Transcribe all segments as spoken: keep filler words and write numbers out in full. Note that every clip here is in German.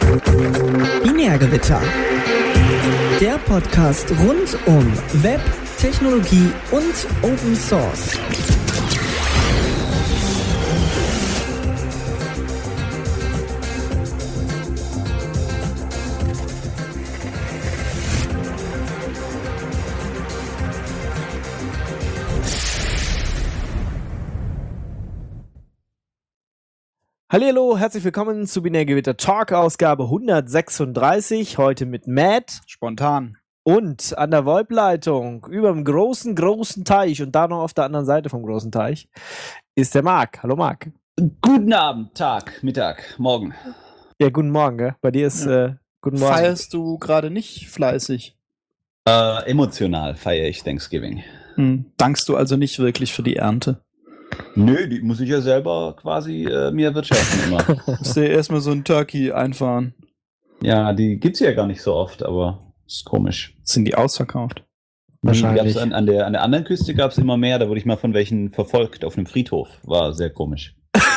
Binärgewitter. Der Podcast rund um Web, Technologie und Open Source. Hallihallo, herzlich willkommen zu Binärgewitter Talk, Ausgabe hundertsechsunddreißig, heute mit Matt. Spontan. Und an der VoIP-Leitung über dem großen, großen Teich und da noch auf der anderen Seite vom großen Teich ist der Marc. Hallo Marc. Guten Abend, Tag, Mittag, Morgen. Ja, guten Morgen, gell? Bei dir ist ja. äh, guten Morgen. Feierst du gerade nicht fleißig? Äh, emotional feiere ich Thanksgiving. Hm. Dankst du also nicht wirklich für die Ernte? Nö, die muss ich ja selber quasi äh, mir erwirtschaften immer. Musst du erstmal so ein Turkey einfahren. Ja, die gibt's ja gar nicht so oft, aber ist komisch. Sind die ausverkauft? Wahrscheinlich. Gab's an, an, der, an der anderen Küste gab es immer mehr, da wurde ich mal von welchen verfolgt auf einem Friedhof. War sehr komisch.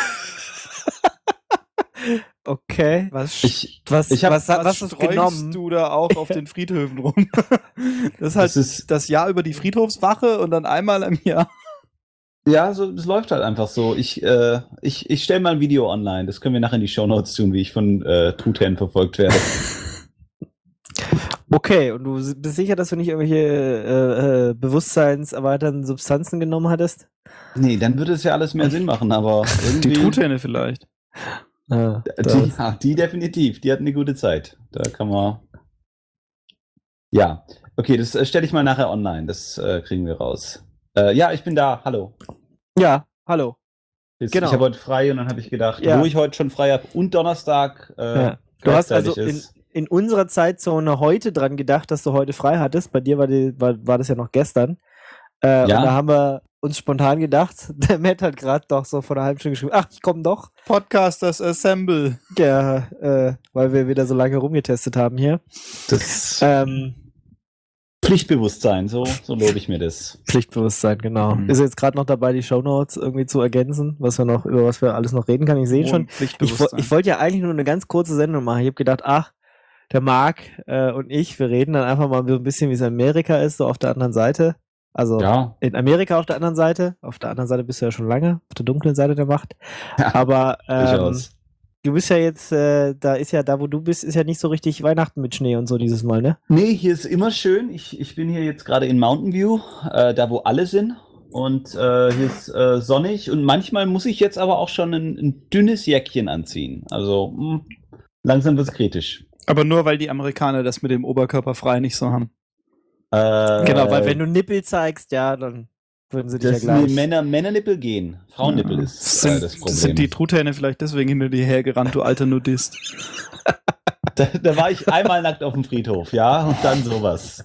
Okay. Was, ich, was, ich hab, was, was, was hast du genommen? Du da auch auf den Friedhöfen rum? Das ist halt das, ist, das Jahr über die Friedhofswache und dann einmal im Jahr. Ja, so, das läuft halt einfach so. Ich, äh, ich, ich stelle mal ein Video online. Das können wir nachher in die Shownotes tun, wie ich von äh, Truthähnen verfolgt werde. Okay, und du bist sicher, dass du nicht irgendwelche äh, äh, bewusstseinserweiternden Substanzen genommen hattest? Nee, dann würde es ja alles mehr Sinn machen, aber irgendwie... Die Truthähne vielleicht. Ah, die, ja, die definitiv. Die hatten eine gute Zeit. Da kann man... Ja, okay, das äh, stelle ich mal nachher online. Das äh, kriegen wir raus. Äh, ja, ich bin da. Hallo. Ja, hallo. Jetzt, genau. Ich habe heute frei und dann habe ich gedacht, ja. wo ich heute schon frei habe und Donnerstag äh, ja. Du hast also in, ist. in unserer Zeitzone heute dran gedacht, dass du heute frei hattest. Bei dir war, die, war, war das ja noch gestern. Äh, ja. Und da haben wir uns spontan gedacht, der Matt hat gerade doch so vor einer halben Stunde geschrieben, ach, ich komme doch. Podcasters Assemble. Ja, äh, weil wir wieder so lange rumgetestet haben hier. Das ähm, Pflichtbewusstsein, so, so lobe ich mir das. Pflichtbewusstsein, genau. Mhm. Ist jetzt gerade noch dabei, die Shownotes irgendwie zu ergänzen, was wir noch, über was wir alles noch reden können. Ich sehe schon, ich, ich wollte ja eigentlich nur eine ganz kurze Sendung machen. Ich habe gedacht, ach, der Marc äh, und ich, wir reden dann einfach mal so ein bisschen, wie es in Amerika ist, so auf der anderen Seite. Also ja. in Amerika auf der anderen Seite. Auf der anderen Seite bist du ja schon lange, auf der dunklen Seite der Macht. Ja, aber ähm, du bist ja jetzt, äh, da ist ja, da wo du bist, ist ja nicht so richtig Weihnachten mit Schnee und so dieses Mal, ne? Nee, hier ist immer schön. Ich, ich bin hier jetzt gerade in Mountain View, äh, da wo alle sind. Und äh, hier ist äh, sonnig. Und manchmal muss ich jetzt aber auch schon ein, ein dünnes Jäckchen anziehen. Also mh, langsam wird es kritisch. Aber nur, weil die Amerikaner das mit dem Oberkörper frei nicht so haben. Äh, genau, weil wenn du Nippel zeigst, ja, dann würden sie dich ja gleich... Nee, Männer, Männernippel gehen. Frauennippel ja. ist sind, äh, das Problem. Sind die Truthähne vielleicht deswegen hinter dir hergerannt, du alter Nudist? da, da war ich einmal nackt auf dem Friedhof, ja, und dann sowas.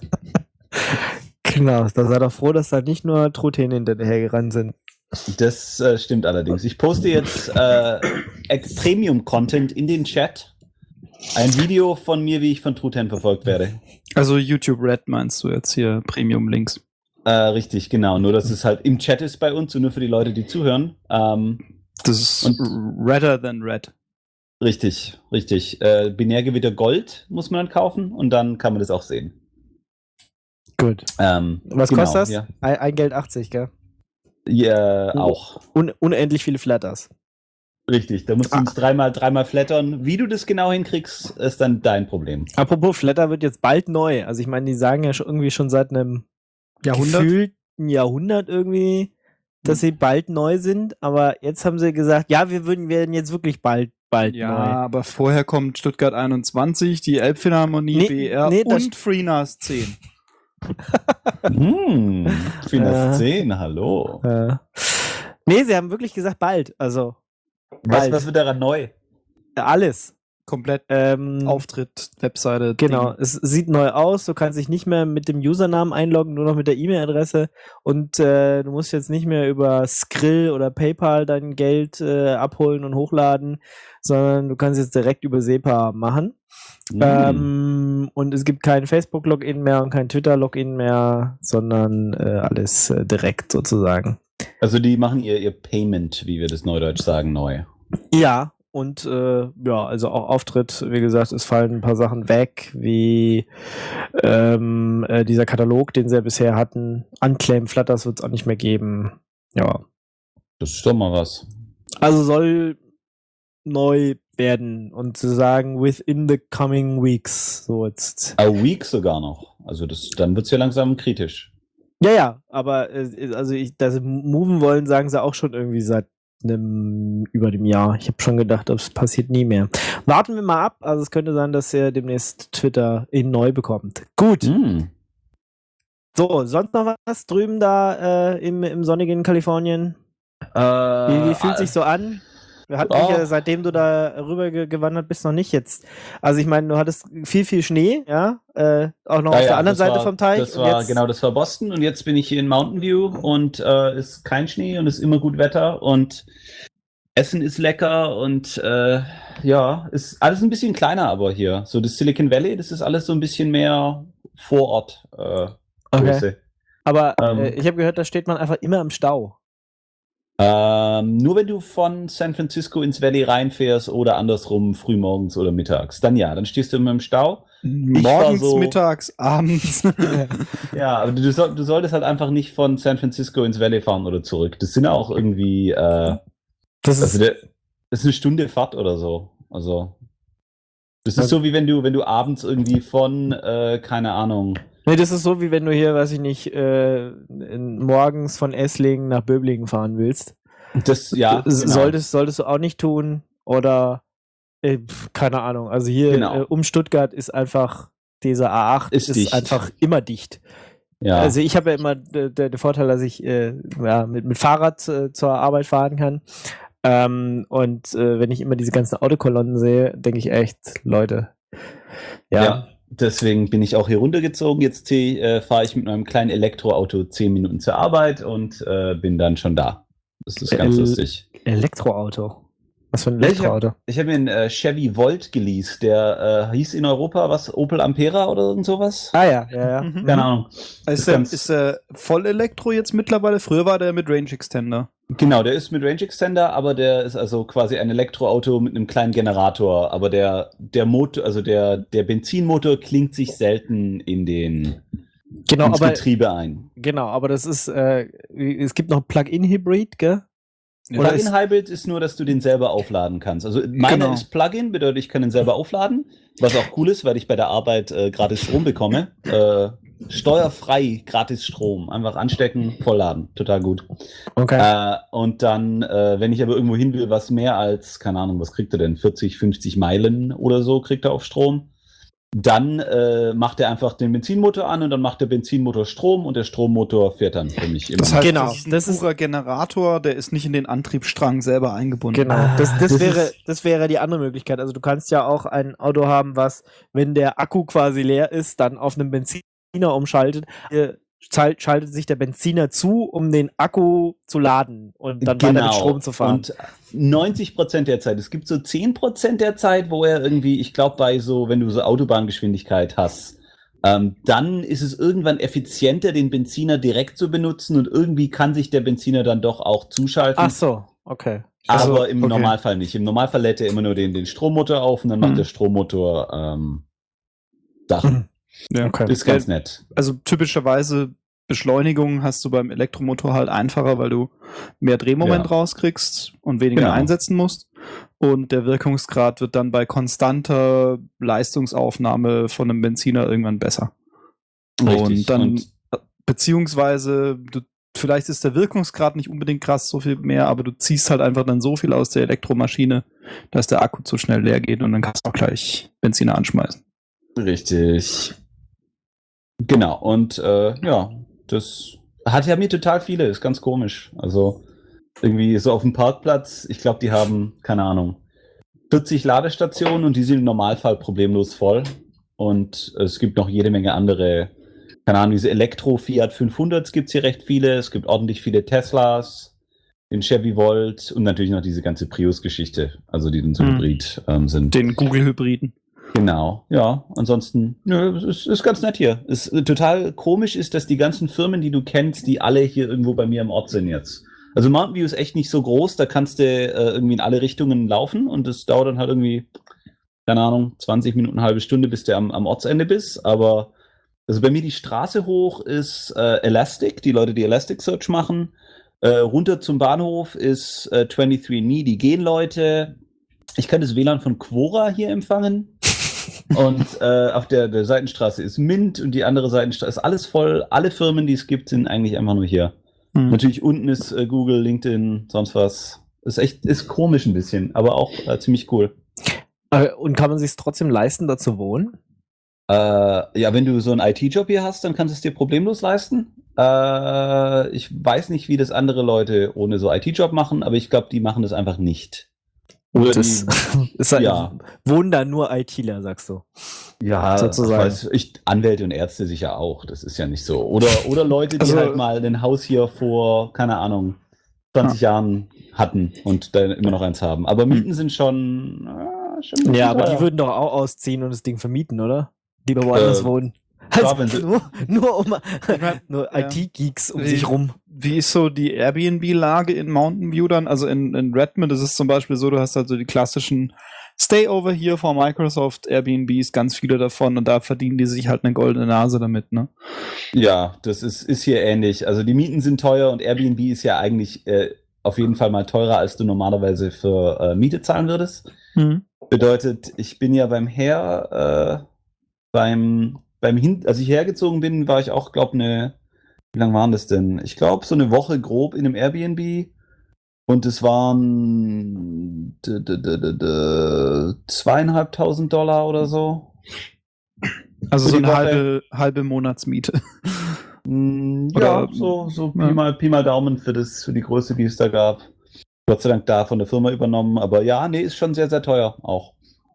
Genau, da sei doch froh, dass da nicht nur Truthähne hinter dir hergerannt sind. Das äh, stimmt allerdings. Ich poste jetzt äh, Premium-Content in den Chat. Ein Video von mir, wie ich von Truthähnen verfolgt werde. Also YouTube Red meinst du jetzt hier, Premium-Links? Äh, richtig, genau. Nur, dass es halt im Chat ist bei uns und nur für die Leute, die zuhören. Ähm, das ist redder than red. Richtig, richtig. Äh, Binärgewitter Gold muss man dann kaufen und dann kann man das auch sehen. Gut. Ähm, Was genau, kostet das? Ja, ein, ein Geld achtzig, gell? Ja, auch. Un unendlich viele Flatters. Richtig, da musst du uns dreimal, dreimal flattern. Wie du das genau hinkriegst, ist dann dein Problem. Apropos Flatter wird jetzt bald neu. Also ich meine, die sagen ja schon irgendwie schon seit einem Jahrhundert? gefühlten Jahrhundert irgendwie, dass sie bald neu sind. Aber jetzt haben sie gesagt, ja, wir würden werden jetzt wirklich bald, bald ja, neu. Ja, aber vorher kommt Stuttgart einundzwanzig, die Elbphilharmonie, nee, B R nee, und FreeNAS zehn. hm, FreeNAS äh, zehn, hallo. Äh. Nee, sie haben wirklich gesagt bald. Also Was, was wird daran neu? Alles. Komplett ähm, Auftritt, Webseite. Genau, Ding. Es sieht neu aus, du kannst dich nicht mehr mit dem Usernamen einloggen, nur noch mit der E-Mail-Adresse und äh, du musst jetzt nicht mehr über Skrill oder PayPal dein Geld äh, abholen und hochladen, sondern du kannst jetzt direkt über SEPA machen. Mm. Ähm, und es gibt kein Facebook-Login mehr und kein Twitter-Login mehr, sondern äh, alles äh, direkt sozusagen. Also die machen ihr, ihr Payment, wie wir das neudeutsch sagen, neu. Ja. und äh, ja, also auch Auftritt, wie gesagt, es fallen ein paar Sachen weg, wie ähm, äh, dieser Katalog, den sie ja bisher hatten. Unclaimed Flutters wird es auch nicht mehr geben. Ja. Das ist doch mal was. Also soll neu werden und zu sagen, within the coming weeks. So jetzt. A week sogar noch. Also das, dann wird es ja langsam kritisch. Ja, ja, aber äh, also ich, dass sie moven wollen, sagen sie auch schon irgendwie seit einem, über dem Jahr. Ich habe schon gedacht, das passiert nie mehr. Warten wir mal ab. Also es könnte sein, dass er demnächst Twitter in neu bekommt. Gut. Mm. So, sonst noch was drüben da äh, im, im sonnigen Kalifornien? Äh, Wie, wie fühlt sich so an? Wir hatten dich Oh. ja, seitdem du da rüber ge- gewandert bist, noch nicht jetzt. Also ich meine, du hattest viel, viel Schnee, ja, äh, auch noch Ja, auf der ja, anderen das Seite war, vom Teich. Das und war, jetzt, genau, das war Boston und jetzt bin ich hier in Mountain View und äh, ist kein Schnee und ist immer gut Wetter und Essen ist lecker und äh, ja, ist alles ein bisschen kleiner aber hier. So das Silicon Valley, das ist alles so ein bisschen mehr Vorort äh, Größe. aber ähm, äh, ich habe gehört, da steht man einfach immer im Stau. Ähm, nur wenn du von San Francisco ins Valley reinfährst oder andersrum frühmorgens oder mittags, dann ja, dann stehst du immer im Stau. Morgens, war so- mittags, abends. Ja, aber du, soll, du solltest halt einfach nicht von San Francisco ins Valley fahren oder zurück. Das sind ja auch irgendwie, äh, Das also der, das ist eine Stunde Fahrt oder so. Also das ist so wie wenn du, wenn du abends irgendwie von, äh, keine Ahnung. Nee, das ist so, wie wenn du hier, weiß ich nicht, äh, in, morgens von Esslingen nach Böblingen fahren willst. Das, ja, S- genau. solltest, solltest du auch nicht tun. Oder, äh, pf, keine Ahnung. Also hier Genau. äh, um Stuttgart ist einfach, dieser A acht Ist ist, dicht. einfach immer dicht. Ja. Also ich habe ja immer d- d- den Vorteil, dass ich äh, ja, mit, mit Fahrrad äh, zur Arbeit fahren kann. Ähm, und äh, wenn ich immer diese ganzen Autokolonnen sehe, denke ich echt, Leute. Ja. Ja, deswegen bin ich auch hier runtergezogen. Jetzt äh, fahre ich mit meinem kleinen Elektroauto zehn Minuten zur Arbeit und äh, bin dann schon da. Das ist ganz El- lustig. Elektroauto. Was für ein Ja, ich hab- Elektroauto? Ich habe mir einen äh, Chevy Volt geleast, der äh, hieß in Europa was, Opel Ampera oder irgend sowas? Ah ja, ja, ja. Mhm. Keine Ahnung. Ist der, ist der Vollelektro jetzt mittlerweile? Früher war der mit Range Extender. Genau, der ist mit Range Extender, aber der ist also quasi ein Elektroauto mit einem kleinen Generator. Aber der, der Motor, also der, der Benzinmotor klingt sich selten in den Genau, ins aber Getriebe ein. genau, aber das ist, äh, es gibt noch Plug-in-Hybrid, gell? Oder ist- Plug-in-Hybrid ist nur, dass du den selber aufladen kannst. Also meiner Genau. ist Plug-in, bedeutet, ich kann den selber aufladen, was auch cool ist, weil ich bei der Arbeit äh, gratis Strom bekomme. Äh, steuerfrei gratis Strom. Einfach anstecken, vollladen. Total gut. Okay. Äh, und dann, äh, wenn ich aber irgendwo hin will, was mehr als, keine Ahnung, was kriegt er denn? vierzig, fünfzig Meilen oder so kriegt er auf Strom. Dann äh, macht er einfach den Benzinmotor an und dann macht der Benzinmotor Strom und der Strommotor fährt dann für mich immer. Das heißt, Genau, das ist ein das ist- purer Generator, der ist nicht in den Antriebsstrang selber eingebunden. Genau, Ah, das, das, das wäre, ist- das wäre die andere Möglichkeit. Also du kannst ja auch ein Auto haben, was, wenn der Akku quasi leer ist, dann auf einen Benziner umschaltet. Äh, schal- Schaltet sich der Benziner zu, um den Akku zu laden und dann weiter mit Strom zu fahren. Und neunzig Prozent der Zeit. Es gibt so zehn Prozent der Zeit, wo er irgendwie, ich glaube, bei so, wenn du so Autobahngeschwindigkeit hast, ähm, dann ist es irgendwann effizienter, den Benziner direkt zu benutzen und irgendwie kann sich der Benziner dann doch auch zuschalten. Ach so, okay. aber also, im okay. Normalfall nicht. Im Normalfall lädt er immer nur den, den Strommotor auf und dann macht Mhm. der Strommotor ähm, Sachen. Ja. Okay. Ist ganz nett. Also typischerweise Beschleunigung hast du beim Elektromotor halt einfacher, weil du mehr Drehmoment Ja. rauskriegst und weniger Genau. einsetzen musst. Und der Wirkungsgrad wird dann bei konstanter Leistungsaufnahme von einem Benziner irgendwann besser. Richtig. Und dann, Und- beziehungsweise, du, vielleicht ist der Wirkungsgrad nicht unbedingt krass so viel mehr, aber du ziehst halt einfach dann so viel aus der Elektromaschine, dass der Akku zu schnell leer geht und dann kannst du auch gleich Benziner anschmeißen. Richtig. Genau, und äh, ja, das hat ja mir total viele, ist ganz komisch. Also irgendwie so auf dem Parkplatz, ich glaube, die haben, keine Ahnung, vierzig Ladestationen und die sind im Normalfall problemlos voll. Und es gibt noch jede Menge andere, keine Ahnung, diese Elektro-Fiat fünfhunderts gibt es hier recht viele. Es gibt ordentlich viele Teslas, den Chevy Volt und natürlich noch diese ganze Prius-Geschichte, also die dann so Mhm. hybrid ähm, sind. Den Google-Hybriden. Genau, ja. Ansonsten, nö, es ist, ist ganz nett hier. Es ist total komisch ist, dass die ganzen Firmen, die du kennst, die alle hier irgendwo bei mir im Ort sind jetzt. Also Mountain View ist echt nicht so groß, da kannst du äh, irgendwie in alle Richtungen laufen und das dauert dann halt irgendwie, keine Ahnung, zwanzig Minuten, eine halbe Stunde, bis du am, am Ortsende bist. Aber also bei mir die Straße hoch ist äh, Elastic, die Leute, die Elasticsearch machen. Äh, runter zum Bahnhof ist äh, twenty-three and me, die Gen-Leute. Ich kann das W L A N von Quora hier empfangen. Und äh, auf der, der Seitenstraße ist Mint und die andere Seitenstraße ist alles voll. Alle Firmen, die es gibt, sind eigentlich einfach nur hier. Hm. Natürlich unten ist äh, Google, LinkedIn, sonst was. Ist echt, ist komisch ein bisschen, aber auch äh, ziemlich cool. Und kann man sich trotzdem leisten, da zu wohnen? Äh, ja, wenn du so einen I T-Job hier hast, dann kannst du es dir problemlos leisten. Äh, ich weiß nicht, wie das andere Leute ohne so I T-Job machen, aber ich glaube, die machen das einfach nicht. Oder das die, ist halt, ja. Wohnen da nur ITler, sagst du? Ja, sozusagen. Weiß ich, Anwälte und Ärzte sicher auch. Das ist ja nicht so. Oder, oder Leute, die also, halt mal ein Haus hier vor, keine Ahnung, zwanzig ja. Jahren hatten und dann immer noch eins haben. Aber Mieten sind schon. Äh, schon ja, aber die würden doch auch ausziehen und das Ding vermieten, oder? Die bei woanders äh, wohnen. Also klar, nur, nur um nur ja. I T-Geeks um wie, sich rum. Wie ist so die Airbnb-Lage in Mountain View dann? Also in, in Redmond ist es zum Beispiel so, du hast halt so die klassischen Stay-Over hier von Microsoft, Airbnbs, ganz viele davon und da verdienen die sich halt eine goldene Nase damit, ne? Ja, das ist, ist hier ähnlich. Also die Mieten sind teuer und Airbnb ist ja eigentlich äh, auf jeden Fall mal teurer, als du normalerweise für äh, Miete zahlen würdest. Mhm. Bedeutet, ich bin ja beim Her, äh, beim Beim Hin als ich hergezogen bin, war ich auch, glaube eine, wie lange waren das denn? Ich glaube, so eine Woche grob in einem Airbnb. Und es waren d- d- d- d- d- zweieinhalbtausend Dollar oder so. Also so eine halbe, halbe Monatsmiete. Mm, ja, oder, so, so ja. Pi, mal, Pi mal Daumen für, das, für die Größe, die es da gab. Gott sei Dank da von der Firma übernommen. Aber ja, nee, ist schon sehr, sehr teuer auch.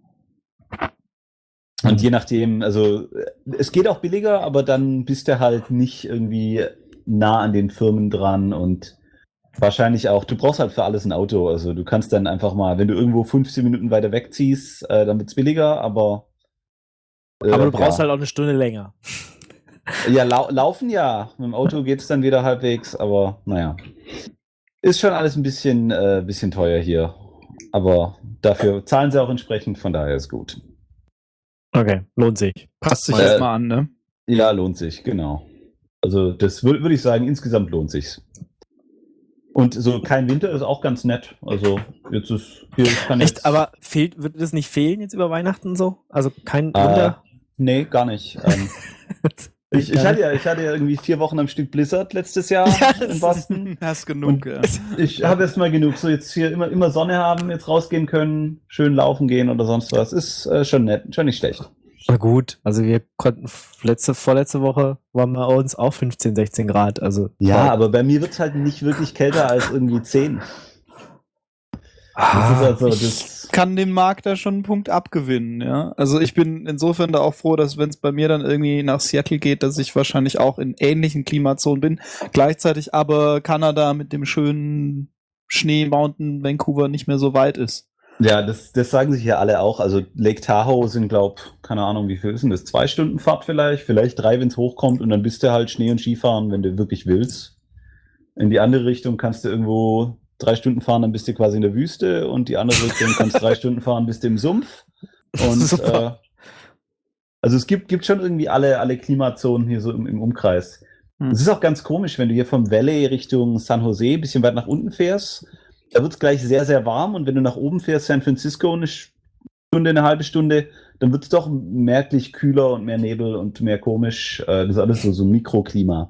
Und je nachdem, also es geht auch billiger, aber dann bist du halt nicht irgendwie nah an den Firmen dran und wahrscheinlich auch, du brauchst halt für alles ein Auto. Also du kannst dann einfach mal, wenn du irgendwo fünfzehn Minuten weiter wegziehst, äh, dann wird es billiger, aber äh, aber du brauchst ja. halt auch eine Stunde länger. Ja, lau- laufen ja. Mit dem Auto geht es dann wieder halbwegs, aber naja. Ist schon alles ein bisschen, äh, bisschen teuer hier. Aber dafür zahlen sie auch entsprechend, von daher ist gut. Okay, lohnt sich. Passt sich äh, mal an, ne? Ja, lohnt sich, genau. Also das würde würd ich sagen, insgesamt lohnt sich's. Und so kein Winter ist auch ganz nett. Also jetzt ist hier kann Echt, jetzt, aber fehlt, wird das nicht fehlen jetzt über Weihnachten so? Also kein äh, Winter? Nee, gar nicht. Ähm, ich, ich, hatte ja, ich hatte ja irgendwie vier Wochen am Stück Blizzard letztes Jahr ja, in Boston. Hast genug, ja. Ich habe erst mal genug. So jetzt hier immer, immer Sonne haben, jetzt rausgehen können, schön laufen gehen oder sonst was. Ist äh, schon nett, schon nicht schlecht. Na gut, also wir konnten letzte, vorletzte Woche waren bei uns auch fünfzehn, sechzehn Grad. Also ja, aber bei mir wird es halt nicht wirklich kälter als irgendwie zehn. Ah, das ist also, das kann dem Markt da schon einen Punkt abgewinnen, ja. Also ich bin insofern da auch froh, dass wenn es bei mir dann irgendwie nach Seattle geht, dass ich wahrscheinlich auch in ähnlichen Klimazonen bin. Gleichzeitig aber Kanada mit dem schönen Schnee Mountain Vancouver nicht mehr so weit ist. Ja, das, das sagen sich ja alle auch. Also Lake Tahoe sind, glaube keine Ahnung, wie viel ist denn das? Zwei Stunden Fahrt vielleicht, vielleicht drei, wenn es hochkommt und dann bist du halt Schnee- und Skifahren, wenn du wirklich willst. In die andere Richtung kannst du irgendwo drei Stunden fahren, dann bist du quasi in der Wüste und die andere Richtung kannst drei Stunden fahren, bist du im Sumpf. Und äh, also es gibt, gibt schon irgendwie alle, alle Klimazonen hier so im, im Umkreis. Es hm. ist auch ganz komisch, wenn du hier vom Valley Richtung San Jose ein bisschen weit nach unten fährst, da wird es gleich sehr, sehr warm und wenn du nach oben fährst, San Francisco eine Stunde, eine halbe Stunde, dann wird es doch merklich kühler und mehr Nebel und mehr komisch. Äh, das ist alles so, so ein Mikroklima.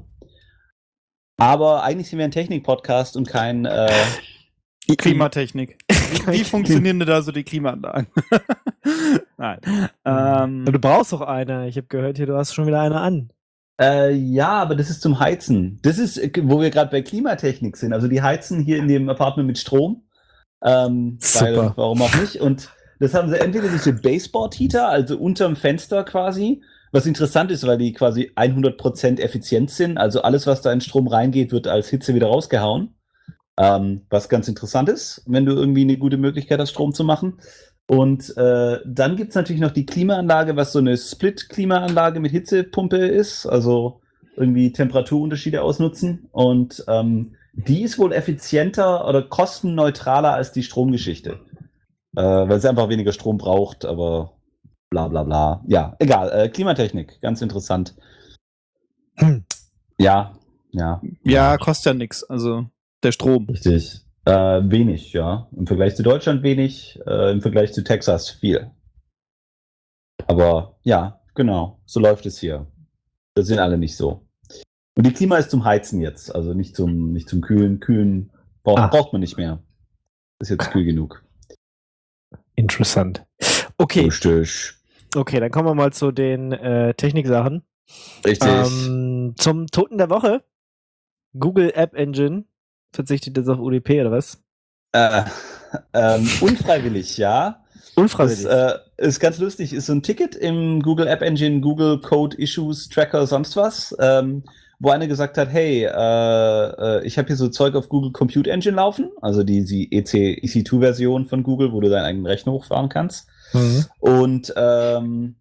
Aber eigentlich sind wir ein Technik-Podcast und kein äh, Klimatechnik. Wie, wie funktionieren denn da so die Klimaanlagen? Nein. Ähm, du brauchst doch eine. Ich habe gehört, hier, du hast schon wieder eine an. Äh, ja, aber das ist zum Heizen. Das ist, wo wir gerade bei Klimatechnik sind. Also die heizen hier in dem Apartment mit Strom. Ähm, weil, warum auch nicht? Und das haben sie entweder diese Baseboard-Heater, also unterm Fenster quasi. Was interessant ist, weil die quasi hundert Prozent effizient sind. Also alles, was da in Strom reingeht, wird als Hitze wieder rausgehauen. Ähm, was ganz interessant ist, wenn du irgendwie eine gute Möglichkeit hast, Strom zu machen. Und äh, dann gibt es natürlich noch die Klimaanlage, was so eine Split-Klimaanlage mit Hitzepumpe ist. Also irgendwie Temperaturunterschiede ausnutzen. Und ähm, die ist wohl effizienter oder kostenneutraler als die Stromgeschichte. Äh, weil sie einfach weniger Strom braucht, aber bla bla bla. Ja, egal. Äh, Klimatechnik, ganz interessant. Hm. Ja, ja. Ja, kostet ja nichts. Also der Strom. Richtig. Äh, wenig, ja. Im Vergleich zu Deutschland wenig, äh, im Vergleich zu Texas viel. Aber ja, genau, so läuft es hier. Das sind alle nicht so. Und die Klima ist zum Heizen jetzt, also nicht zum, nicht zum Kühlen. Kühlen braucht, Ah. braucht man nicht mehr. Ist jetzt kühl genug. Interessant. Okay, Richtig. okay, dann kommen wir mal zu den äh, Techniksachen. Richtig. Ähm, zum Toten der Woche. Google App Engine verzichtet jetzt auf U D P oder was? Äh, ähm, unfreiwillig, ja. Unfreiwillig. Das äh, ist ganz lustig. Ist so ein Ticket im Google App Engine, Google Code Issues Tracker, sonst was, ähm, wo einer gesagt hat, hey, äh, äh, ich habe hier so Zeug auf Google Compute Engine laufen, also die, die E C zwei Version von Google, wo du deinen eigenen Rechner hochfahren kannst. Mhm. Und ähm,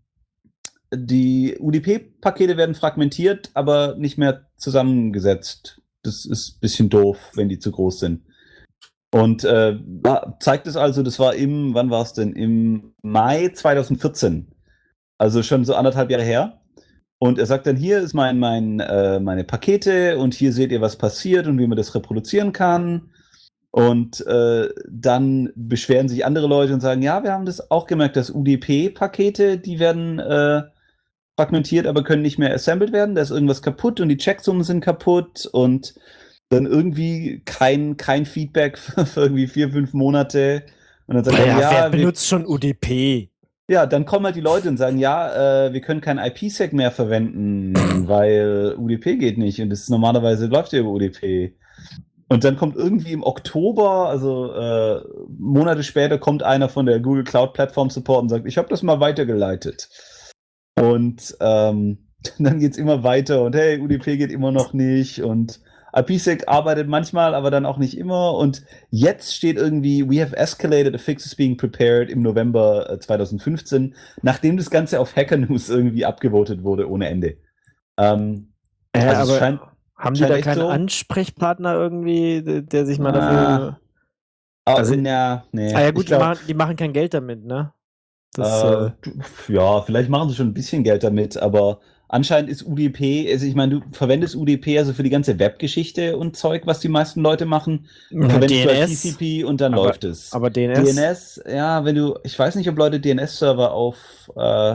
die U D P-Pakete werden fragmentiert, aber nicht mehr zusammengesetzt. Das ist ein bisschen doof, wenn die zu groß sind. Und äh, zeigt es also, das war im, wann war es denn? Im Mai zwanzig vierzehn. Also schon so anderthalb Jahre her. Und er sagt dann, hier ist mein, mein, äh, meine Pakete und hier seht ihr, was passiert und wie man das reproduzieren kann. Und äh, dann beschweren sich andere Leute und sagen, ja, wir haben das auch gemerkt, dass U D P-Pakete, die werden äh, fragmentiert, aber können nicht mehr assembled werden. Da ist irgendwas kaputt und die Checksummen sind kaputt und dann irgendwie kein, kein Feedback für, für irgendwie vier, fünf Monate. Und dann sagt Naja, er, ja, wer wir, benutzt schon U D P? ja, dann kommen halt die Leute und sagen, ja, äh, wir können kein I P-Sec mehr verwenden, weil U D P geht nicht und das ist normalerweise läuft ja über U D P. Und dann kommt irgendwie im Oktober, also äh, Monate später, kommt einer von der Google Cloud Platform Support und sagt, ich habe das mal weitergeleitet. Und ähm, dann geht's immer weiter und hey, U D P geht immer noch nicht und I P-Sec arbeitet manchmal, aber dann auch nicht immer. Und jetzt steht irgendwie, we have escalated, a fix is being prepared im November äh, zwanzig fünfzehn, nachdem das Ganze auf Hacker News irgendwie abgevotet wurde ohne Ende. Ähm, Äh, also es aber scheint, haben die scheint da echt keinen so. Ansprechpartner irgendwie, der, der sich mal Ah, dafür... ah, also- na, nee, Ah ja ich gut, die, glaub, machen, die machen kein Geld damit, ne? Das, äh, äh, du- ja, vielleicht machen sie schon ein bisschen Geld damit, aber anscheinend ist U D P, also ich meine, du verwendest U D P also für die ganze Webgeschichte und Zeug, was die meisten Leute machen. ja, Verwendest du halt D N T S, C P und dann aber- läuft es. aber D N S, D N S, ja, wenn du, ich weiß nicht, ob Leute D N S-Server auf, äh,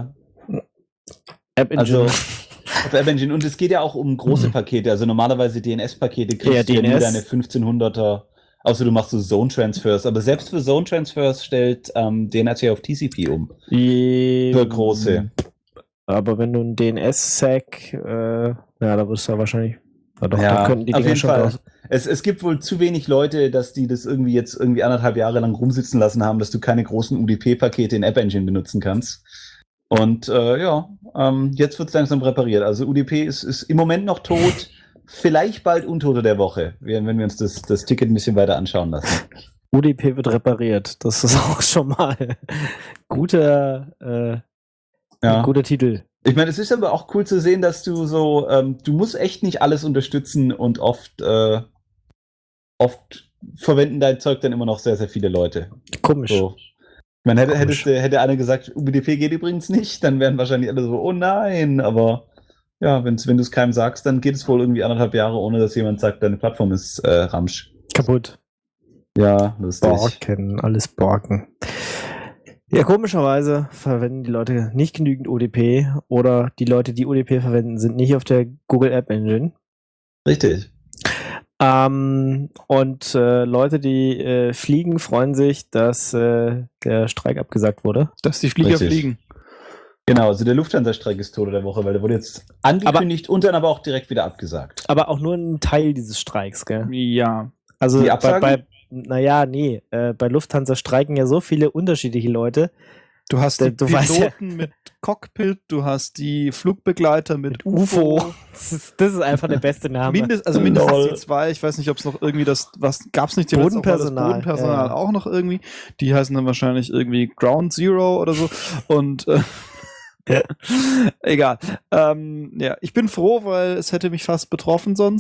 App Engine. also auf App Engine, und es geht ja auch um große Pakete, also normalerweise D N S-Pakete kriegst Ja, du ja D N nur S. deine fünfzehnhunderter, außer du machst so Zone-Transfers, aber selbst für Zone-Transfers stellt ähm, D N S ja auf T C P um. Die- Für große. Aber wenn du ein D N S-Sec, äh, ja, da wirst du ja wahrscheinlich. Ja, doch, Ja, da könnten die auf Dinger jeden schon Fall. raus. Es, es gibt wohl zu wenig Leute, dass die das irgendwie jetzt irgendwie anderthalb Jahre lang rumsitzen lassen haben, dass du keine großen U D P-Pakete in App Engine benutzen kannst. Und äh, ja, ähm, jetzt wird es langsam repariert. Also U D P ist, ist im Moment noch tot, vielleicht bald Untote der Woche, wenn wenn wir uns das, das Ticket ein bisschen weiter anschauen lassen. U D P wird repariert. Das ist auch schon mal guter, äh, Ja. guter Titel. Ich meine, es ist aber auch cool zu sehen, dass du so, ähm, du musst echt nicht alles unterstützen und oft, äh, oft verwenden dein Zeug dann immer noch sehr, sehr viele Leute. Komisch. So. Man hätte, Komisch. hättest, du- hätte einer gesagt, U D P geht übrigens nicht, dann wären wahrscheinlich alle so, oh nein, aber ja, wenn's, wenn du es keinem sagst, dann geht es wohl irgendwie anderthalb Jahre, ohne dass jemand sagt, deine Plattform ist äh, Ramsch. Kaputt. Ja, lustig. Borken, alles Borken. Ja, komischerweise verwenden die Leute nicht genügend U D P oder die Leute, die U D P verwenden, sind nicht auf der Google App Engine. Richtig. Ähm, und äh, Leute, die äh, fliegen, freuen sich, dass äh, der Streik abgesagt wurde. Dass die Flieger Richtig. fliegen. Genau, also der Lufthansa-Streik ist Tode der Woche, weil der wurde jetzt angekündigt und dann aber auch direkt wieder abgesagt. Aber auch nur ein Teil dieses Streiks, gell? Ja. Also Die bei, Absagen? bei naja, nee, äh, bei Lufthansa streiken ja so viele unterschiedliche Leute. Du hast Du- die du weißt ja- Piloten mit Cockpit, du hast die Flugbegleiter mit, U F O. Das ist, das ist einfach der beste Name. Mindest, also mindestens Lol. die zwei, ich weiß nicht, ob es noch irgendwie das, was gab es nicht zuletzt auch mal das Bodenpersonal, Bodenpersonal ja, ja. auch noch irgendwie. Die heißen dann wahrscheinlich irgendwie Ground Zero oder so. Und äh, egal. Ähm, ja, ich bin froh, weil es hätte mich fast betroffen sonst.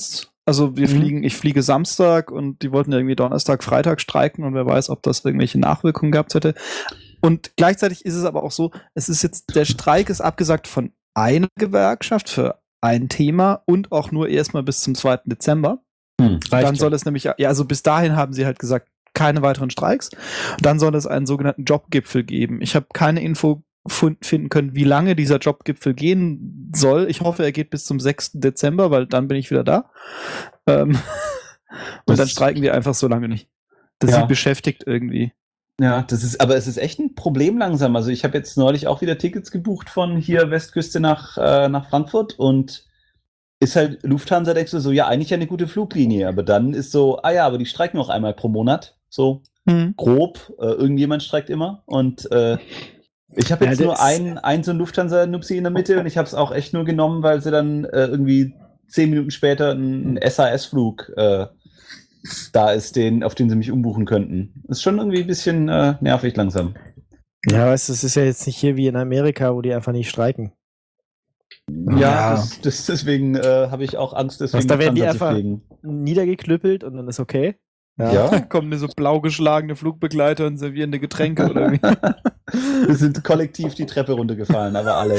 Also wir Mhm. fliegen, ich fliege Samstag und die wollten irgendwie Donnerstag, Freitag streiken und wer weiß, ob das irgendwelche Nachwirkungen gehabt hätte. Und gleichzeitig ist es aber auch so, es ist jetzt, der Streik ist abgesagt von einer Gewerkschaft für ein Thema und auch nur erstmal bis zum zweiten Dezember. Hm. Dann soll es nämlich, ja, also bis dahin haben sie halt gesagt, keine weiteren Streiks. Dann soll es einen sogenannten Jobgipfel geben. Ich habe keine Info fund, finden können, wie lange dieser Jobgipfel gehen soll. Ich hoffe, er geht bis zum sechsten Dezember, weil dann bin ich wieder da. Ähm, und Das- dann streiken wir einfach so lange nicht. Das Ja. sie beschäftigt irgendwie. Ja, das ist, aber es ist echt ein Problem langsam. Also ich habe jetzt neulich auch wieder Tickets gebucht von hier Westküste nach, äh, nach Frankfurt und ist halt Lufthansa, denkst du so, ja, eigentlich eine gute Fluglinie, aber dann ist so, ah ja, aber die streiken noch einmal pro Monat, so Hm. grob, äh, irgendjemand streikt immer und äh, ich habe Ja, jetzt das nur ist- ein, ein so ein Lufthansa-Nupsi in der Mitte und ich habe es auch echt nur genommen, weil sie dann äh, irgendwie zehn Minuten später ein, ein S A S-Flug äh, da ist, den, auf den sie mich umbuchen könnten. Ist schon irgendwie ein bisschen äh, nervig langsam. Ja, weißt du, es ist ja jetzt nicht hier wie in Amerika, wo die einfach nicht streiken. Ja, Ja. Das, das, deswegen äh, habe ich auch Angst, deswegen Was, da werden die Lufthansa zu einfach- fliegen. Niedergeklüppelt und dann ist okay. Ja. Da kommen so blau geschlagene Flugbegleiter und servierende Getränke oder wie. Wir sind kollektiv die Treppe runtergefallen, aber alle.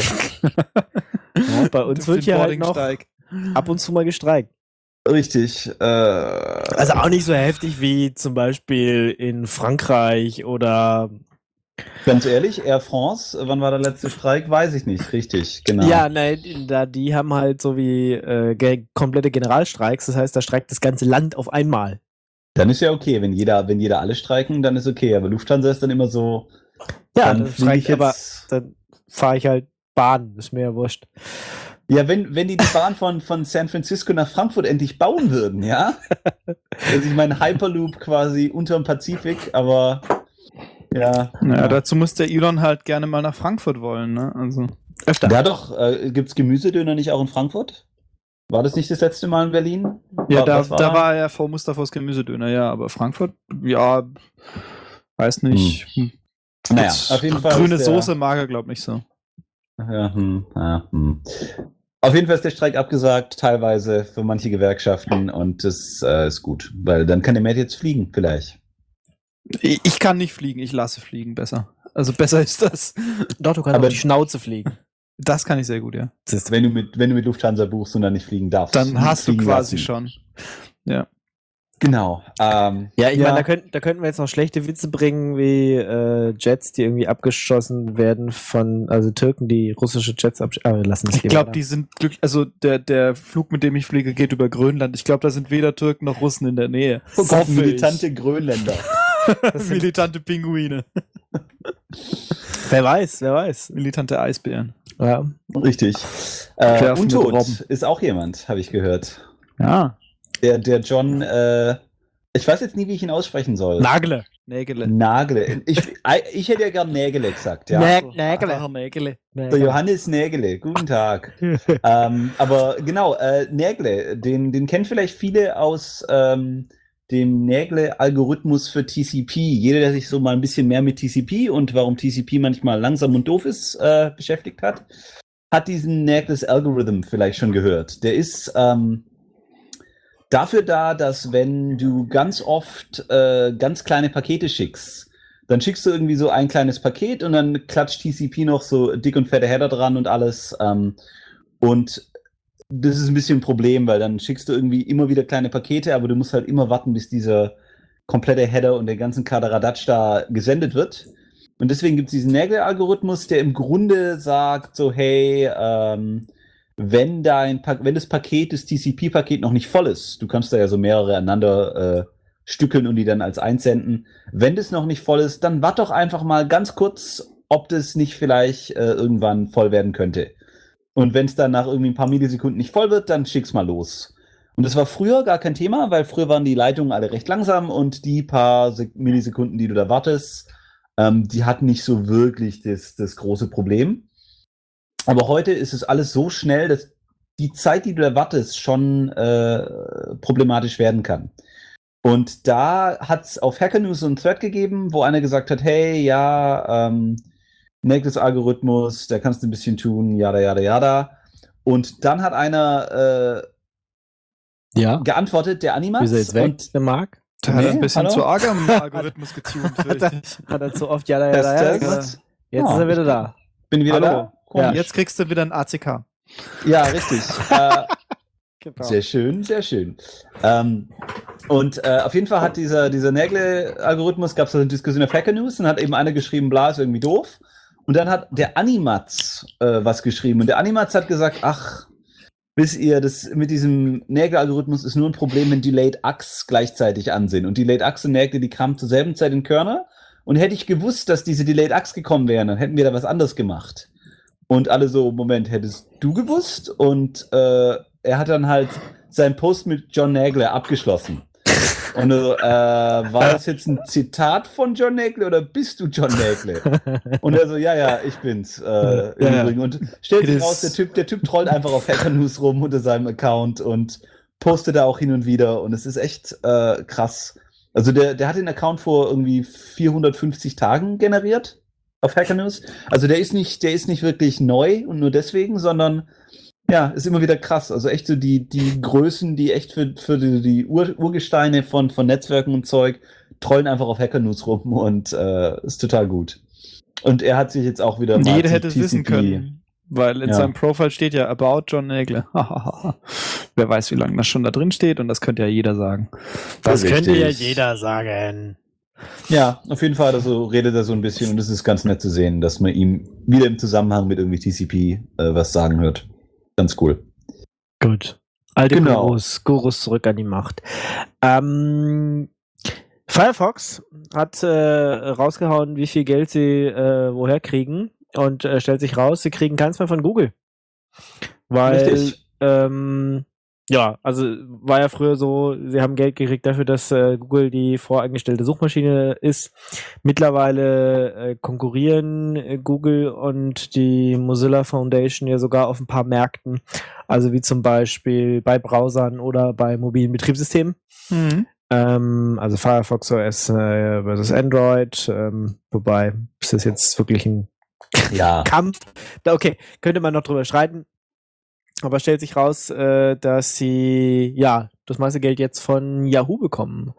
Ja, bei uns Auf wird den hier halt noch Boardingsteig. ab und zu mal gestreikt. Richtig. Äh, Also auch nicht so heftig wie zum Beispiel in Frankreich oder ganz ehrlich, Air France, wann war der letzte Streik? Weiß ich nicht. Richtig, genau. ja, nein, da die haben halt so wie äh, ge komplette Generalstreiks, das heißt, da streikt das ganze Land auf einmal. Dann ist ja okay, wenn jeder, wenn jeder alle streiken, dann ist okay. Aber Lufthansa ist dann immer so. Ja, dann dann fliege streikt ich aber jetzt. dann fahre ich halt Bahn, ist mir ja wurscht. Ja, wenn, wenn die die Bahn von, von San Francisco nach Frankfurt endlich bauen würden, ja? Also ich meine Hyperloop quasi unterm Pazifik, aber ja. Naja, dazu muss der Elon halt gerne mal nach Frankfurt wollen, ne? Also. Öfter. Da doch, äh, gibt's Gemüsedöner nicht auch in Frankfurt? War das nicht das letzte Mal in Berlin? Ja, War- da, was da war er vor Mustafas Gemüsedöner, ja, aber Frankfurt, ja, weiß nicht. Hm. Naja, Jetzt auf jeden Fall. Grüne ist der- Soße mag er, glaub nicht so. Ja, hm, ja, hm. Auf jeden Fall ist der Streik abgesagt, teilweise für manche Gewerkschaften und das äh, ist gut, weil dann kann der Matt jetzt fliegen, vielleicht. Ich, ich kann nicht fliegen, ich lasse fliegen besser. Also besser ist das. Doch, du kannst Aber- auf die Schnauze fliegen. Das kann ich sehr gut, ja. Wenn du mit, wenn du mit Lufthansa buchst und dann nicht fliegen darfst. Dann hast du fliegen quasi lassen. schon. Ja. Genau. Ähm, Ja, ich Ja. meine, da, könnt, da könnten wir jetzt noch schlechte Witze bringen, wie äh, Jets, die irgendwie abgeschossen werden von, also Türken, die russische Jets abschießen. Aber wir lassen es Ich lieber glaube, da. die sind glücklich. Also der, der Flug, mit dem ich fliege, geht über Grönland. Ich glaube, da sind weder Türken noch Russen in der Nähe. oh Gott, Hoffe ich. militante Grönländer. Militante Pinguine. Wer weiß, wer weiß. Militante Eisbären. Ja. Richtig. Äh, Werfen mit Untot Robben. ist auch jemand, habe ich gehört. Ja. Der, der John, äh, ich weiß jetzt nie, wie ich ihn aussprechen soll. Nagle. Nägele. Nagele. Ich, ich hätte ja gern Nägele gesagt, ja. Nä- Nägele. Ah, Nägele. Der Johannes Nägele, guten Tag. ähm, aber genau, äh, Nägele, den, den kennen vielleicht viele aus ähm, dem Nägele-Algorithmus für T C P. Jeder, der sich so mal ein bisschen mehr mit T C P und warum T C P manchmal langsam und doof ist, äh, beschäftigt hat, hat diesen Nägles-Algorithm vielleicht schon gehört. Der ist ähm, dafür da, dass wenn du ganz oft äh, ganz kleine Pakete schickst, dann schickst du irgendwie so ein kleines Paket und dann klatscht T C P noch so dick und fette Header dran und alles. Ähm, und das ist ein bisschen ein Problem, weil dann schickst du irgendwie immer wieder kleine Pakete, aber du musst halt immer warten, bis dieser komplette Header und der ganzen Kaderadatsch da gesendet wird. Und deswegen gibt es diesen Nägel-Algorithmus, der im Grunde sagt so, hey, ähm, wenn dein pa wenn das Paket, das T C P-Paket noch nicht voll ist, du kannst da ja so mehrere aneinander äh, stückeln und die dann als eins senden. Wenn das noch nicht voll ist, dann wart doch einfach mal ganz kurz, ob das nicht vielleicht äh, irgendwann voll werden könnte. Und wenn es dann nach irgendwie ein paar Millisekunden nicht voll wird, dann schick's mal los. Und das war früher gar kein Thema, weil früher waren die Leitungen alle recht langsam und die paar Sek Millisekunden, die du da wartest, ähm, die hatten nicht so wirklich das, das große Problem. Aber heute ist es alles so schnell, dass die Zeit, die du da wartest, schon äh, problematisch werden kann. Und da hat es auf Hacker News so einen Thread gegeben, wo einer gesagt hat, hey, ja, ähm, Nägles-Algorithmus, da kannst du ein bisschen tun, jada, jada, jada. Und dann hat einer äh, Ja. geantwortet, der Animats. Ist er jetzt weg, und der Marc? Der hat Nee, ein bisschen hallo? zu arg am Algorithmus getunt, Hat fürchte er, ich. hat er zu oft ja, ja, das, ja, ja, das, gesagt. Jetzt Ja, ist er wieder da. bin wieder Hallo. da. Komisch. Jetzt kriegst du wieder ein A C K. Ja, richtig. äh, Genau. Sehr schön, sehr schön. Ähm, und äh, auf jeden Fall hat dieser, dieser Nägle-Algorithmus, gab es eine Diskussion auf Hacker News, und hat eben einer geschrieben, bla, ist irgendwie doof. Und dann hat der Animats äh, was geschrieben. Und der Animats hat gesagt, ach, wisst ihr, das mit diesem Nägle-Algorithmus ist nur ein Problem, wenn Delayed Axe gleichzeitig an sind. Und Delayed Axe und Nägle, die kamen zur selben Zeit in Körner. Und hätte ich gewusst, dass diese Delayed Axe gekommen wären, dann hätten wir da was anderes gemacht. Und alle so, Moment, hättest du gewusst? Und äh, er hat dann halt seinen Post mit John Nagle abgeschlossen. Und äh, war das jetzt ein Zitat von John Nagle oder bist du John Nagle? Und er so, ja, ja, ich bin's. Äh, im Ja, Übrigen. Und stellt It sich is- raus, der Typ, der Typ trollt einfach auf Hacker News rum unter seinem Account und postet da auch hin und wieder. Und es ist echt äh, krass. Also der, der hat den Account vor irgendwie vierhundertfünfzig Tagen generiert auf Hacker News. Also der ist nicht, der ist nicht wirklich neu und nur deswegen, sondern ja, ist immer wieder krass. Also echt so die, die Größen, die echt für, für die, die Ur, Urgesteine von, von Netzwerken und Zeug trollen einfach auf Hacker News rum und äh, ist total gut. Und er hat sich jetzt auch wieder mal Jeder zu hätte es T C P wissen können, weil in Ja. seinem Profile steht ja About John Nagle. Wer weiß, wie lange das schon da drin steht, und das könnte ja jeder sagen. Das Richtig. könnte ja jeder sagen. Ja, auf jeden Fall also redet er so ein bisschen und es ist ganz nett zu sehen, dass man ihm wieder im Zusammenhang mit irgendwie T C P äh, was sagen hört. Ganz cool. Gut. Alte Genau. Gurus, Gurus zurück an die Macht. Ähm, Firefox hat äh, rausgehauen, wie viel Geld sie äh, woher kriegen, und äh, stellt sich raus, sie kriegen keins mehr von Google. Weil, Richtig. ähm, ja, also war ja früher so, sie haben Geld gekriegt dafür, dass äh, Google die voreingestellte Suchmaschine ist. Mittlerweile äh, konkurrieren äh, Google und die Mozilla Foundation ja sogar auf ein paar Märkten, also wie zum Beispiel bei Browsern oder bei mobilen Betriebssystemen. Mhm. Ähm, also Firefox O S äh, versus Android, ähm, wobei ist das jetzt wirklich ein Ja. Kampf? Da, okay, könnte man noch drüber streiten. Aber stellt sich raus, äh, dass sie ja das meiste Geld jetzt von Yahoo bekommen,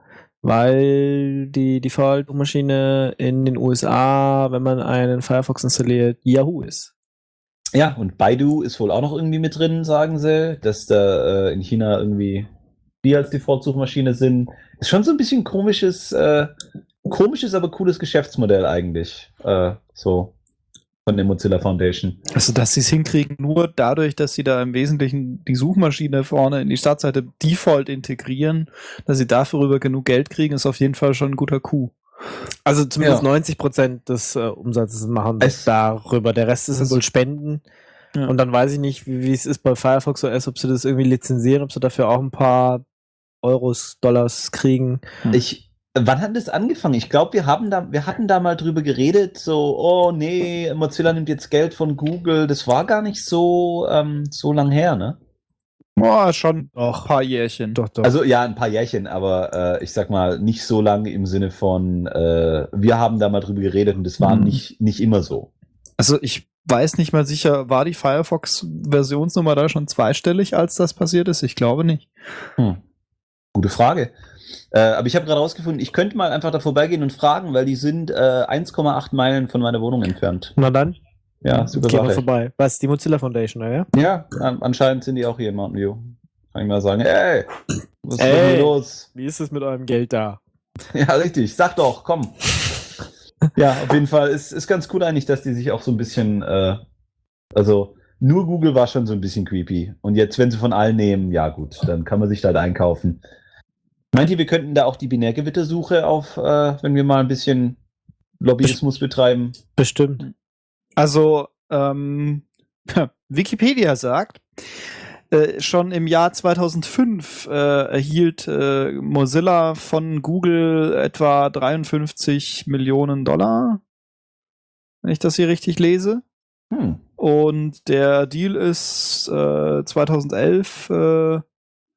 weil die Default-Maschine in den U S A, wenn man einen Firefox installiert, Yahoo ist. Ja, und Baidu ist wohl auch noch irgendwie mit drin, sagen sie, dass da äh, in China irgendwie die als Default-Suchmaschine sind. Ist schon so ein bisschen komisches, äh, komisches, aber cooles Geschäftsmodell eigentlich. Äh, so von der Mozilla Foundation. Also, dass sie es hinkriegen, nur dadurch, dass sie da im Wesentlichen die Suchmaschine vorne in die Startseite Default integrieren, dass sie dafür rüber genug Geld kriegen, ist auf jeden Fall schon ein guter Coup. Also zumindest Ja. neunzig Prozent des äh, Umsatzes machen das Es- darüber. Der Rest ist Also- wohl Spenden. Ja. Und dann weiß ich nicht, wie, wie es ist bei Firefox O S, ob sie das irgendwie lizenzieren, ob sie dafür auch ein paar Euros, Dollars kriegen. Ich, wann hat das angefangen? Ich glaube, wir haben da, wir hatten da mal drüber geredet, so, oh nee, Mozilla nimmt jetzt Geld von Google. Das war gar nicht so, ähm, so lang her, ne? Boah, schon Doch. ein paar Jährchen. Doch, doch. Also ja, ein paar Jährchen, aber äh, ich sag mal, nicht so lange im Sinne von, äh, wir haben da mal drüber geredet und das war Mhm. nicht, nicht immer so. Also ich weiß nicht mal sicher, war die Firefox-Versionsnummer da schon zweistellig, als das passiert ist? Ich glaube nicht. Hm. Gute Frage. Äh, aber ich habe gerade rausgefunden, ich könnte mal einfach da vorbeigehen und fragen, weil die sind äh, eins Komma acht Meilen von meiner Wohnung entfernt. Na dann, Ja, super gehen wir Sache. vorbei. Was, die Mozilla Foundation, oder? Ja? Ja, an, anscheinend sind die auch hier in Mountain View. Kann ich mal sagen, ey, was ist Ey. denn hier los? Wie ist es mit eurem Geld da? Ja, richtig, sag doch, komm. Ja, auf jeden Fall ist, ist ganz cool eigentlich, dass die sich auch so ein bisschen, äh, also nur Google war schon so ein bisschen creepy. Und jetzt, wenn sie von allen nehmen, ja gut, dann kann man sich da halt einkaufen. Meint ihr, wir könnten da auch die Binärgewittersuche auf, äh, wenn wir mal ein bisschen Lobbyismus betreiben? Bestimmt. Also, ähm, Wikipedia sagt, äh, schon im Jahr zweitausendfünf äh, erhielt äh, Mozilla von Google etwa dreiundfünfzig Millionen Dollar, wenn ich das hier richtig lese. Hm. Und der Deal ist äh, zweitausendelf äh, äh,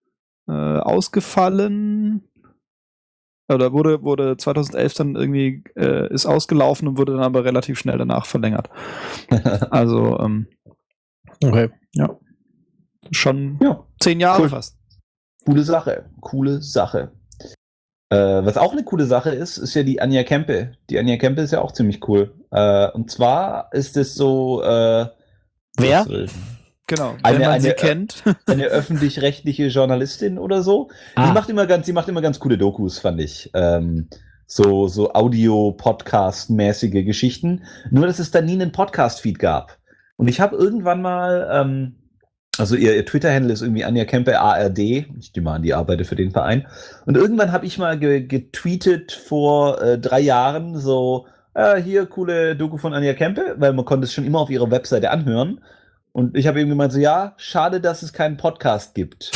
ausgefallen. Oder wurde, wurde zweitausendelf dann irgendwie äh, ist ausgelaufen und wurde dann aber relativ schnell danach verlängert. Also, ähm, Okay. ja. Schon Ja, zehn Jahre Cool. fast. Coole Sache, coole Sache. Äh, was auch eine coole Sache ist, ist ja die Anja Kempe. Die Anja Kempe ist ja auch ziemlich cool. Äh, und zwar ist es so, äh, Wer? Genau, Eine- wenn man eine- sie kennt. eine öffentlich-rechtliche Journalistin oder so. Ah. Die macht immer ganz, die macht immer ganz coole Dokus, fand ich. Ähm, so, so Audio-Podcast-mäßige Geschichten. Nur, dass es da nie einen Podcast-Feed gab. Und ich habe irgendwann mal, ähm, also ihr, ihr Twitter-Handle ist irgendwie Anja Kempe A R D. Ich nehme an, die arbeitet für den Verein. Und irgendwann habe ich mal ge getweetet vor äh, drei Jahren so, äh, hier, coole Doku von Anja Kempe, weil man konnte es schon immer auf ihrer Webseite anhören. Und ich habe eben gemeint so, ja, schade, dass es keinen Podcast gibt.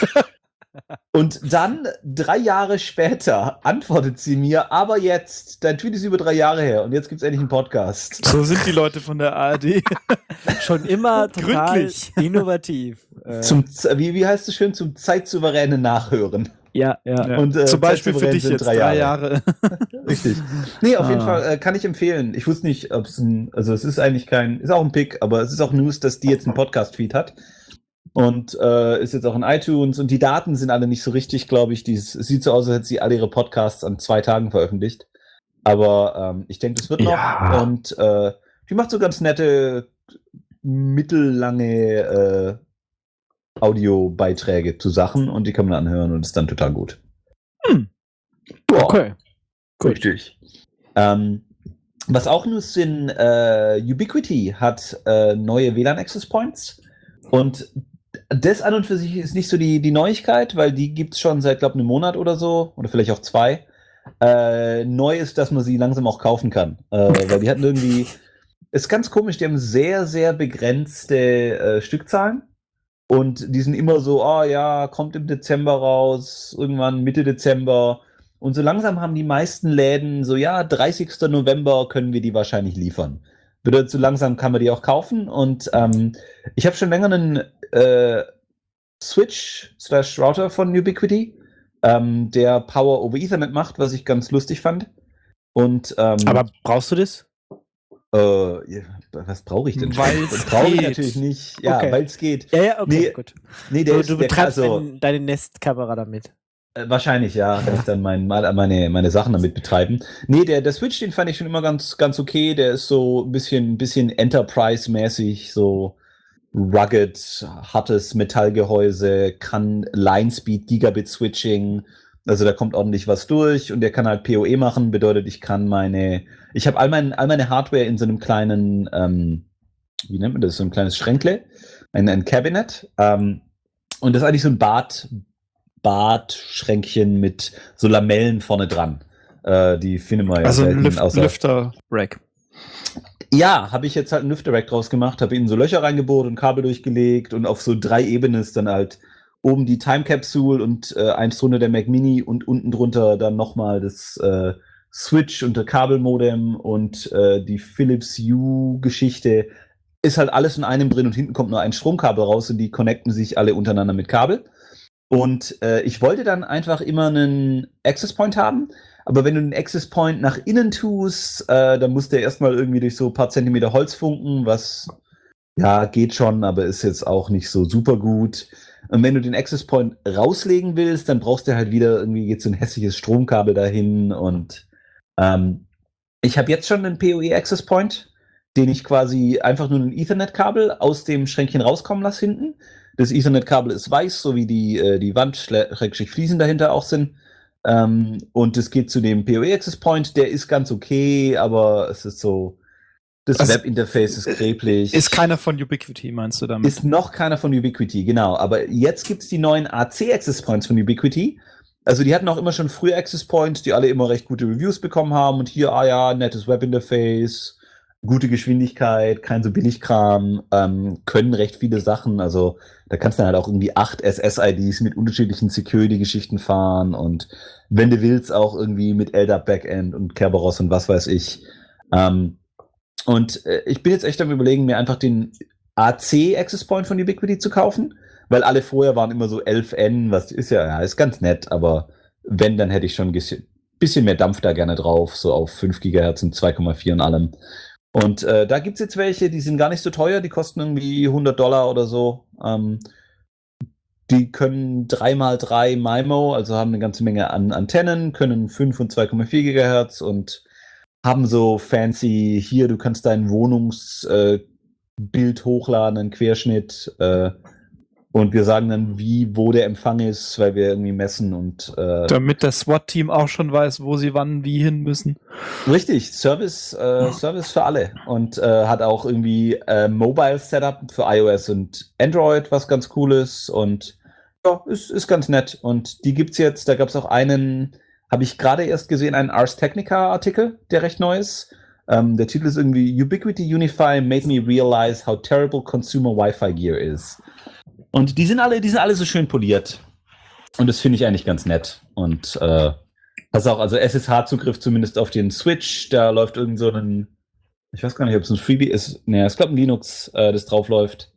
Und dann, drei Jahre später, antwortet sie mir, aber jetzt, dein Tweet ist über drei Jahre her und jetzt gibt es endlich einen Podcast. So sind die Leute von der A R D. Schon immer total Gründlich. innovativ. Äh, Zum, Z- wie, wie heißt es schön? Zum zeitsouveränen Nachhören. ja, ja. Ja. Und, äh, Zum Beispiel für zeitsouverän dich sind jetzt drei drei Jahre. Jahre. Richtig. Nee, auf jeden Ah. Fall äh, kann ich empfehlen. Ich wusste nicht, ob es ein, also es ist eigentlich kein, ist auch ein Pick, aber es ist auch News, dass die jetzt einen Podcast-Feed hat. Und äh, ist jetzt auch in iTunes und die Daten sind alle nicht so richtig, glaube ich. Dies, es sieht so aus, als hätte sie alle ihre Podcasts an zwei Tagen veröffentlicht. Aber ähm, ich denke, das wird noch. Ja. Und äh, die macht so ganz nette, mittellange äh, Audiobeiträge zu Sachen und die kann man anhören und ist dann total gut. Hm. Ja. Okay. Gut. Richtig. Ähm, was auch News sind, äh, Ubiquiti hat äh, neue W L A N-Access Points und das an und für sich ist nicht so die, die Neuigkeit, weil die gibt es schon seit, glaube ich, einem Monat oder so oder vielleicht auch zwei. Äh, neu ist, dass man sie langsam auch kaufen kann, äh, weil die hatten irgendwie, ist ganz komisch, die haben sehr, sehr begrenzte äh, Stückzahlen. Und die sind immer so, oh ja, kommt im Dezember raus, irgendwann Mitte Dezember. Und so langsam haben die meisten Läden so, ja, dreißigster November können wir die wahrscheinlich liefern. Bedeutet, so langsam kann man die auch kaufen. Und ähm, ich habe schon länger einen äh, Switch slash Router von Ubiquiti, ähm, der Power over Ethernet macht, was ich ganz lustig fand. Und ähm, Aber brauchst du das? äh, ja, was brauche ich denn? Weil's Das brauche ich geht. natürlich nicht. Ja, Okay. weil es geht. Ja, ja, okay, Nee, gut. Nee, der Du, ist du der, betreibst also, dein, deine Nestkamera damit. Äh, wahrscheinlich, ja. Kann ich dann mein, mal- meine, meine Sachen damit betreiben. Nee, der, der Switch, den fand ich schon immer ganz, ganz okay. Der ist so ein bisschen, bisschen Enterprise-mäßig, so rugged, hartes Metallgehäuse, kann Line-Speed, Gigabit-Switching. Also da kommt ordentlich was durch und der kann halt P O E machen. Bedeutet, ich kann meine, ich habe all, mein, all meine Hardware in so einem kleinen, ähm, wie nennt man das, so ein kleines Schränkle, ein, ein Cabinet. Ähm, und das ist eigentlich so ein Bad, Badschränkchen mit so Lamellen vorne dran. Äh, die findet man ja Also ein selten, Lüft außer- Lüfter-Rack. Ja, habe ich jetzt halt einen Lüfter-Rack draus gemacht, habe ihnen so Löcher reingebohrt und Kabel durchgelegt und auf so drei Ebenen ist dann halt oben die Time Capsule und äh, eins drunter der Mac Mini und unten drunter dann nochmal das äh, Switch und der Kabelmodem und äh, die Philips Hue-Geschichte. Ist halt alles in einem drin und hinten kommt nur ein Stromkabel raus und die connecten sich alle untereinander mit Kabel. Und äh, ich wollte dann einfach immer einen Access Point haben, aber wenn du den Access Point nach innen tust, äh, dann muss der erstmal irgendwie durch so ein paar Zentimeter Holz funken, was ja geht schon, aber ist jetzt auch nicht so super gut. Und wenn du den Access Point rauslegen willst, dann brauchst du halt wieder irgendwie geht so ein hässliches Stromkabel dahin und ähm, ich habe jetzt schon einen P O E Access Point, den ich quasi einfach nur ein Ethernet-Kabel aus dem Schränkchen rauskommen lasse hinten. Das Ethernet-Kabel ist weiß, so wie die, äh, die Wand-Fliesen dahinter auch sind. Ähm, und es geht zu dem P O E Access Point, der ist ganz okay, aber es ist so, das Also, Webinterface ist kreblich. Ist keiner von Ubiquiti, meinst du damit? Ist noch keiner von Ubiquiti, genau. Aber jetzt gibt es die neuen A C Access Points von Ubiquiti. Also die hatten auch immer schon frühe Access Points, die alle immer recht gute Reviews bekommen haben. Und hier, ah ja, nettes Webinterface, gute Geschwindigkeit, kein so Billigkram, ähm, können recht viele Sachen. Also da kannst du dann halt auch irgendwie acht S S-I Ds mit unterschiedlichen Security-Geschichten fahren. Und wenn du willst, auch irgendwie mit L D A P-Backend und Kerberos und was weiß ich. Ähm, Und äh, ich bin jetzt echt am Überlegen, mir einfach den A C Access Point von Ubiquiti zu kaufen, weil alle vorher waren immer so elf N, was ist ja, ja, ist ganz nett, aber wenn, dann hätte ich schon ein bisschen, bisschen mehr Dampf da gerne drauf, so auf fünf Gigahertz und zwei Komma vier und allem. Und äh, da gibt's jetzt welche, die sind gar nicht so teuer, die kosten irgendwie hundert Dollar oder so. Ähm, die können drei mal drei MIMO, also haben eine ganze Menge an Antennen, können fünf und zwei Komma vier Gigahertz und haben so fancy, hier, du kannst dein Wohnungsbild äh, hochladen, einen Querschnitt, äh, und wir sagen dann, wie, wo der Empfang ist, weil wir irgendwie messen und äh, damit das SWAT-Team auch schon weiß, wo sie wann wie hin müssen. Richtig, Service, äh, Service für alle und äh, hat auch irgendwie äh, Mobile Setup für iOS und Android, was ganz cool ist und ja, ist, ist ganz nett. Und die gibt's jetzt, da gab's auch einen, habe ich gerade erst gesehen, einen Ars Technica Artikel, der recht neu ist. Ähm, der Titel ist irgendwie Ubiquiti Unify made me realize how terrible consumer Wi-Fi gear is. Und die sind alle, die sind alle so schön poliert. Und das finde ich eigentlich ganz nett. Und äh, das auch, also S S H-Zugriff zumindest auf den Switch, da läuft irgend so ein, ich weiß gar nicht, ob es ein Freebie ist, ne, es glaube ein Linux, äh, das drauf läuft.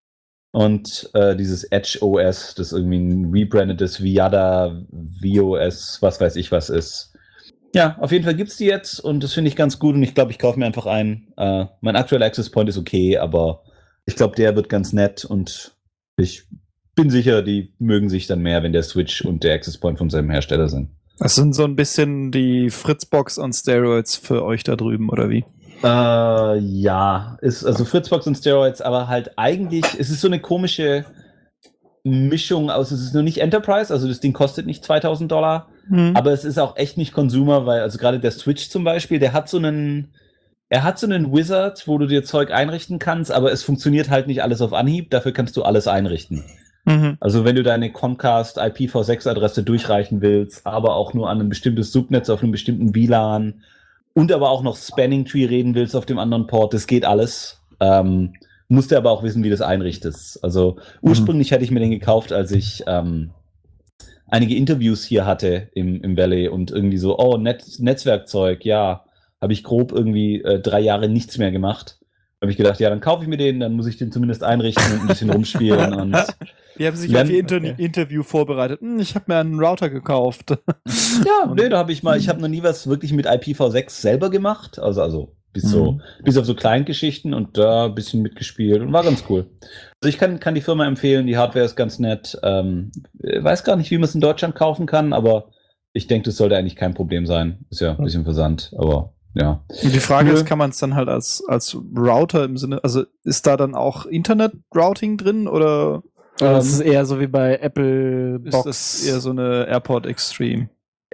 Und äh, dieses Edge O S, das irgendwie ein rebrandetes Viada, V O S, was weiß ich was ist. Ja, auf jeden Fall gibt's die jetzt und das finde ich ganz gut und ich glaube, ich kaufe mir einfach einen. Äh, mein aktueller Access Point ist okay, aber ich glaube, der wird ganz nett und ich bin sicher, die mögen sich dann mehr, wenn der Switch und der Access Point von seinem Hersteller sind. Das sind so ein bisschen die Fritzbox on Steroids für euch da drüben, oder wie? Äh, ja, ist also Fritzbox und Steroids, aber halt eigentlich, es ist so eine komische Mischung aus, es ist nur nicht Enterprise, also das Ding kostet nicht zweitausend Dollar, hm. aber es ist auch echt nicht Consumer, weil also gerade der Switch zum Beispiel, der hat so einen Er hat so einen Wizard, wo du dir Zeug einrichten kannst, aber es funktioniert halt nicht alles auf Anhieb, dafür kannst du alles einrichten. Mhm. Also wenn du deine Comcast I P v sechs Adresse durchreichen willst, aber auch nur an ein bestimmtes Subnetz auf einem bestimmten W L A N und aber auch noch Spanning Tree reden willst auf dem anderen Port, das geht alles. Ähm, musst du aber auch wissen, wie du das einrichtest. Also ursprünglich mhm. hätte ich mir den gekauft, als ich ähm, einige Interviews hier hatte im, im Valley und irgendwie so, oh, Net- Netzwerkzeug, ja, habe ich grob irgendwie äh, drei Jahre nichts mehr gemacht. Habe ich gedacht, ja, dann kaufe ich mir den, dann muss ich den zumindest einrichten und ein bisschen rumspielen. Und wie haben Sie sich auf Ihr Inter- okay. Interview vorbereitet? Hm, ich habe mir einen Router gekauft. Ja, nee, da habe ich mal, ich habe noch nie was wirklich mit I P v sechs selber gemacht. Also, also bis, mhm. so, bis auf so Kleingeschichten und da ein bisschen mitgespielt und war ganz cool. Also ich kann, kann die Firma empfehlen, die Hardware ist ganz nett. Ähm, weiß gar nicht, wie man es in Deutschland kaufen kann, aber ich denke, das sollte eigentlich kein Problem sein. Ist ja ein bisschen Versand, aber ja. Und die Frage ja. ist, kann man es dann halt als, als Router im Sinne, also ist da dann auch Internet-Routing drin oder? Ähm, das ist eher so wie bei Apple Box. Ist das eher so eine AirPod Extreme?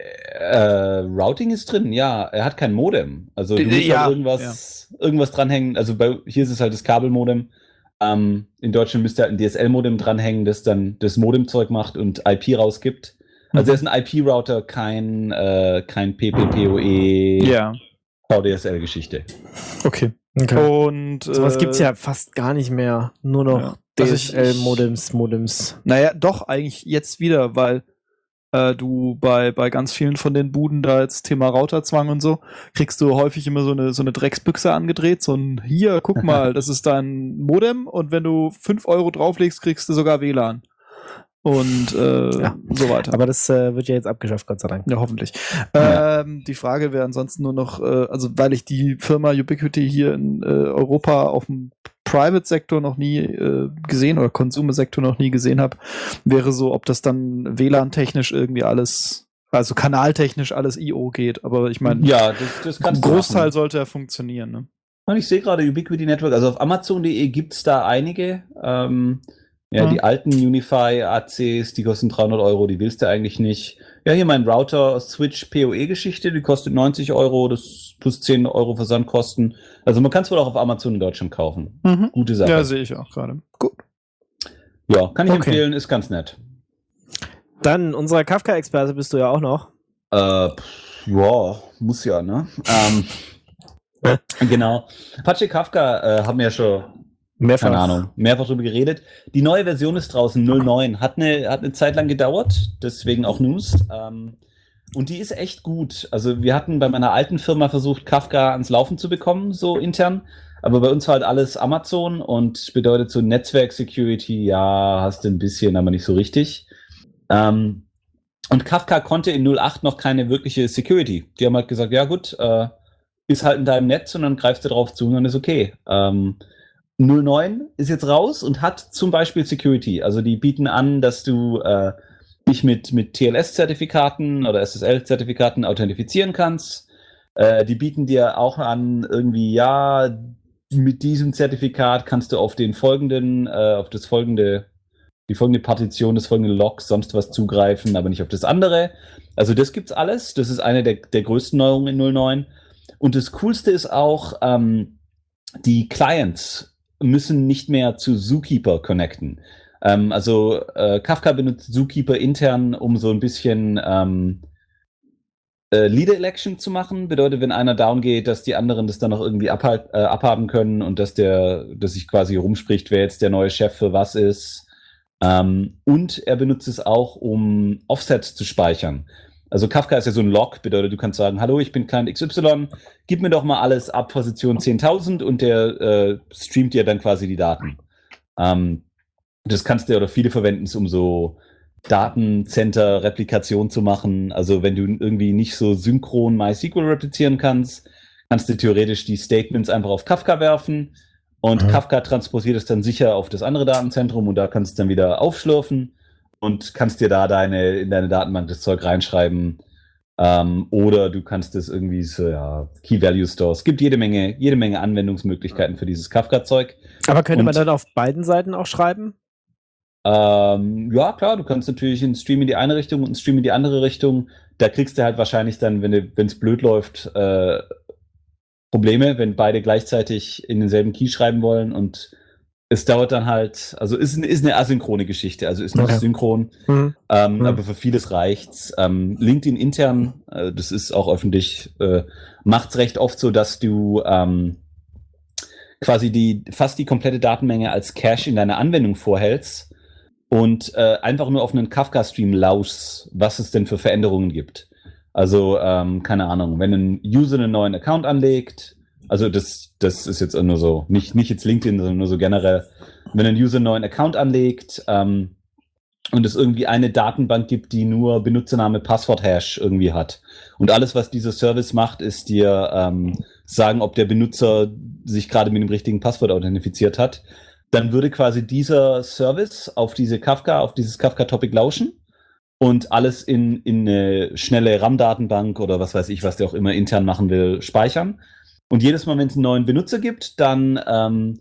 Äh, Routing ist drin, ja. Er hat kein Modem. Also du musst ja, halt irgendwas, ja. irgendwas dranhängen. Also bei, hier ist es halt das Kabelmodem. Ähm, in Deutschland müsste halt ein D S L-Modem dranhängen, das dann das Modemzeug macht und I P rausgibt. Also er ist ein I P-Router, kein, äh, kein P P P O E. Ja. V D S L-Geschichte. Okay. okay. Und so was äh, gibt's ja fast gar nicht mehr. Nur noch ja. D S L-Modems, Modems. Naja, doch, eigentlich jetzt wieder, weil äh, du bei, bei ganz vielen von den Buden da jetzt Thema Routerzwang und so, kriegst du häufig immer so eine, so eine Drecksbüchse angedreht, so ein, hier, guck mal, das ist dein Modem und wenn du fünf Euro drauflegst, kriegst du sogar W L A N. Und äh, ja. so weiter. Aber das äh, wird ja jetzt abgeschafft, Gott sei Dank. Ja, hoffentlich. Ja. Ähm, die Frage wäre ansonsten nur noch, äh, also weil ich die Firma Ubiquiti hier in äh, Europa auf dem Private-Sektor noch nie äh, gesehen oder Consumer-Sektor noch nie gesehen habe, wäre so, ob das dann W L A N-technisch irgendwie alles, also kanaltechnisch alles I O geht. Aber ich meine, ja, das, das kannst ein Großteil machen. Sollte ja funktionieren. Ne? Und ich sehe gerade Ubiquiti Network, also auf Amazon punkt de gibt es da einige. Ähm, Ja, mhm. die alten Unify A Cs, die kosten dreihundert Euro, die willst du eigentlich nicht. Ja, hier mein Router Switch P O E-Geschichte, die kostet neunzig Euro, das plus zehn Euro Versandkosten. Also man kann es wohl auch auf Amazon in Deutschland kaufen. Mhm. Gute Sache. Ja, sehe ich auch gerade. Gut. Ja, kann ich okay. empfehlen, ist ganz nett. Dann, unser Kafka-Experte bist du ja auch noch. Äh, pff, ja, muss ja, ne? ähm, genau. Apache Kafka äh, haben wir ja schon Mehrfach. Keine Ahnung, mehrfach drüber geredet. Die neue Version ist draußen, null neun. Hat eine, hat eine Zeit lang gedauert, deswegen auch News. Ähm, und die ist echt gut. Also wir hatten bei meiner alten Firma versucht, Kafka ans Laufen zu bekommen, so intern. Aber bei uns war halt alles Amazon und bedeutet so Netzwerk-Security, ja, hast du ein bisschen, aber nicht so richtig. Ähm, und Kafka konnte in null acht noch keine wirkliche Security. Die haben halt gesagt, ja gut, äh, ist halt in deinem Netz und dann greifst du drauf zu und dann ist okay. Ähm, null neun ist jetzt raus und hat zum Beispiel Security. Also die bieten an, dass du äh, dich mit, mit T L S-Zertifikaten oder S S L-Zertifikaten authentifizieren kannst. Äh, die bieten dir auch an, irgendwie, ja, mit diesem Zertifikat kannst du auf den folgenden, äh, auf das folgende, die folgende Partition, das folgende Log, sonst was zugreifen, aber nicht auf das andere. Also das gibt's alles. Das ist eine der, der größten Neuerungen in null neun. Und das Coolste ist auch, ähm, die Clients müssen nicht mehr zu Zookeeper connecten. Ähm, also äh, Kafka benutzt Zookeeper intern, um so ein bisschen ähm, äh, Leader Election zu machen. Bedeutet, wenn einer down geht, dass die anderen das dann noch irgendwie abhalt, äh, abhaben können und dass der, dass sich quasi rumspricht, wer jetzt der neue Chef für was ist. Ähm, und er benutzt es auch, um Offsets zu speichern. Also Kafka ist ja so ein Log, bedeutet, du kannst sagen, hallo, ich bin Client X Y, gib mir doch mal alles ab Position zehntausend und der äh, streamt dir dann quasi die Daten. Ähm, das kannst du oder viele verwenden es, um so Datencenter-Replikation zu machen. Also wenn du irgendwie nicht so synchron MySQL replizieren kannst, kannst du theoretisch die Statements einfach auf Kafka werfen und mhm. Kafka transportiert es dann sicher auf das andere Datenzentrum und da kannst du dann wieder aufschlürfen und kannst dir da deine, in deine Datenbank das Zeug reinschreiben. Ähm, oder du kannst es irgendwie so, ja, Key-Value-Store. Es gibt jede Menge, jede Menge Anwendungsmöglichkeiten für dieses Kafka-Zeug. Aber könnte und, man dann auf beiden Seiten auch schreiben? Ähm, ja, klar, du kannst natürlich einen Stream in die eine Richtung und einen Stream in die andere Richtung. Da kriegst du halt wahrscheinlich dann, wenn es blöd läuft, äh, Probleme, wenn beide gleichzeitig in denselben Key schreiben wollen und es dauert dann halt, also ist, ist eine asynchrone Geschichte, also ist nicht okay. synchron, mhm. Ähm, mhm. aber für vieles reicht's. Ähm, LinkedIn intern, äh, das ist auch öffentlich, äh, macht's recht oft so, dass du ähm, quasi die fast die komplette Datenmenge als Cache in deiner Anwendung vorhältst und äh, einfach nur auf einen Kafka-Stream lauschst, was es denn für Veränderungen gibt. Also, ähm, keine Ahnung, wenn ein User einen neuen Account anlegt, also das, das ist jetzt nur so, nicht, nicht jetzt LinkedIn, sondern nur so generell, wenn ein User einen neuen Account anlegt ähm, und es irgendwie eine Datenbank gibt, die nur Benutzername, Passwort-Hash irgendwie hat. Und alles, was dieser Service macht, ist dir ähm, sagen, ob der Benutzer sich gerade mit dem richtigen Passwort authentifiziert hat. Dann würde quasi dieser Service auf diese Kafka, auf dieses Kafka-Topic lauschen und alles in, in eine schnelle RAM-Datenbank oder was weiß ich, was der auch immer intern machen will, speichern. Und jedes Mal, wenn es einen neuen Benutzer gibt, dann ähm,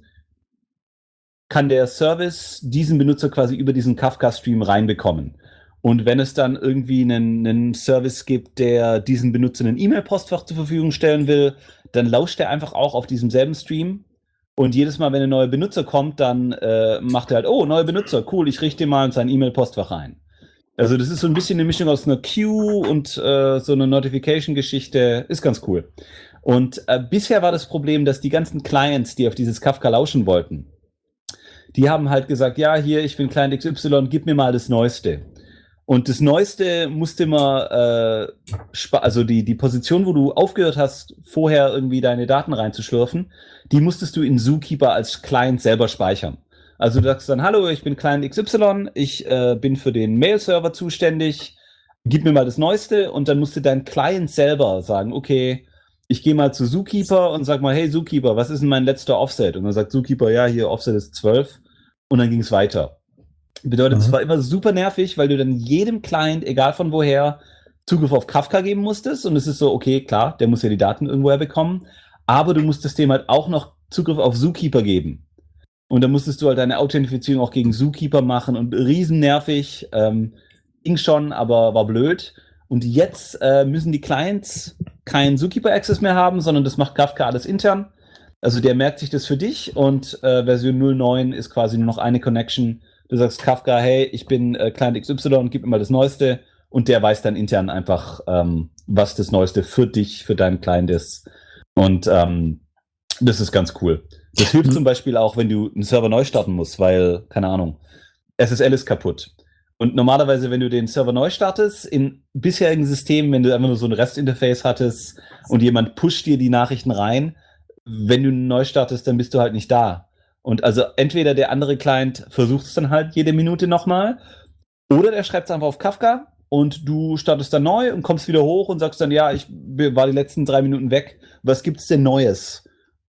kann der Service diesen Benutzer quasi über diesen Kafka-Stream reinbekommen. Und wenn es dann irgendwie einen, einen Service gibt, der diesen Benutzer ein E-Mail-Postfach zur Verfügung stellen will, dann lauscht er einfach auch auf diesem selben Stream. Und jedes Mal, wenn ein neuer Benutzer kommt, dann äh, macht er halt, oh, neuer Benutzer, cool, ich richte mal in sein E-Mail-Postfach rein. Also das ist so ein bisschen eine Mischung aus einer Queue und äh, so einer Notification-Geschichte. Ist ganz cool. Und äh, bisher war das Problem, dass die ganzen Clients, die auf dieses Kafka lauschen wollten, die haben halt gesagt, ja, hier, ich bin Client X Y, gib mir mal das Neueste. Und das Neueste musste man, äh, also die, die Position, wo du aufgehört hast, vorher irgendwie deine Daten reinzuschlürfen, die musstest du in Zookeeper als Client selber speichern. Also du sagst dann, hallo, ich bin Client X Y, ich äh, bin für den Mail-Server zuständig, gib mir mal das Neueste und dann musste dein Client selber sagen, okay, ich gehe mal zu Zookeeper und sag mal, hey Zookeeper, was ist denn mein letzter Offset? Und dann sagt Zookeeper, ja, hier Offset ist zwölf und dann ging es weiter. Bedeutet, es mhm. war immer super nervig, weil du dann jedem Client, egal von woher, Zugriff auf Kafka geben musstest und es ist so, okay, klar, der muss ja die Daten irgendwoher bekommen, aber du musstest dem halt auch noch Zugriff auf Zookeeper geben. Und dann musstest du halt deine Authentifizierung auch gegen Zookeeper machen und riesen nervig, ähm, ging schon, aber war blöd. Und jetzt äh, müssen die Clients keinen Zookeeper-Access mehr haben, sondern das macht Kafka alles intern. Also der merkt sich das für dich und äh, Version null neun ist quasi nur noch eine Connection. Du sagst Kafka, hey, ich bin äh, Client X Y, gib mir mal das Neueste und der weiß dann intern einfach, ähm, was das Neueste für dich, für deinen Client ist. Und ähm, das ist ganz cool. Das hilft zum Beispiel auch, wenn du einen Server neu starten musst, weil, keine Ahnung, S S L ist kaputt. Und normalerweise, wenn du den Server neu startest, in bisherigen Systemen, wenn du einfach nur so ein REST-Interface hattest und jemand pusht dir die Nachrichten rein, wenn du neu startest, dann bist du halt nicht da. Und also entweder der andere Client versucht es dann halt jede Minute nochmal, oder der schreibt es einfach auf Kafka und du startest dann neu und kommst wieder hoch und sagst dann, ja, ich war die letzten drei Minuten weg, was gibt's denn Neues?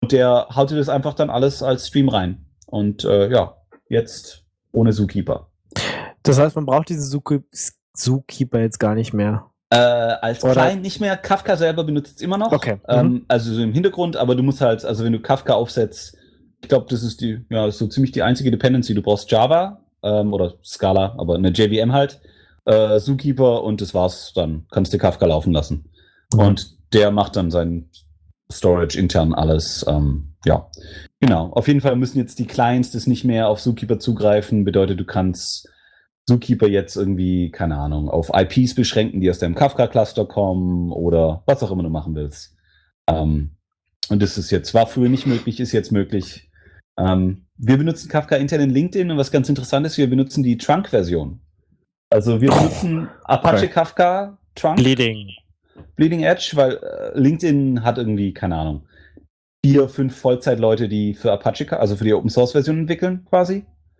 Und der haut dir das einfach dann alles als Stream rein. Und äh, ja, jetzt ohne Zookeeper. Das heißt, man braucht diese Zookeeper jetzt gar nicht mehr. Äh, als Oder? Client nicht mehr. Kafka selber benutzt es immer noch. Okay. Ähm, Mhm. Also so im Hintergrund, aber du musst halt, also wenn du Kafka aufsetzt, ich glaube, das ist die, ja, so ziemlich die einzige Dependency. Du brauchst Java ähm, oder Scala, aber eine J V M halt, äh, Zookeeper und das war's dann. Kannst du Kafka laufen lassen. Mhm. Und der macht dann sein Storage intern alles. Ähm, ja, genau. Auf jeden Fall müssen jetzt die Clients das nicht mehr auf Zookeeper zugreifen. Bedeutet, du kannst Zookeeper jetzt irgendwie, keine Ahnung, auf I Ps beschränken, die aus deinem Kafka-Cluster kommen oder was auch immer du machen willst. Ähm, und das ist jetzt, war früher nicht möglich, ist jetzt möglich. Ähm, wir benutzen Kafka intern in LinkedIn und was ganz interessant ist, wir benutzen die Trunk-Version. Also wir benutzen Apache okay. Kafka Trunk. Bleeding. Bleeding Edge, weil äh, LinkedIn hat irgendwie, keine Ahnung, vier, fünf Vollzeitleute, die für Apache, also für die Open-Source-Version entwickeln quasi.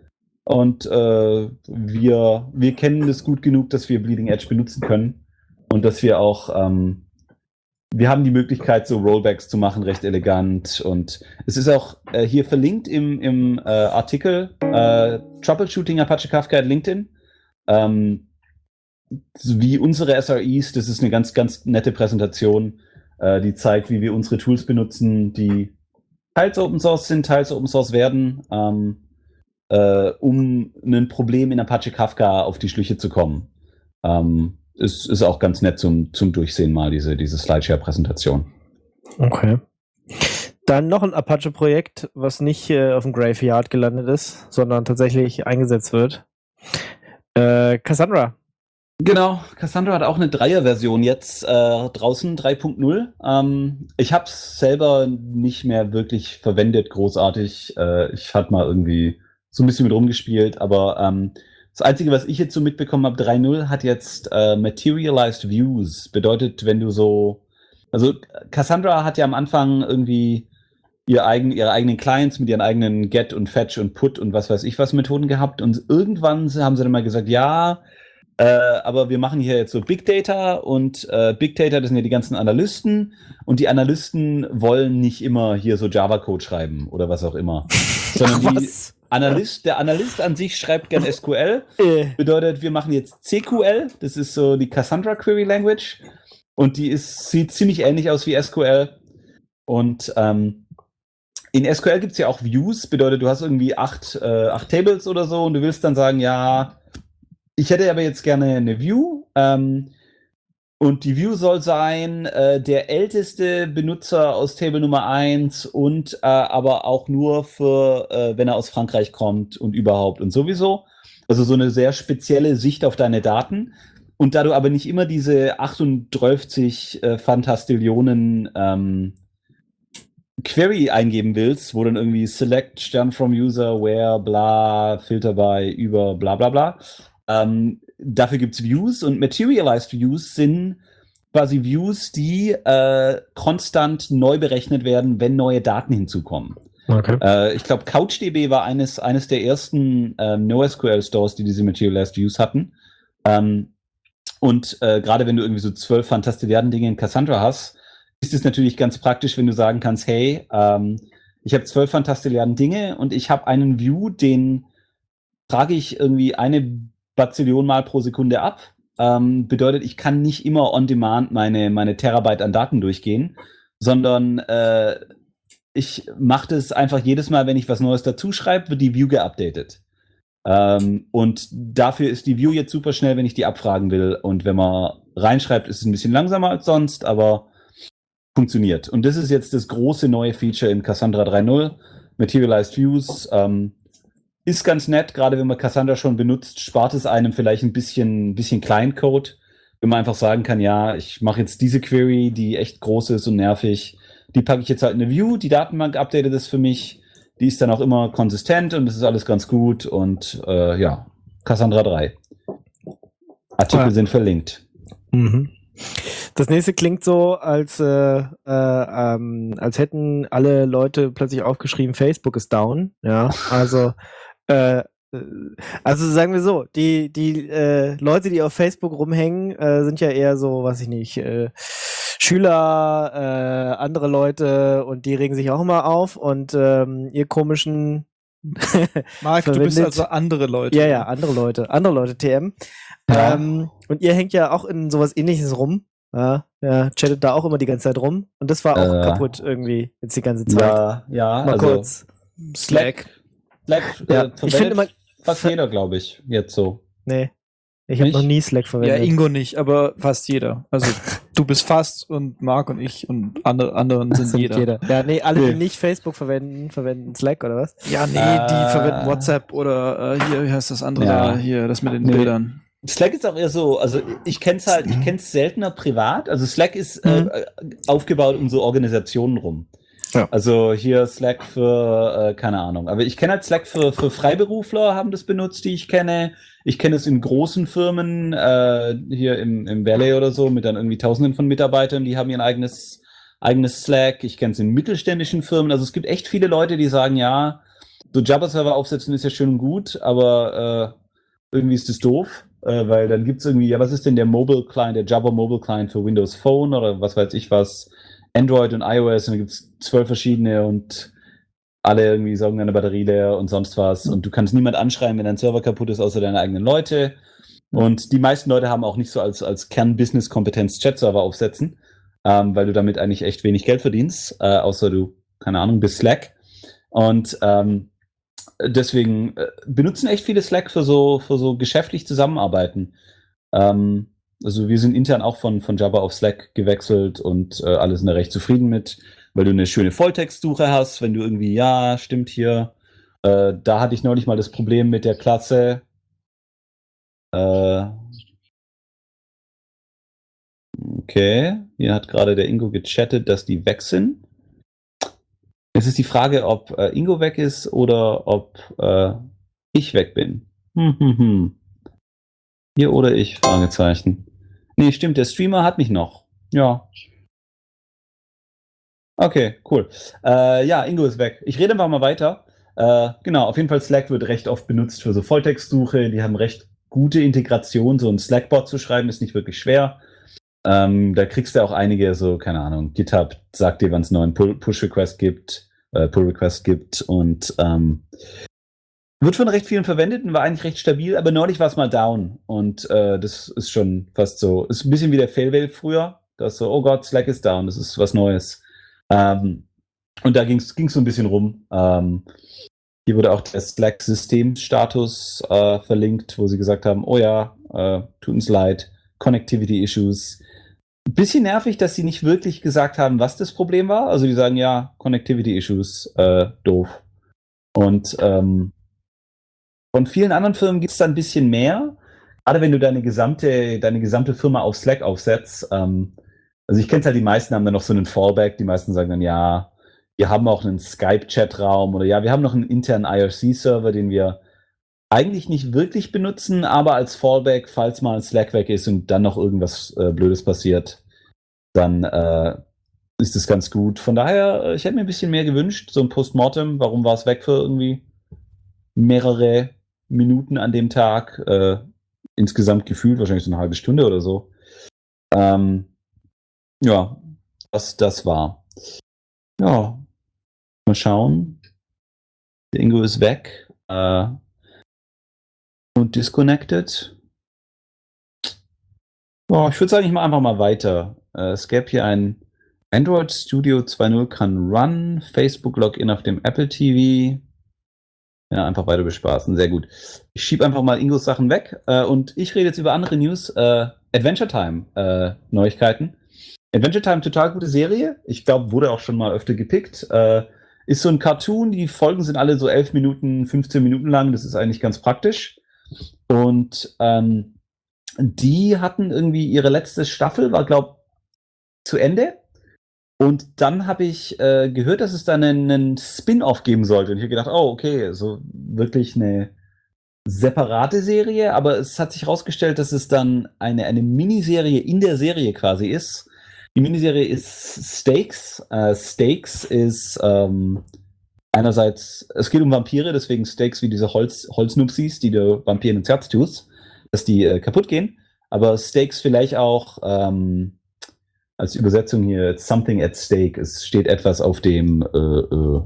Und äh, wir, wir kennen das gut genug, dass wir Bleeding Edge benutzen können und dass wir auch, ähm, wir haben die Möglichkeit, so Rollbacks zu machen, recht elegant. Und es ist auch äh, hier verlinkt im, im äh, Artikel äh, Troubleshooting Apache Kafka at LinkedIn. Ähm, wie unsere S R Es, das ist eine ganz, ganz nette Präsentation, äh, die zeigt, wie wir unsere Tools benutzen, die teils Open Source sind, teils Open Source werden, ähm, äh, um ein Problem in Apache Kafka auf die Schliche zu kommen. Ähm, ist, ist auch ganz nett zum, zum Durchsehen mal, diese, diese Slideshare-Präsentation. Okay. Dann noch ein Apache-Projekt, was nicht äh, auf dem Graveyard gelandet ist, sondern tatsächlich eingesetzt wird. Äh, Cassandra. Genau, Cassandra hat auch eine Dreier-Version jetzt äh, draußen, drei Punkt null. Ähm, ich habe es selber nicht mehr wirklich verwendet, großartig. Äh, ich hatte mal irgendwie so ein bisschen mit rumgespielt, aber ähm, das Einzige, was ich jetzt so mitbekommen habe, drei Punkt null hat jetzt äh, Materialized Views. Bedeutet, wenn du so, also Cassandra hat ja am Anfang irgendwie ihr eigen, ihre eigenen Clients mit ihren eigenen Get und Fetch und Put und was weiß ich was Methoden gehabt und irgendwann haben sie dann mal gesagt, ja, Äh, aber wir machen hier jetzt so Big Data und äh, Big Data, das sind ja die ganzen Analysten und die Analysten wollen nicht immer hier so Java-Code schreiben oder was auch immer. Sondern Ach, die was? Analyst, der Analyst an sich schreibt gern S Q L. Äh. Bedeutet, wir machen jetzt C Q L, das ist so die Cassandra Query Language und die ist, sieht ziemlich ähnlich aus wie S Q L. Und ähm, in S Q L gibt es ja auch Views, bedeutet, du hast irgendwie acht, äh, acht Tables oder so und du willst dann sagen, ja, ich hätte aber jetzt gerne eine View ähm, und die View soll sein, äh, der älteste Benutzer aus Table Nummer eins und äh, aber auch nur für, äh, wenn er aus Frankreich kommt und überhaupt und sowieso. Also so eine sehr spezielle Sicht auf deine Daten. Und da du aber nicht immer diese achtunddreißig äh, Fantastillionen ähm, Query eingeben willst, wo dann irgendwie select Stern from user, where, bla, filter by, über, bla bla bla, Ähm, dafür gibt es Views und Materialized Views sind quasi Views, die äh, konstant neu berechnet werden, wenn neue Daten hinzukommen. Okay. Äh, ich glaube, CouchDB war eines, eines der ersten äh, NoSQL-Stores, die diese Materialized Views hatten. Ähm, und äh, gerade wenn du irgendwie so zwölf Fantastilliarden Dinge in Cassandra hast, ist es natürlich ganz praktisch, wenn du sagen kannst, hey, ähm, ich habe zwölf Fantastilliarden Dinge und ich habe einen View, den trage ich irgendwie eine Bazillion Mal pro Sekunde ab. Ähm, bedeutet, ich kann nicht immer on demand meine, meine Terabyte an Daten durchgehen, sondern äh, ich mache das einfach jedes Mal, wenn ich was Neues dazu schreibe, wird die View geupdatet. Ähm, und dafür ist die View jetzt super schnell, wenn ich die abfragen will. Und wenn man reinschreibt, ist es ein bisschen langsamer als sonst, aber funktioniert. Und das ist jetzt das große neue Feature in Cassandra drei Punkt null. Materialized Views. Ähm, Ist ganz nett, gerade wenn man Cassandra schon benutzt, spart es einem vielleicht ein bisschen, bisschen Client-Code, wenn man einfach sagen kann, ja, ich mache jetzt diese Query, die echt groß ist und nervig, die packe ich jetzt halt in eine View, die Datenbank updatet das für mich, die ist dann auch immer konsistent und das ist alles ganz gut und äh, ja, Cassandra drei. Artikel Ja. sind verlinkt. Mhm. Das nächste klingt so, als, äh, äh, ähm, als hätten alle Leute plötzlich aufgeschrieben, Facebook ist down. Ja, also Äh, also sagen wir so, die, die äh, Leute, die auf Facebook rumhängen, äh, sind ja eher so, weiß ich nicht, äh, Schüler, äh, andere Leute und die regen sich auch immer auf und ähm, ihr komischen Marc, du bist verwendet- also andere Leute. Ja, ja, andere Leute, andere Leute, T M. Ja. Ähm, und ihr hängt ja auch in sowas ähnliches rum. Ja, ja, chattet da auch immer die ganze Zeit rum. Und das war auch Äh. kaputt irgendwie jetzt die ganze Zeit. Ja, ja, Mal also kurz. Slack. Slack Ja, äh, ich finde immer- fast jeder, glaube ich, jetzt so. Nee. Ich habe Nicht? noch nie Slack Ja, verwendet. Ingo nicht, aber fast jeder. Also du bist fast und Marc und ich und andere, anderen sind Sind jeder. jeder. Ja, nee, alle, Nee. die nicht Facebook verwenden, verwenden Slack oder was? Ja, nee, Äh. die verwenden WhatsApp oder äh, hier, wie heißt das andere Ja. da, hier, das mit den Nee. Bildern. Slack ist auch eher so, also ich kenne es halt, ich kenne es seltener privat. Also Slack ist Mhm. äh, aufgebaut um so Organisationen rum. Ja. Also hier Slack für, äh, keine Ahnung. Aber ich kenne halt Slack für, für Freiberufler, haben das benutzt, die ich kenne. Ich kenne es in großen Firmen, äh, hier im, im Valley oder so, mit dann irgendwie Tausenden von Mitarbeitern, die haben ihr eigenes, eigenes Slack. Ich kenne es in mittelständischen Firmen. Also es gibt echt viele Leute, die sagen, ja, so Java-Server aufsetzen ist ja schön und gut, aber äh, irgendwie ist das doof, äh, weil dann gibt es irgendwie, ja, was ist denn der Mobile Client, der Java Mobile Client für Windows Phone oder was weiß ich was, Android und iOS und da gibt es zwölf verschiedene und alle irgendwie saugen deine Batterie leer und sonst was und du kannst niemand anschreiben, wenn dein Server kaputt ist, außer deine eigenen Leute. Und die meisten Leute haben auch nicht so als, als Kern-Business-Kompetenz Chat-Server aufsetzen, ähm, weil du damit eigentlich echt wenig Geld verdienst, äh, außer du, keine Ahnung, bist Slack. Und ähm, deswegen äh, benutzen echt viele Slack für so, für so geschäftlich Zusammenarbeiten. Ähm, also wir sind intern auch von, von Java auf Slack gewechselt und äh, alle sind da recht zufrieden mit, weil du eine schöne Volltextsuche hast, wenn du irgendwie, ja, stimmt hier. Äh, da hatte ich neulich mal das Problem mit der Klasse. Äh, okay, hier hat gerade der Ingo gechattet, dass die weg sind. Es ist die Frage, ob äh, Ingo weg ist oder ob äh, ich weg bin. Hm, hm, hm. Ihr oder ich? Fragezeichen. Nee, stimmt, der Streamer hat mich noch. Ja. Okay, cool. Äh, ja, Ingo ist weg. Ich rede einfach mal weiter. Äh, genau, auf jeden Fall Slack wird recht oft benutzt für so Volltextsuche. Die haben recht gute Integration. So ein Slack-Bot zu schreiben ist nicht wirklich schwer. Ähm, da kriegst du auch einige, so, keine Ahnung, GitHub sagt dir, wann es einen neuen Pull- Push-Request gibt, äh, Pull-Request gibt und ähm, wird von recht vielen verwendet und war eigentlich recht stabil, aber neulich war es mal down und äh, das ist schon fast so, ist ein bisschen wie der Failwave früher, das ist so, oh Gott, Slack ist down, das ist was Neues. Ähm, und da ging es so ein bisschen rum. Ähm, hier wurde auch der Slack-Systemstatus äh, verlinkt, wo sie gesagt haben, oh ja, äh, tut uns leid, Connectivity-Issues. Ein bisschen nervig, dass sie nicht wirklich gesagt haben, was das Problem war. Also die sagen, ja, Connectivity-Issues, äh, doof. Und ähm, von vielen anderen Firmen gibt es da ein bisschen mehr. Gerade wenn du deine gesamte, deine gesamte Firma auf Slack aufsetzt. Ähm, also ich kenne es halt, die meisten haben dann noch so einen Fallback. Die meisten sagen dann, ja, wir haben auch einen Skype-Chat-Raum oder ja, wir haben noch einen internen I R C-Server, den wir eigentlich nicht wirklich benutzen, aber als Fallback, falls mal Slack weg ist und dann noch irgendwas äh, Blödes passiert, dann äh, ist das ganz gut. Von daher, ich hätte mir ein bisschen mehr gewünscht, so ein Postmortem, warum war es weg für irgendwie mehrere Minuten an dem Tag, äh, insgesamt gefühlt wahrscheinlich so eine halbe Stunde oder so. Ähm, ja, das, das war. Ja, mal schauen. Der Ingo ist weg. Äh, und disconnected. Oh, ich würde sagen, ich mache einfach mal weiter. Äh, es gäbe hier ein Android Studio zwei Punkt null kann run, Facebook Login auf dem Apple T V. Ja, einfach weiter bespaßen. Sehr gut. Ich schiebe einfach mal Ingos Sachen weg äh, und ich rede jetzt über andere News. Äh, Adventure Time äh, Neuigkeiten. Adventure Time, total gute Serie. Ich glaube, wurde auch schon mal öfter gepickt. Äh, ist so ein Cartoon. Die Folgen sind alle so elf Minuten, fünfzehn Minuten lang. Das ist eigentlich ganz praktisch. Und ähm, die hatten irgendwie ihre letzte Staffel, war, glaube ich, zu Ende. Und dann habe ich äh, gehört, dass es da einen, einen Spin-off geben sollte. Und ich habe gedacht, oh, okay, so wirklich eine separate Serie. Aber es hat sich herausgestellt, dass es dann eine, eine Miniserie in der Serie quasi ist. Die Miniserie ist Stakes. Äh, Stakes ist ähm, einerseits, es geht um Vampire, deswegen Stakes wie diese Holz, Holznupsis, die du Vampiren ins Herz tust, dass die äh, kaputt gehen. Aber Stakes vielleicht auch ähm, als Übersetzung hier something at stake. Es steht etwas auf dem, äh, äh,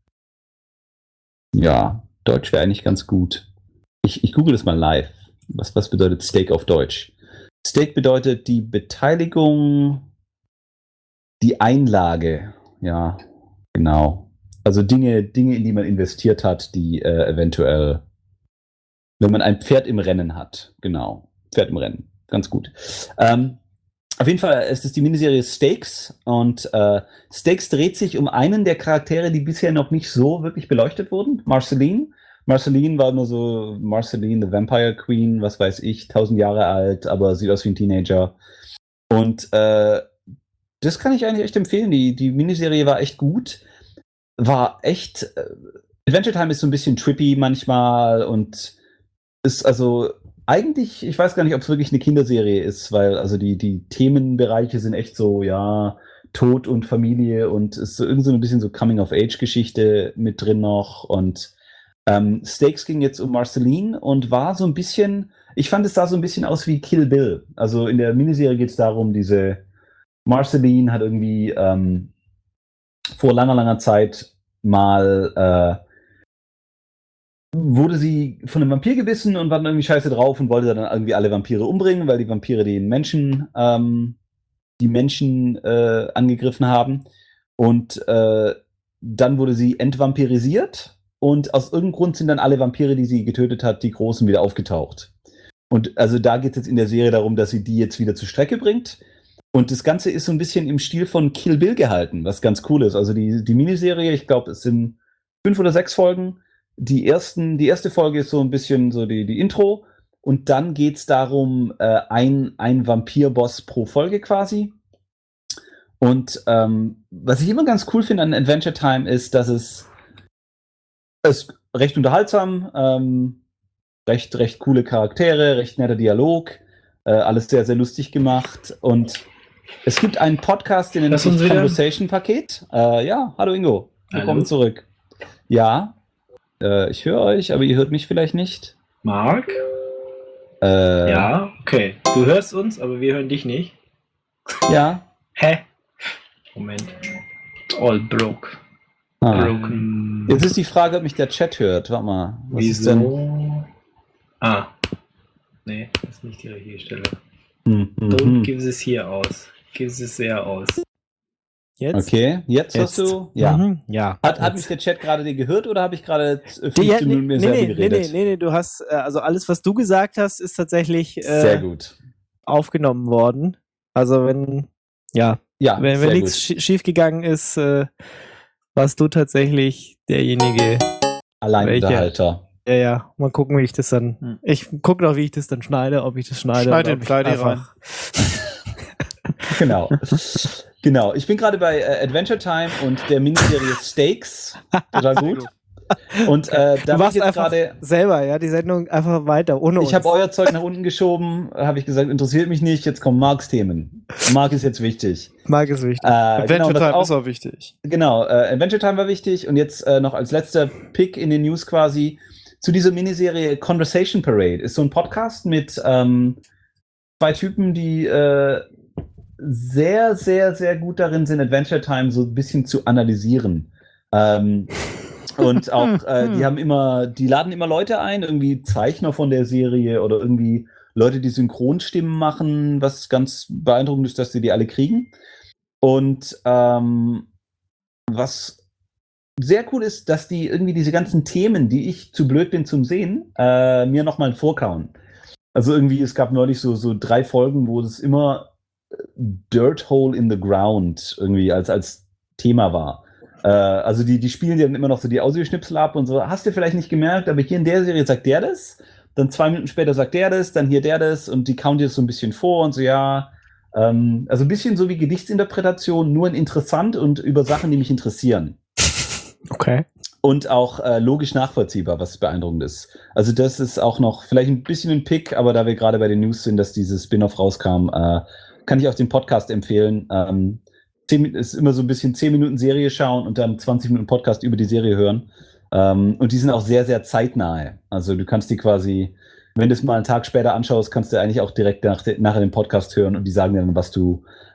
ja, Deutsch wäre eigentlich ganz gut. Ich, ich google das mal live. Was, was bedeutet Stake auf Deutsch? Stake bedeutet die Beteiligung, die Einlage. Ja, genau. Also Dinge, Dinge, in die man investiert hat, die äh, eventuell, wenn man ein Pferd im Rennen hat. Genau, Pferd im Rennen. Ganz gut. Ähm, auf jeden Fall ist es die Miniserie Stakes und äh, Stakes dreht sich um einen der Charaktere, die bisher noch nicht so wirklich beleuchtet wurden, Marceline. Marceline war immer so, Marceline, the Vampire Queen, was weiß ich, tausend Jahre alt, aber sieht aus wie ein Teenager. Und äh, das kann ich eigentlich echt empfehlen. Die, die Miniserie war echt gut. War echt, äh, Adventure Time ist so ein bisschen trippy manchmal und ist also eigentlich, ich weiß gar nicht, ob es wirklich eine Kinderserie ist, weil also die, die Themenbereiche sind echt so, ja, Tod und Familie und ist so irgendwie so ein bisschen so Coming-of-Age-Geschichte mit drin noch und ähm, Stakes ging jetzt um Marceline und war so ein bisschen, ich fand es sah so ein bisschen aus wie Kill Bill. Also in der Miniserie geht es darum, diese Marceline hat irgendwie ähm, vor langer, langer Zeit mal äh, wurde sie von einem Vampir gebissen und war dann irgendwie scheiße drauf und wollte dann irgendwie alle Vampire umbringen, weil die Vampire den Menschen, ähm, die Menschen äh, angegriffen haben. Und äh, dann wurde sie entvampirisiert und aus irgendeinem Grund sind dann alle Vampire, die sie getötet hat, die Großen, wieder aufgetaucht. Und also da geht es jetzt in der Serie darum, dass sie die jetzt wieder zur Strecke bringt. Und das Ganze ist so ein bisschen im Stil von Kill Bill gehalten, was ganz cool ist. Also die, die Miniserie, ich glaube, es sind fünf oder sechs Folgen. Die, ersten, die erste Folge ist so ein bisschen so die, die Intro und dann geht es darum, äh, ein, ein Vampir-Boss pro Folge quasi. Und ähm, was ich immer ganz cool finde an Adventure Time ist, dass es, es recht unterhaltsam, ähm, recht, recht coole Charaktere, recht netter Dialog, äh, alles sehr, sehr lustig gemacht und es gibt einen Podcast, den nennt sich Conversation-Paket. Äh, ja, hallo Ingo, willkommen zurück. Ja, ich höre euch, aber ihr hört mich vielleicht nicht. Marc? Äh, ja, okay. Du hörst uns, aber wir hören dich nicht. Ja. Hä? Moment. All broke. Ah. Broken. Jetzt ist die Frage, ob mich der Chat hört. Warte mal. Was Wieso? ist denn? Ah. Nee, das ist nicht die richtige Stelle. Hm, hm, Don't hm. give this here aus. Give this there aus. Jetzt? Okay, jetzt, Jetzt. hast du. Ja. Mhm, ja. Hat, hat Jetzt. mich der Chat gerade dir gehört oder habe ich gerade fünfzehn Die, ja, nee, Minuten mit mir nee, selber nee, geredet? nee, nee, nee, du hast, äh, also alles, was du gesagt hast, ist tatsächlich äh, Sehr gut. aufgenommen worden. Also wenn, ja, Ja, wenn, sehr wenn nichts gut. schie- schiefgegangen ist, äh, warst du tatsächlich derjenige. Alleinunterhalter. Ja, ja, mal gucken, wie ich das dann, Hm. ich gucke noch, wie ich das dann schneide, ob ich das schneide. Schneid oder den ob ich Pleidi einfach- Genau. Genau. Ich bin gerade bei äh, Adventure Time und der Miniserie Stakes. Total gut. Und äh, da Du bin ich machst jetzt einfach gerade. selber, ja, die Sendung einfach weiter, ohne uns. Ich habe euer Zeug nach unten geschoben, habe ich gesagt, interessiert mich nicht, jetzt kommen Marks Themen. Mark ist jetzt wichtig. Mag es wichtig. Äh, Adventure genau, Time was ist auch wichtig. Genau, äh, Adventure Time war wichtig und jetzt äh, noch als letzter Pick in den News quasi zu dieser Miniserie Conversation Parade. Ist so ein Podcast mit ähm, zwei Typen, die äh, sehr, sehr, sehr gut darin sind, Adventure Time so ein bisschen zu analysieren. Ähm, und auch, äh, die haben immer, die laden immer Leute ein, irgendwie Zeichner von der Serie oder irgendwie Leute, die Synchronstimmen machen, was ganz beeindruckend ist, dass sie die alle kriegen. Und ähm, was sehr cool ist, dass die irgendwie diese ganzen Themen, die ich zu blöd bin zum Sehen, äh, mir nochmal vorkauen. Also irgendwie, es gab neulich so, so drei Folgen, wo es immer Dirt Hole in the Ground irgendwie als, als Thema war. Äh, also die, die spielen ja dann immer noch so die Audioschnipsel ab und so. Hast du vielleicht nicht gemerkt, aber hier in der Serie sagt der das, dann zwei Minuten später sagt der das, dann hier der das und die kauen dir das so ein bisschen vor und so, ja. Ähm, also ein bisschen so wie Gedichtsinterpretation, nur in interessant und über Sachen, die mich interessieren. Okay. Und auch äh, logisch nachvollziehbar, was beeindruckend ist. Also das ist auch noch vielleicht ein bisschen ein Pick, aber da wir gerade bei den News sind, dass dieses Spin-off rauskam, äh, kann ich auch den Podcast empfehlen. Ähm, zehn, ist immer so ein bisschen zehn Minuten Serie schauen und dann zwanzig Minuten Podcast über die Serie hören. Ähm, und die sind auch sehr, sehr zeitnahe. Also du kannst die quasi, wenn du es mal einen Tag später anschaust, kannst du eigentlich auch direkt nach, nachher den Podcast hören und die sagen dir dann, was du,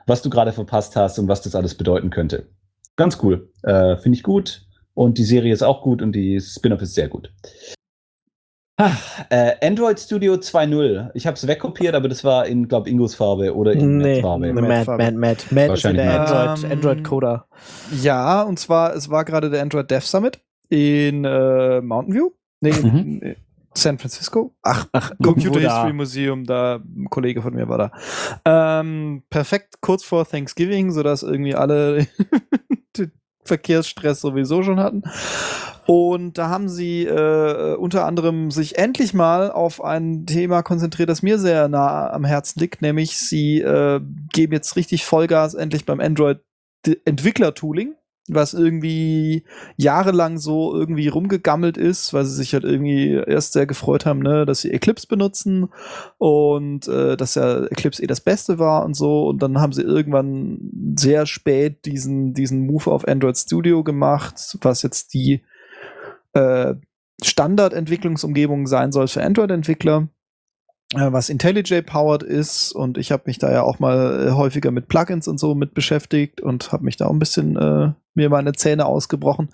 was du gerade verpasst hast und was das alles bedeuten könnte. Ganz cool. Äh, Finde ich gut. Und die Serie ist auch gut und die Spin-off ist sehr gut. Ah, äh, Android Studio zwei Punkt null. Ich habe es wegkopiert, aber das war in, glaube Ingos Farbe oder in Nee, Matts Farbe. Matt, Matt, Matt, Matt. Matt ist Wahrscheinlich der Matt. Android, Ähm, Android-Coder. Ja, und zwar, es war gerade der Android Dev Summit in äh, Mountain View. Nee, Mhm. in San Francisco. Ach, Ach, Computer irgendwo da. History Museum, da ein Kollege von mir war da. Ähm, perfekt kurz vor Thanksgiving, sodass irgendwie alle den Verkehrsstress sowieso schon hatten. Und da haben sie äh, unter anderem sich endlich mal auf ein Thema konzentriert, das mir sehr nah am Herzen liegt, nämlich sie äh, geben jetzt richtig Vollgas endlich beim Android-Entwickler-Tooling, was irgendwie jahrelang so irgendwie rumgegammelt ist, weil sie sich halt irgendwie erst sehr gefreut haben, ne, dass sie Eclipse benutzen und äh, dass ja Eclipse eh das Beste war und so. Und dann haben sie irgendwann sehr spät diesen, diesen Move auf Android Studio gemacht, was jetzt die äh, Standardentwicklungsumgebung sein soll für Android-Entwickler, äh, was IntelliJ-powered ist. Und ich habe mich da ja auch mal äh, häufiger mit Plugins und so mit beschäftigt und habe mich da auch ein bisschen äh, mir meine Zähne ausgebrochen.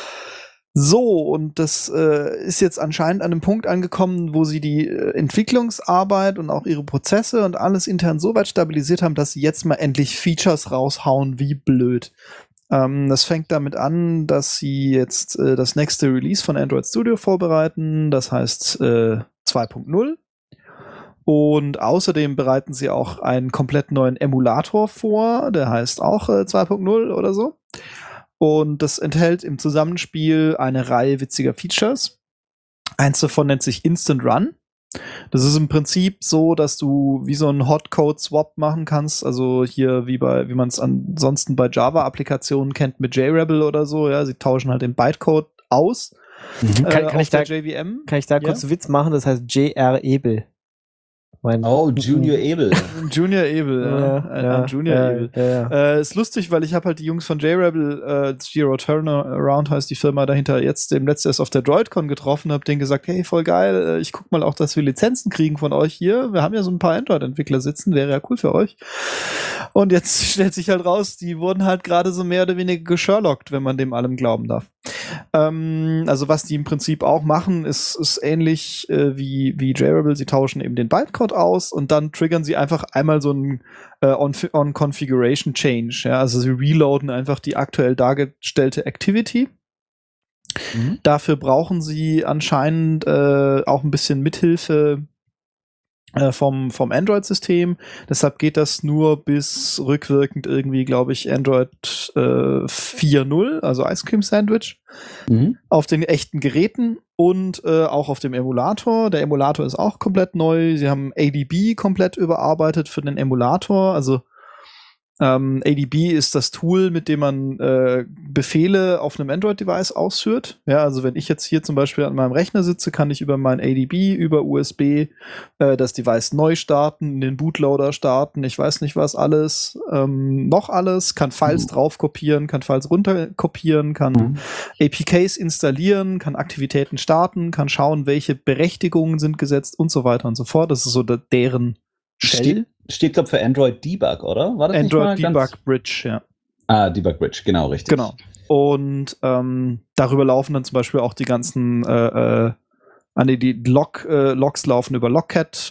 So, und das äh, ist jetzt anscheinend an einem Punkt angekommen, wo sie die äh, Entwicklungsarbeit und auch ihre Prozesse und alles intern so weit stabilisiert haben, dass sie jetzt mal endlich Features raushauen, wie blöd. Ähm, das fängt damit an, dass sie jetzt äh, das nächste Release von Android Studio vorbereiten, das heißt äh, zwei Punkt null. Und außerdem bereiten sie auch einen komplett neuen Emulator vor, der heißt auch äh, zwei Punkt null oder so. Und das enthält im Zusammenspiel eine Reihe witziger Features. Eins davon nennt sich Instant Run. Das ist im Prinzip so, dass du wie so einen Hotcode-Swap machen kannst, also hier wie bei, wie man es ansonsten bei Java-Applikationen kennt mit JRebel oder so, ja, sie tauschen halt den Bytecode aus. Mhm. Äh, Kann- kann auf ich der da- J V M. Kann ich da Ja? kurz einen Witz machen? Das heißt J R Ebel. Mein Oh, Junior Abel. Junior Evil, ja. Ja, Ein, ja, ein Junior ja, Evil. ja, ja. Äh, ist lustig, weil ich habe halt die Jungs von JRebel, äh, Zero Turnaround heißt die Firma dahinter, jetzt dem letzten erst auf der DroidCon getroffen, habe denen gesagt, hey, voll geil, äh, ich guck mal auch, dass wir Lizenzen kriegen von euch hier. Wir haben ja so ein paar Android-Entwickler sitzen, wäre ja cool für euch. Und jetzt stellt sich halt raus, die wurden halt gerade so mehr oder weniger gesherlockt, wenn man dem allem glauben darf. Ähm, also was die im Prinzip auch machen, ist, ist ähnlich äh, wie, wie JRebel. Sie tauschen eben den Bytecode aus und dann triggern sie einfach einmal so einen äh, On-Configuration Change. Ja? Also sie reloaden einfach die aktuell dargestellte Activity. Mhm. Dafür brauchen sie anscheinend äh, auch ein bisschen Mithilfe äh, vom, vom Android-System. Deshalb geht das nur bis rückwirkend irgendwie, glaube ich, Android äh, vier Punkt null, also Ice Cream Sandwich, Mhm. auf den echten Geräten und äh, auch auf dem Emulator. Der Emulator ist auch komplett neu. Sie haben A D B komplett überarbeitet für den Emulator. Also ähm, A D B ist das Tool, mit dem man äh, Befehle auf einem Android-Device ausführt. Ja, also wenn ich jetzt hier zum Beispiel an meinem Rechner sitze, kann ich über mein A D B, über U S B äh, das Device neu starten, in den Bootloader starten, ich weiß nicht was alles, ähm, noch alles, kann Files Mhm. drauf kopieren, kann Files runter kopieren, kann Mhm. A P Ks installieren, kann Aktivitäten starten, kann schauen, welche Berechtigungen sind gesetzt und so weiter und so fort. Das ist so der, deren Shell. Steht, steht glaube für Android Debug, oder? War das Android nicht mal ganz- Debug Bridge, ja. Ah, Debug Bridge, genau, richtig. Genau. Und ähm, darüber laufen dann zum Beispiel auch die ganzen, äh, äh, ah, nee, die Log, äh, Logs laufen über Logcat.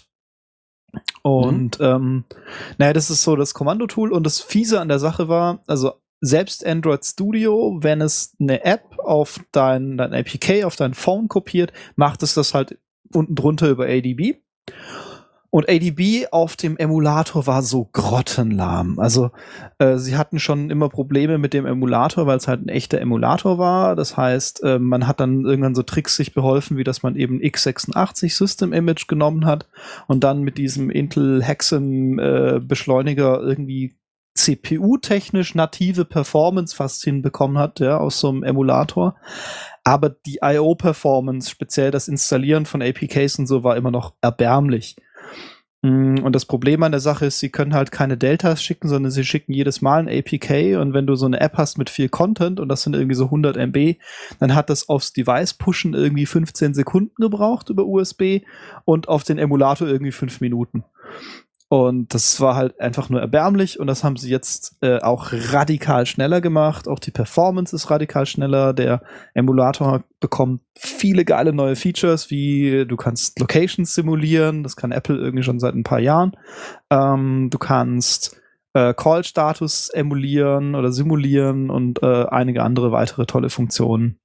Und ähm, naja, das ist so das Kommandotool. Und das Fiese an der Sache war, also selbst Android Studio, wenn es eine App auf dein, dein A P K, auf dein Phone kopiert, macht es das halt unten drunter über A D B. Und A D B auf dem Emulator war so grottenlahm. Also äh, sie hatten schon immer Probleme mit dem Emulator, weil es halt ein echter Emulator war. Das heißt, äh, man hat dann irgendwann so Tricks sich beholfen, wie dass man eben x sechsundachtzig System Image genommen hat und dann mit diesem Intel Hexen äh, Beschleuniger irgendwie C P U-technisch native Performance fast hinbekommen hat, ja, aus so einem Emulator. Aber die I O-Performance, speziell das Installieren von A P Ks und so, war immer noch erbärmlich. Und das Problem an der Sache ist, sie können halt keine Deltas schicken, sondern sie schicken jedes Mal ein A P K. Und wenn du so eine App hast mit viel Content, und das sind irgendwie so hundert Megabyte, dann hat das aufs Device pushen irgendwie fünfzehn Sekunden gebraucht über U S B und auf den Emulator irgendwie fünf Minuten. Und das war halt einfach nur erbärmlich und das haben sie jetzt äh, auch radikal schneller gemacht. Auch die Performance ist radikal schneller. Der Emulator bekommt viele geile neue Features, wie du kannst Locations simulieren. Das kann Apple irgendwie schon seit ein paar Jahren. Ähm, du kannst äh, Call-Status emulieren oder simulieren und äh, einige andere weitere tolle Funktionen.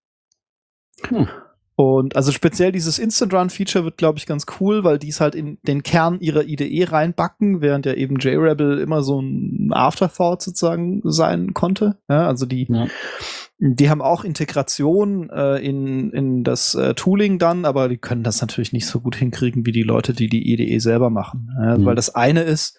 Hm. Und also speziell dieses Instant Run Feature wird, glaube ich, ganz cool, weil die es halt in den Kern ihrer I D E reinbacken, während ja eben JRebel immer so ein Afterthought sozusagen sein konnte. Ja, also die, Ja. die haben auch Integration äh, in, in das äh, Tooling dann, aber die können das natürlich nicht so gut hinkriegen wie die Leute, die die I D E selber machen. Ja, Mhm. Weil das eine ist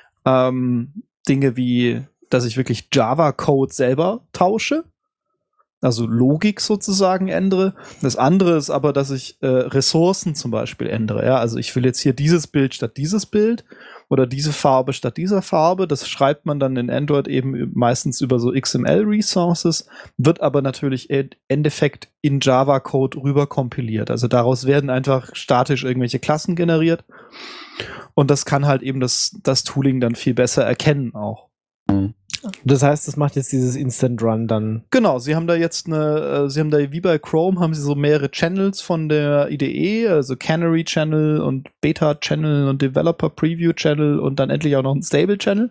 ähm, Dinge wie, dass ich wirklich Java-Code selber tausche. Also Logik sozusagen ändere. Das andere ist aber, dass ich äh, Ressourcen zum Beispiel ändere. Ja? Also ich will jetzt hier dieses Bild statt dieses Bild oder diese Farbe statt dieser Farbe. Das schreibt man dann in Android eben meistens über so X M L-Resources, wird aber natürlich im Endeffekt in Java-Code rüber kompiliert. Also daraus werden einfach statisch irgendwelche Klassen generiert. Und das kann halt eben das, das Tooling dann viel besser erkennen auch. Mhm. Das heißt, das macht jetzt dieses Instant Run dann. Genau, sie haben da jetzt eine, äh, sie haben da wie bei Chrome haben sie so mehrere Channels von der I D E, also Canary Channel und Beta Channel und Developer Preview Channel und dann endlich auch noch ein Stable Channel.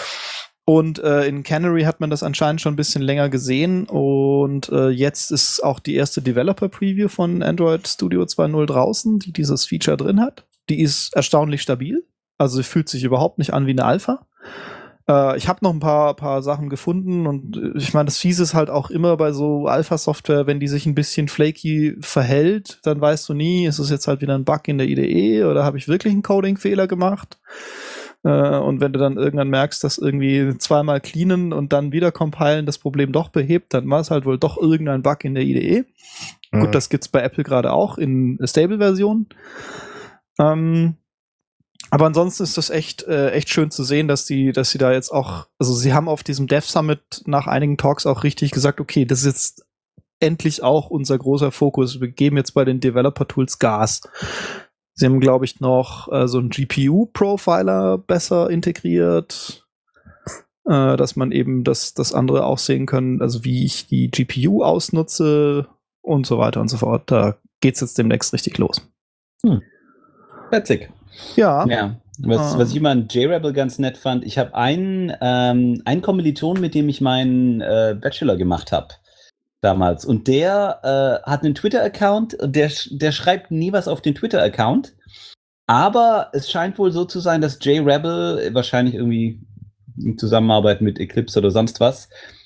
Und äh, in Canary hat man das anscheinend schon ein bisschen länger gesehen und äh, jetzt ist auch die erste Developer Preview von Android Studio zwei Punkt null draußen, die dieses Feature drin hat. Die ist erstaunlich stabil, also sie fühlt sich überhaupt nicht an wie eine Alpha. Ich habe noch ein paar, paar Sachen gefunden und ich meine, das Fiese ist halt auch immer bei so Alpha-Software, wenn die sich ein bisschen flaky verhält, dann weißt du nie, ist es jetzt halt wieder ein Bug in der I D E oder habe ich wirklich einen Coding-Fehler gemacht? Und wenn du dann irgendwann merkst, dass irgendwie zweimal cleanen und dann wieder compilen das Problem doch behebt, dann war es halt wohl doch irgendein Bug in der I D E. Mhm. Gut, das gibt's bei Apple gerade auch in Stable-Versionen. Ähm, Aber ansonsten ist das echt, äh, echt schön zu sehen, dass die, dass sie da jetzt auch, also sie haben auf diesem Dev Summit nach einigen Talks auch richtig gesagt, okay, das ist jetzt endlich auch unser großer Fokus. Wir geben jetzt bei den Developer Tools Gas. Sie haben, glaube ich, noch äh, so einen G P U-Profiler besser integriert, äh, dass man eben das, das andere auch sehen kann, also wie ich die G P U ausnutze und so weiter und so fort. Da geht's jetzt demnächst richtig los. Hm. Witzig. Ja. Ja. Was, Ah. was ich immer an JRebel ganz nett fand, ich habe einen, ähm, einen Kommiliton, mit dem ich meinen äh, Bachelor gemacht habe damals. Und der äh, hat einen Twitter-Account, der, der schreibt nie was auf den Twitter-Account. Aber es scheint wohl so zu sein, dass JRebel, wahrscheinlich irgendwie in Zusammenarbeit mit Eclipse oder sonst was,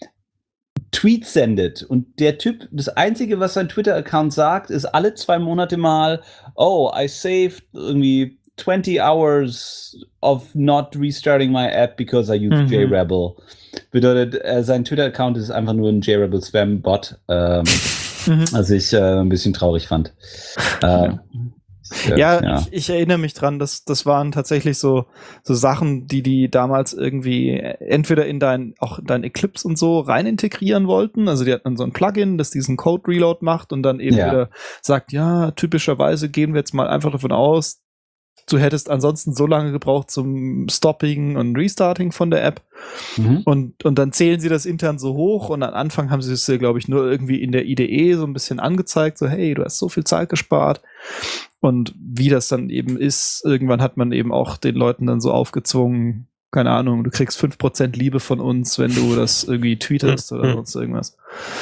Tweets sendet. Und der Typ, das Einzige, was sein Twitter-Account sagt, ist alle zwei Monate mal, oh, I saved irgendwie twenty hours of not restarting my app because I use Mhm. JRebel. Bedeutet, äh, sein Twitter-Account ist einfach nur ein JRebel-Spam-Bot, ähm, Mhm. was ich äh, ein bisschen traurig fand. Äh, Ja. äh, Ja, ja. Ich, ich erinnere mich dran, dass das waren tatsächlich so, so Sachen, die die damals irgendwie entweder in dein, auch in dein Eclipse und so rein integrieren wollten. Also die hatten dann so ein Plugin, das diesen Code Reload macht und dann eben Ja. wieder sagt, ja, typischerweise gehen wir jetzt mal einfach davon aus, du hättest ansonsten so lange gebraucht zum Stopping und Restarting von der App. Mhm. Und, und dann zählen sie das intern so hoch und am Anfang haben sie es, glaube ich, nur irgendwie in der I D E so ein bisschen angezeigt, so hey, du hast so viel Zeit gespart. Und wie das dann eben ist, irgendwann hat man eben auch den Leuten dann so aufgezwungen, keine Ahnung, du kriegst fünf Prozent Liebe von uns, wenn du das irgendwie tweetest oder sonst irgendwas.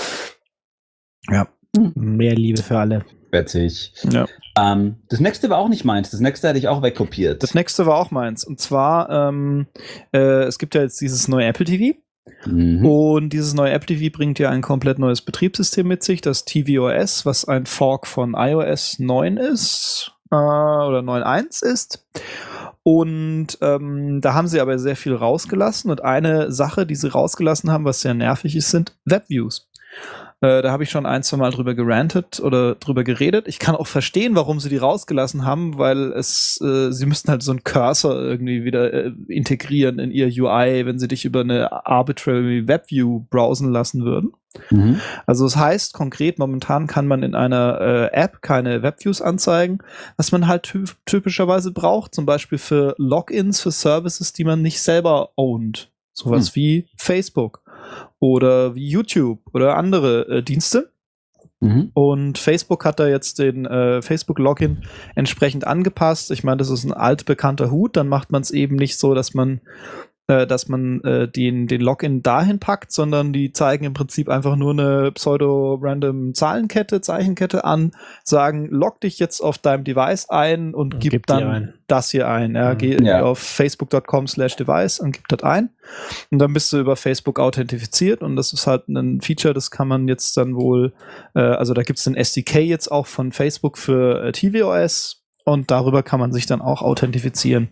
Ja. Mehr Liebe für alle. Witzig. Ja. Ähm, das nächste war auch nicht meins. Das nächste hatte ich auch wegkopiert. Das nächste war auch meins. Und zwar, ähm, äh, es gibt ja jetzt dieses neue Apple T V. Mhm. Und dieses neue Apple T V bringt ja ein komplett neues Betriebssystem mit sich, das tvOS, was ein Fork von iOS neun ist, äh, oder neun Punkt eins ist. Und ähm, da haben sie aber sehr viel rausgelassen. Und eine Sache, die sie rausgelassen haben, was sehr nervig ist, sind Webviews. Äh, da habe ich schon ein, zwei Mal drüber gerantet oder drüber geredet. Ich kann auch verstehen, warum sie die rausgelassen haben, weil es, äh, sie müssten halt so einen Cursor irgendwie wieder äh, integrieren in ihr U I, wenn sie dich über eine arbitrary Webview browsen lassen würden. Mhm. Also das heißt konkret, momentan kann man in einer äh, App keine Webviews anzeigen, was man halt ty- typischerweise braucht, zum Beispiel für Logins, für Services, die man nicht selber ownt. Sowas Hm. wie Facebook oder wie YouTube oder andere äh, Dienste. Mhm. Und Facebook hat da jetzt den äh, Facebook-Login entsprechend angepasst. Ich meine, das ist ein altbekannter Hut. Dann macht man es eben nicht so, dass man äh, dass man äh, den, den Login dahin packt, sondern die zeigen im Prinzip einfach nur eine pseudo-random Zahlenkette, Zeichenkette an, sagen, log dich jetzt auf deinem Device ein und Und gib, gib die dann ein. das hier ein. Ja, Mhm. Geh irgendwie Ja. auf facebook.com slash device und gib das ein. Und dann bist du über Facebook authentifiziert und das ist halt ein Feature, das kann man jetzt dann wohl, äh, also da gibt es einen S D K jetzt auch von Facebook für äh, tvOS und darüber kann man sich dann auch authentifizieren.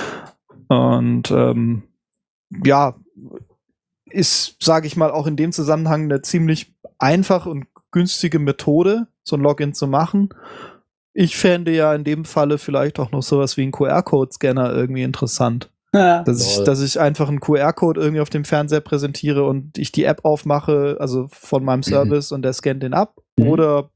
Und ähm, ja, ist, sage ich mal, auch in dem Zusammenhang eine ziemlich einfache und günstige Methode, so ein Login zu machen. Ich fände ja in dem Falle vielleicht auch noch sowas wie ein Q R-Code-Scanner irgendwie interessant. Ja, Dass ich, lol. dass ich einfach einen Q R-Code irgendwie auf dem Fernseher präsentiere und ich die App aufmache, also von meinem Service und der scannt den ab. Mhm. Oder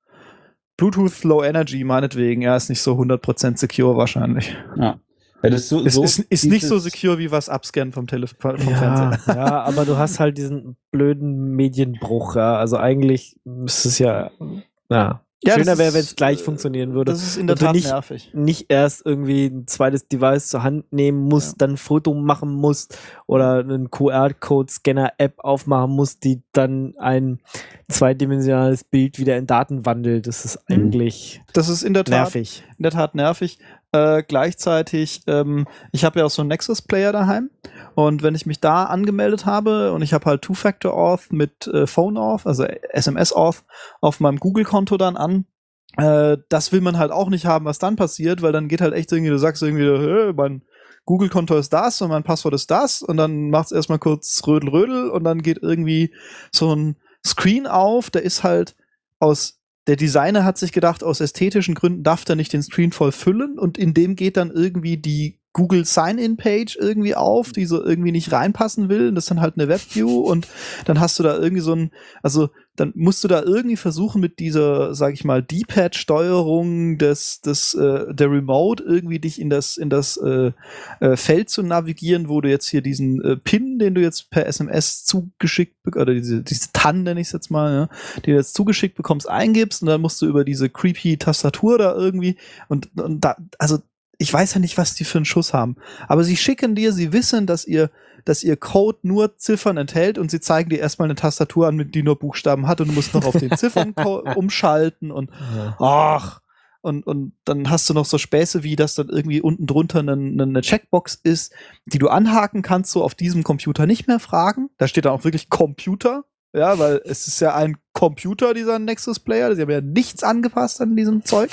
Bluetooth Low Energy, meinetwegen. Ja, ist nicht so hundert Prozent secure wahrscheinlich. Ja. Ja, das ist so, Ist, so ist, ist nicht so dieses- secure wie was abscannen vom, Telef vom Ja, Fernseher. ja, aber du hast halt diesen blöden Medienbruch, ja. Also eigentlich müsste es ja, ja. Ja, Schöner das wäre, ist, wenn es gleich äh, funktionieren würde. Das ist in der Und du Tat nicht- nervig. Nicht erst irgendwie ein zweites Device zur Hand nehmen musst, Ja. dann ein Foto machen musst oder einen Q R-Code-Scanner-App aufmachen musst, die dann ein zweidimensionales Bild wieder in Daten wandelt. Das ist Mhm. eigentlich Das ist in der Tat nervig. in der Tat nervig. Äh, gleichzeitig, ähm, ich habe ja auch so einen Nexus-Player daheim und wenn ich mich da angemeldet habe und ich habe halt Two-Factor-Auth mit äh, Phone-Auth, also S M S-Auth auf meinem Google-Konto dann an, äh, das will man halt auch nicht haben, was dann passiert, weil dann geht halt echt irgendwie, du sagst irgendwie, hey, mein Google-Konto ist das und mein Passwort ist das und dann macht es erstmal kurz Rödel, Rödel und dann geht irgendwie so ein Screen auf, der ist halt aus der Designer hat sich gedacht, aus ästhetischen Gründen darf der nicht den Screen voll füllen und in dem geht dann irgendwie die Google Sign-In-Page irgendwie auf, die so irgendwie nicht reinpassen will. Und das ist dann halt eine Webview und dann hast du da irgendwie so ein, also dann musst du da irgendwie versuchen mit dieser, sag ich mal, D-Pad-Steuerung des, des, äh, der Remote irgendwie dich in das, in das äh, äh, Feld zu navigieren, wo du jetzt hier diesen äh, Pin, den du jetzt per S M S zugeschickt, be- oder diese, diese T A N nenne ich es jetzt mal, ja, die du jetzt zugeschickt bekommst, eingibst und dann musst du über diese creepy Tastatur da irgendwie und, und da, also ich weiß ja nicht, was die für einen Schuss haben, aber sie schicken dir, sie wissen, dass ihr, dass ihr Code nur Ziffern enthält und sie zeigen dir erstmal eine Tastatur an, mit die nur Buchstaben hat und du musst noch auf den Ziffern ko- umschalten und ach, und, und dann hast du noch so Späße, wie dass dann irgendwie unten drunter eine, eine Checkbox ist, die du anhaken kannst, so auf diesem Computer nicht mehr fragen. Da steht dann auch wirklich Computer, ja, weil es ist ja ein Computer, dieser Nexus-Player, sie haben ja nichts angepasst an diesem Zeug.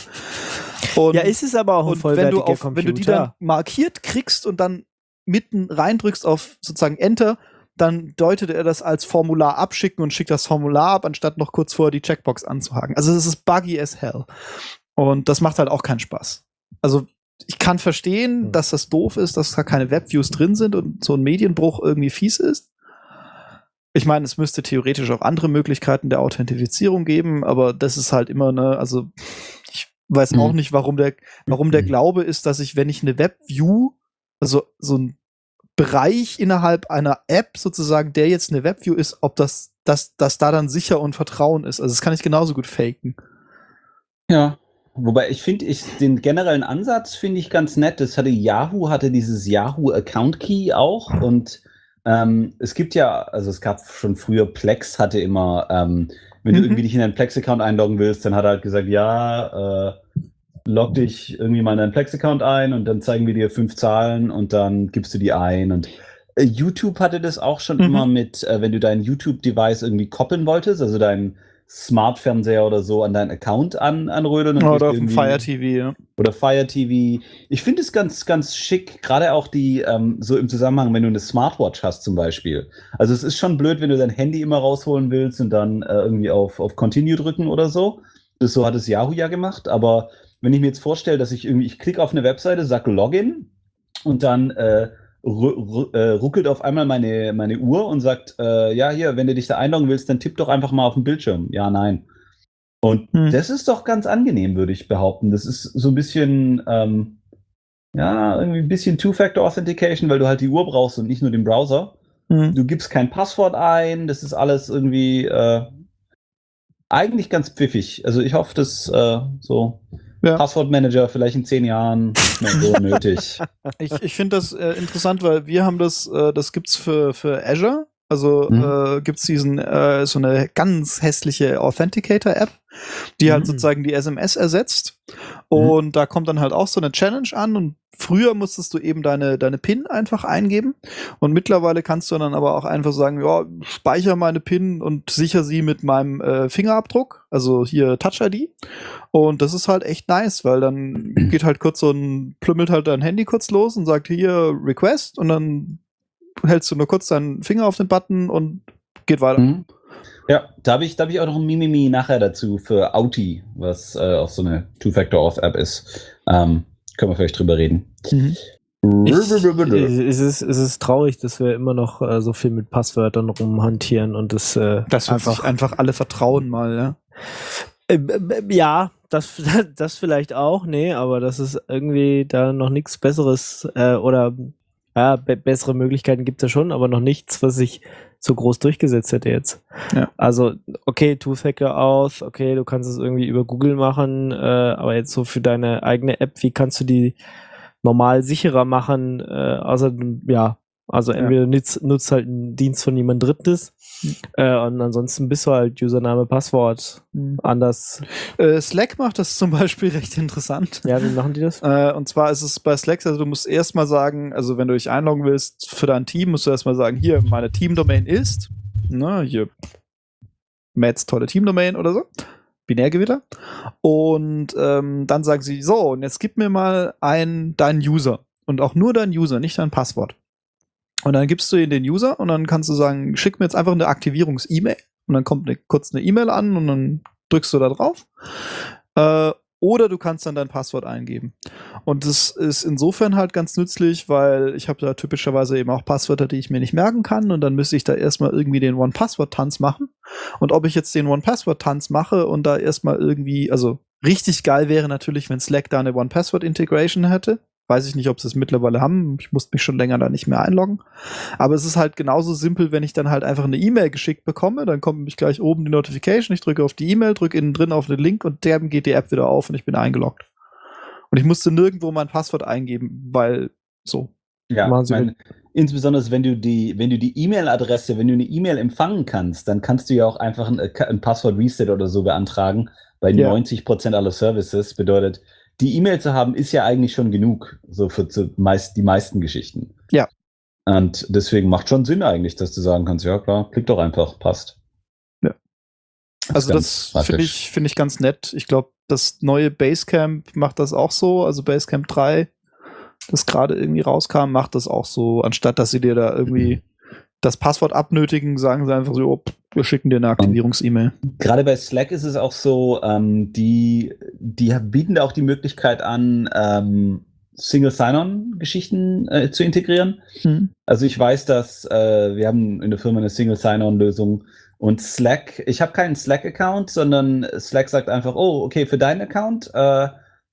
Und, Ja, ist es aber auch ein und wenn vollwertiger du, auf, Computer. wenn du die dann markiert kriegst und dann mitten reindrückst auf sozusagen Enter, dann deutet er das als Formular abschicken und schickt das Formular ab, anstatt noch kurz vorher die Checkbox anzuhaken. Also es ist buggy as hell. Und das macht halt auch keinen Spaß. Also ich kann verstehen, Hm. dass das doof ist, dass da keine Webviews drin sind und so ein Medienbruch irgendwie fies ist. Ich meine, es müsste theoretisch auch andere Möglichkeiten der Authentifizierung geben, aber das ist halt immer, ne, also ich weiß Mhm. auch nicht, warum der, warum der Glaube ist, dass ich, wenn ich eine Webview, also so ein Bereich innerhalb einer App sozusagen, der jetzt eine Webview ist, ob das, dass, dass da dann sicher und Vertrauen ist. Also das kann ich genauso gut faken. Ja. Wobei ich finde, ich den generellen Ansatz finde ich ganz nett. Das hatte Yahoo, hatte dieses Yahoo Account Key auch und ähm, es gibt ja, also es gab schon früher, Plex hatte immer, ähm, wenn Mhm. du irgendwie dich in deinen Plex-Account einloggen willst, dann hat er halt gesagt, ja, äh, log dich irgendwie mal in deinen Plex-Account ein und dann zeigen wir dir fünf Zahlen und dann gibst du die ein. Und äh, YouTube hatte das auch schon Mhm. immer mit, äh, wenn du dein YouTube-Device irgendwie koppeln wolltest, also dein Smart-Fernseher oder so an deinen Account an, anrödeln. Und Oder auf dem irgendwie- Fire T V, ja. Oder Fire T V. Ich finde es ganz, ganz schick, gerade auch die, ähm, so im Zusammenhang, wenn du eine Smartwatch hast zum Beispiel. Also es ist schon blöd, wenn du dein Handy immer rausholen willst und dann äh, irgendwie auf, auf Continue drücken oder so. Das, so hat es Yahoo ja gemacht, aber wenn ich mir jetzt vorstelle, dass ich irgendwie, ich klicke auf eine Webseite, sage Login und dann äh, ru- ru- äh, ruckelt auf einmal meine, meine Uhr und sagt, äh, ja, hier, wenn du dich da einloggen willst, dann tipp doch einfach mal auf den Bildschirm. Ja, nein. Und Hm. das ist doch ganz angenehm, würde ich behaupten. Das ist so ein bisschen, ähm, ja, irgendwie ein bisschen Two-Factor-Authentication, weil du halt die Uhr brauchst und nicht nur den Browser. Mhm. Du gibst kein Passwort ein, das ist alles irgendwie äh, eigentlich ganz pfiffig. Also ich hoffe, dass äh, so Ja. Passwortmanager vielleicht in zehn Jahren nicht mehr so nötig. Ich, ich finde das äh, interessant, weil wir haben das, äh, das gibt's für, für Azure. Also Mhm. äh, gibt's diesen, äh, so eine ganz hässliche Authenticator-App, die halt Mhm. sozusagen die S M S ersetzt. Und da kommt dann halt auch so eine Challenge an und früher musstest du eben deine, deine PIN einfach eingeben und mittlerweile kannst du dann aber auch einfach sagen, ja, speicher meine PIN und sicher sie mit meinem äh, Fingerabdruck, also hier Touch I D. Und das ist halt echt nice, weil dann geht halt kurz so ein, plümmelt halt dein Handy kurz los und sagt hier Request und dann hältst du nur kurz deinen Finger auf den Button und geht weiter. Mhm. Ja, da habe ich, da hab ich auch noch ein Mimimi nachher dazu für Auti, was äh, auch so eine Two-Factor-Auth-App ist. Ähm, können wir vielleicht drüber reden. Mhm. Ich, es, ist, es ist traurig, dass wir immer noch äh, so viel mit Passwörtern rumhantieren und das äh, Das wird einfach sich einfach alle vertrauen mal, ja. Äh, äh, ja, das, das vielleicht auch, nee, aber das ist irgendwie da noch nichts Besseres äh, oder ja, be bessere Möglichkeiten gibt es ja schon, aber noch nichts, was sich so groß durchgesetzt hätte jetzt. Ja. Also, okay, Two-Factor-Auth, okay, du kannst es irgendwie über Google machen, äh, aber jetzt so für deine eigene App, wie kannst du die normal sicherer machen, äh, außer, ja, also Ja. entweder nutzt, nutzt halt einen Dienst von jemand Drittes äh, und ansonsten bist du halt Username, Passwort Mhm. anders. Äh, Slack macht das zum Beispiel recht interessant. Ja, wie machen die das? Äh, und zwar ist es bei Slack, also du musst erstmal sagen, also wenn du dich einloggen willst für dein Team, musst du erstmal sagen, hier, meine Teamdomain ist, ne, hier, Mads tolle Teamdomain oder so, Binärgewitter. Und ähm, dann sagen sie, so, und jetzt gib mir mal ein, deinen User. Und auch nur deinen User, nicht dein Passwort. Und dann gibst du ihn den User und dann kannst du sagen, schick mir jetzt einfach eine Aktivierungs-E-Mail. Und dann kommt eine, kurz eine E-Mail an und dann drückst du da drauf. Äh, oder du kannst dann dein Passwort eingeben. Und das ist insofern halt ganz nützlich, weil ich habe da typischerweise eben auch Passwörter, die ich mir nicht merken kann. Und dann müsste ich da erstmal irgendwie den One-Password-Tanz machen. Und ob ich jetzt den One-Password-Tanz mache und da erstmal irgendwie, also richtig geil wäre natürlich, wenn Slack da eine One-Password-Integration hätte. Weiß ich nicht, ob sie es mittlerweile haben. Ich musste mich schon länger da nicht mehr einloggen. Aber es ist halt genauso simpel, wenn ich dann halt einfach eine E-Mail geschickt bekomme. Dann kommt nämlich gleich oben die Notification. Ich drücke auf die E-Mail, drücke innen drin auf den Link und dann geht die App wieder auf und ich bin eingeloggt. Und ich musste nirgendwo mein Passwort eingeben, weil so. Ja, Machen Sie mein, insbesondere wenn du die, wenn du die E-Mail-Adresse, wenn du eine E-Mail empfangen kannst, dann kannst du ja auch einfach ein, ein Passwort-Reset oder so beantragen. Bei Ja. neunzig Prozent aller Services bedeutet, die E-Mail zu haben, ist ja eigentlich schon genug, so für zu meist, die meisten Geschichten. Ja. Und deswegen macht schon Sinn eigentlich, dass du sagen kannst, ja klar, klick doch einfach, passt. Ja. Also ganz das praktisch. finde ich, finde ich ganz nett. Ich glaube, das neue Basecamp macht das auch so. Also Basecamp drei, das gerade irgendwie rauskam, macht das auch so. Anstatt dass sie dir da irgendwie das Passwort abnötigen, sagen sie einfach so, oh, wir schicken dir eine Aktivierungs-E-Mail. Gerade bei Slack ist es auch so, ähm, die, die bieten da auch die Möglichkeit an, ähm, Single Sign-On-Geschichten äh, zu integrieren. Mhm. Also ich weiß, dass äh, wir haben in der Firma eine Single Sign-On-Lösung und Slack, ich habe keinen Slack-Account, sondern Slack sagt einfach, oh, okay, für deinen Account, äh,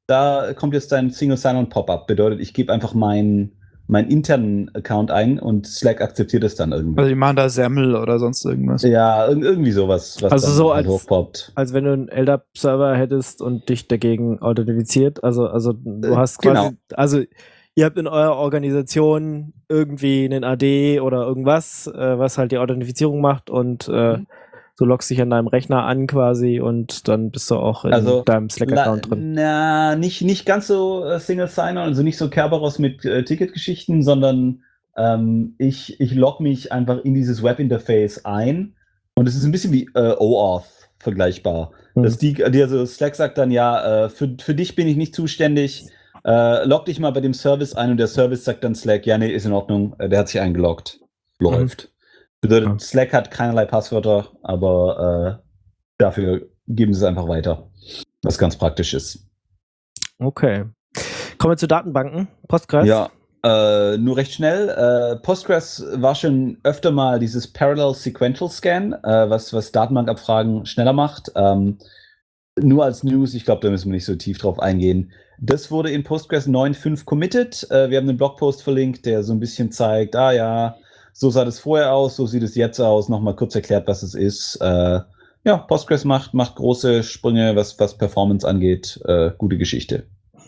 da kommt jetzt dein Single Sign-On-Pop-up. Bedeutet, ich gebe einfach meinen meinen internen Account ein und Slack akzeptiert es dann irgendwie. Also die machen da Semmel oder sonst irgendwas. Ja, ir irgendwie sowas, was Also dann so halt als- hochpoppt. Als wenn du einen L D A P-Server hättest und dich dagegen authentifiziert. Also, also du Äh, hast quasi, genau. also ihr habt in eurer Organisation irgendwie einen A D oder irgendwas, äh, was halt die Authentifizierung macht und äh, Mhm. du loggst dich an deinem Rechner an quasi und dann bist du auch in Also, deinem Slack-Account La- drin. Na, nicht, nicht ganz so äh, Single Sign-On, also nicht so Kerberos mit äh, Ticketgeschichten, sondern ähm, ich, ich log mich einfach in dieses Webinterface ein und es ist ein bisschen wie äh, OAuth vergleichbar. Mhm. Dass die, die, also Slack sagt dann, ja, äh, für, für dich bin ich nicht zuständig, äh, log dich mal bei dem Service ein und der Service sagt dann Slack, ja, nee, ist in Ordnung, äh, der hat sich eingeloggt. Läuft. Mhm. Bedeutet, Ja. Slack hat keinerlei Passwörter, aber äh, dafür geben sie es einfach weiter, was ganz praktisch ist. Okay. Kommen wir zu Datenbanken. Postgres. Ja, äh, nur recht schnell. Äh, Postgres war schon öfter mal dieses Parallel Sequential Scan, äh, was, was Datenbankabfragen schneller macht. Ähm, nur als News, ich glaube, da müssen wir nicht so tief drauf eingehen. Das wurde in Postgres neun Punkt fünf committed. Äh, wir haben einen Blogpost verlinkt, der so ein bisschen zeigt, ah ja, so sah das vorher aus, so sieht es jetzt aus. Nochmal kurz erklärt, was es ist. Äh, ja, Postgres macht, macht große Sprünge, was, was Performance angeht. Äh, gute Geschichte.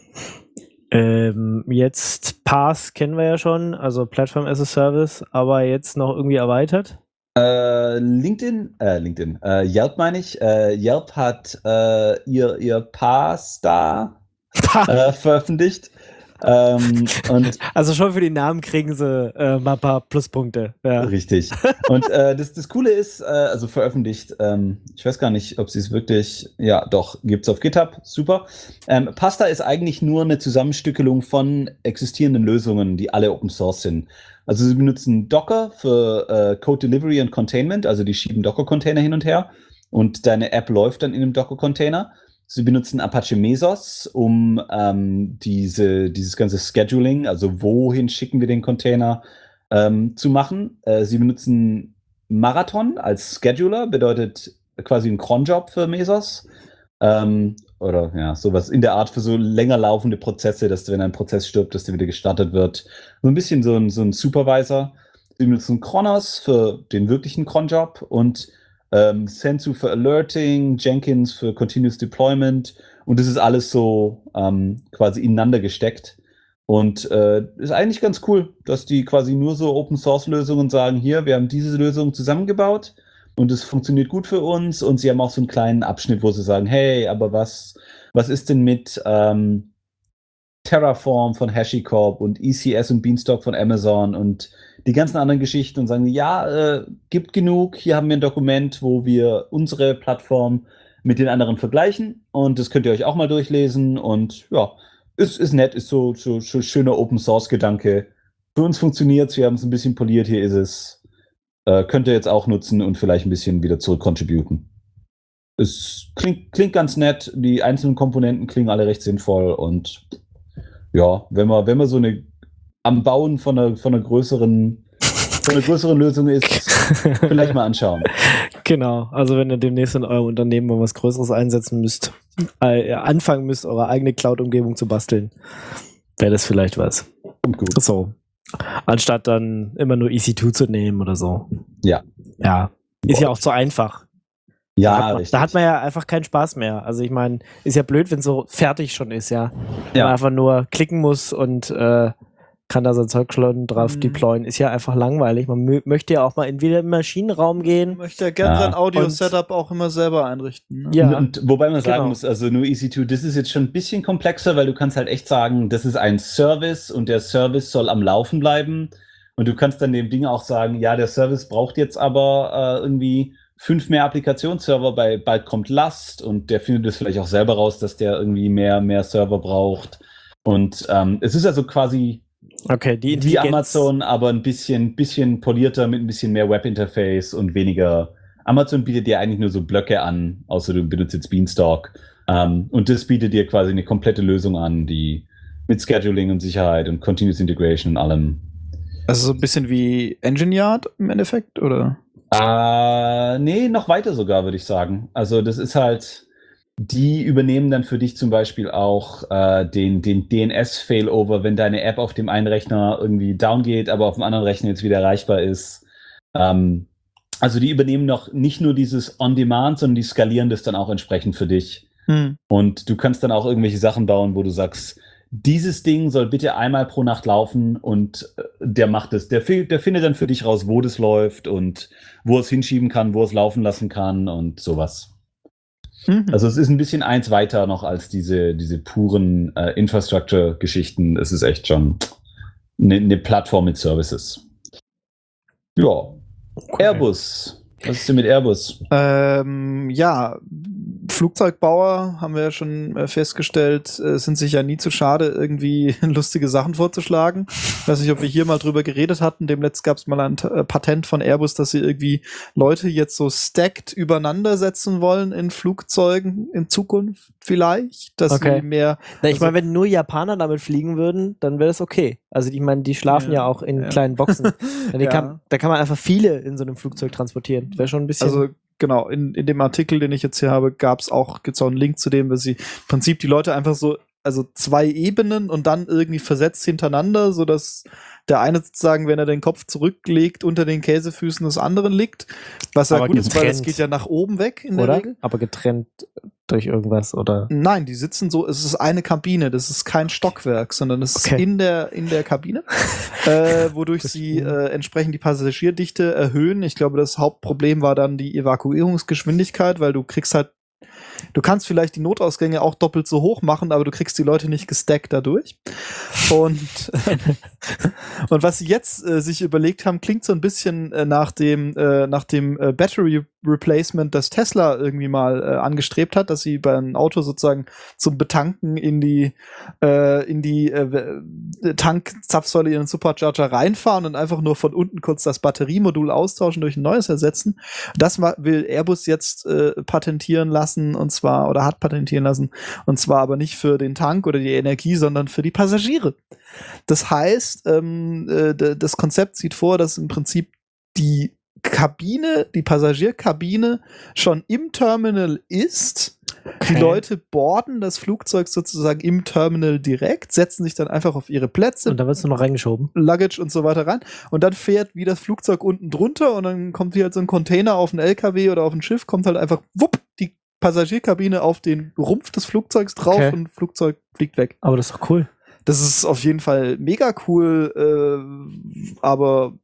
Ähm, jetzt PaaS kennen wir ja schon, also Platform as a Service, aber jetzt noch irgendwie erweitert. Äh, LinkedIn, äh, LinkedIn, äh, Yelp meine ich. Äh, Yelp hat äh, ihr, ihr PaaS da äh, veröffentlicht. Ähm, und Also schon für die Namen kriegen sie äh, mal ein paar Pluspunkte. Ja. Richtig. Und äh, das, das Coole ist, äh, also veröffentlicht, ähm, ich weiß gar nicht, ob sie es wirklich, ja doch, gibt es auf GitHub, super. Ähm, Pasta ist eigentlich nur eine Zusammenstückelung von existierenden Lösungen, die alle Open Source sind. Also sie benutzen Docker für äh, Code Delivery und Containment, also die schieben Docker-Container hin und her und deine App läuft dann in einem Docker-Container. Sie benutzen Apache Mesos, um ähm, diese, dieses ganze Scheduling, also wohin schicken wir den Container, ähm, zu machen. Äh, sie benutzen Marathon als Scheduler, bedeutet quasi ein Cronjob für Mesos. Ähm, oder ja, sowas in der Art für so länger laufende Prozesse, dass wenn ein Prozess stirbt, dass der wieder gestartet wird. So ein bisschen so ein, so ein Supervisor. Sie benutzen Kronos für den wirklichen Cronjob und Ähm, Sensu für Alerting, Jenkins für Continuous Deployment und das ist alles so ähm, quasi ineinander gesteckt und äh, ist eigentlich ganz cool, dass die quasi nur so Open-Source-Lösungen sagen, hier, wir haben diese Lösung zusammengebaut und es funktioniert gut für uns und sie haben auch so einen kleinen Abschnitt, wo sie sagen, hey, aber was, was ist denn mit ähm, Terraform von HashiCorp und E C S und Beanstalk von Amazon und die ganzen anderen Geschichten und sagen, ja, äh, gibt genug, hier haben wir ein Dokument, wo wir unsere Plattform mit den anderen vergleichen und das könnt ihr euch auch mal durchlesen und ja, ist, ist nett, ist so, so, so schöner Open-Source-Gedanke. Für uns funktioniert es, wir haben es ein bisschen poliert, hier ist es. Äh, könnt ihr jetzt auch nutzen und vielleicht ein bisschen wieder zurück-contributen. Es klingt, klingt ganz nett, die einzelnen Komponenten klingen alle recht sinnvoll und ja, wenn man, wenn man so eine am Bauen von einer, von einer größeren von einer größeren Lösung ist, vielleicht mal anschauen. Genau, also wenn ihr demnächst in eurem Unternehmen mal was Größeres einsetzen müsst, äh, anfangen müsst, eure eigene Cloud-Umgebung zu basteln, wäre das vielleicht was. Kommt gut. So. Anstatt dann immer nur E C zwei zu nehmen oder so. Ja. Ja. Ist ja auch zu einfach. Ja, da hat, man, richtig. da hat man ja einfach keinen Spaß mehr. Also ich meine, ist ja blöd, wenn es so fertig schon ist, ja. Wenn Ja. man einfach nur klicken muss und äh, kann da sein Zeug schon drauf Mhm. deployen. Ist ja einfach langweilig. Man mö- möchte ja auch mal in den Maschinenraum Man gehen. möchte ja gerne Ja. sein Audio-Setup auch immer selber einrichten. Ne? Ja. Und wobei man sagen Genau. muss, also nur E C zwei, das ist jetzt schon ein bisschen komplexer, weil du kannst halt echt sagen, das ist ein Service und der Service soll am Laufen bleiben. Und du kannst dann dem Ding auch sagen, ja, der Service braucht jetzt aber äh, irgendwie fünf mehr Applikationsserver, bei bald kommt Last und der findet es vielleicht auch selber raus, dass der irgendwie mehr, mehr Server braucht. Und ähm, es ist also quasi Okay, die wie Intelligenz. Amazon, aber ein bisschen, bisschen polierter mit ein bisschen mehr Webinterface und weniger. Amazon bietet dir eigentlich nur so Blöcke an, außer du benutzt jetzt Beanstalk. Ähm, und das bietet dir quasi eine komplette Lösung an, die mit Scheduling und Sicherheit und Continuous Integration und allem. Also so ein bisschen wie Engine Yard im Endeffekt, oder? Äh, nee, noch weiter sogar, würde ich sagen. Also das ist halt, die übernehmen dann für dich zum Beispiel auch äh, den, den D N S-Failover, wenn deine App auf dem einen Rechner irgendwie down geht, aber auf dem anderen Rechner jetzt wieder erreichbar ist. Ähm, also die übernehmen noch nicht nur dieses On-Demand, sondern die skalieren das dann auch entsprechend für dich. Hm. Und du kannst dann auch irgendwelche Sachen bauen, wo du sagst, dieses Ding soll bitte einmal pro Nacht laufen und äh, der macht es. Der, fi- der findet dann für dich raus, wo das läuft und wo es hinschieben kann, wo es laufen lassen kann und sowas. Mhm. Also es ist ein bisschen eins weiter noch als diese, diese puren äh, Infrastructure-Geschichten. Es ist echt schon eine, eine Plattform mit Services. Ja. Okay. Airbus. Was ist denn mit Airbus? Ähm, ja, Flugzeugbauer, haben wir ja schon äh, festgestellt, äh, sind sich ja nie zu schade, irgendwie lustige Sachen vorzuschlagen. Ich weiß nicht, ob wir hier mal drüber geredet hatten. Demnächst gab es mal ein äh, Patent von Airbus, dass sie irgendwie Leute jetzt so stacked übereinander setzen wollen in Flugzeugen in Zukunft vielleicht. Dass Okay. sie mehr. Na, ich also- meine, wenn nur Japaner damit fliegen würden, dann wäre das okay. Also ich meine, die schlafen ja, Ja, auch in ja. kleinen Boxen. Ja, die Ja. kann, da kann man einfach viele in so einem Flugzeug transportieren. Wäre schon ein bisschen. Also genau, in, in dem Artikel, den ich jetzt hier habe, gab es auch, gibt's auch einen Link zu dem, dass sie im Prinzip die Leute einfach so, also zwei Ebenen und dann irgendwie versetzt hintereinander, sodass der eine sozusagen, wenn er den Kopf zurücklegt, unter den Käsefüßen des anderen liegt. Was ja Aber gut ist, weil es getrennt. geht ja nach oben weg in der oder? Regel. Aber getrennt durch irgendwas, oder? Nein, die sitzen so, es ist eine Kabine, das ist kein Stockwerk, sondern es Okay. ist in der, in der Kabine, äh, wodurch sie äh, entsprechend die Passagierdichte erhöhen. Ich glaube, das Hauptproblem war dann die Evakuierungsgeschwindigkeit, weil du kriegst halt, du kannst vielleicht die Notausgänge auch doppelt so hoch machen, aber du kriegst die Leute nicht gestackt dadurch. Und, und was sie jetzt äh, sich überlegt haben, klingt so ein bisschen äh, nach dem, äh, nach dem äh, Battery Replacement, das Tesla irgendwie mal äh, angestrebt hat, dass sie bei einem Auto sozusagen zum Betanken in die, äh, in die äh, Tankzapfsäule ihren Supercharger reinfahren und einfach nur von unten kurz das Batteriemodul austauschen, durch ein neues ersetzen. Das ma- will Airbus jetzt äh, patentieren lassen, und zwar, oder hat patentieren lassen, und zwar aber nicht für den Tank oder die Energie, sondern für die Passagiere. Das heißt, ähm, äh, d- das Konzept sieht vor, dass im Prinzip die Kabine, die Passagierkabine schon im Terminal ist. Die Okay. Leute boarden das Flugzeug sozusagen im Terminal direkt, setzen sich dann einfach auf ihre Plätze, Und da wirst du noch reingeschoben. Luggage und so weiter rein, und dann fährt wie das Flugzeug unten drunter und dann kommt hier halt so ein Container auf einen L K W oder auf ein Schiff, kommt halt einfach wupp die Passagierkabine auf den Rumpf des Flugzeugs drauf Okay. und Flugzeug fliegt weg. Aber das ist doch cool. Das ist auf jeden Fall mega cool, äh, aber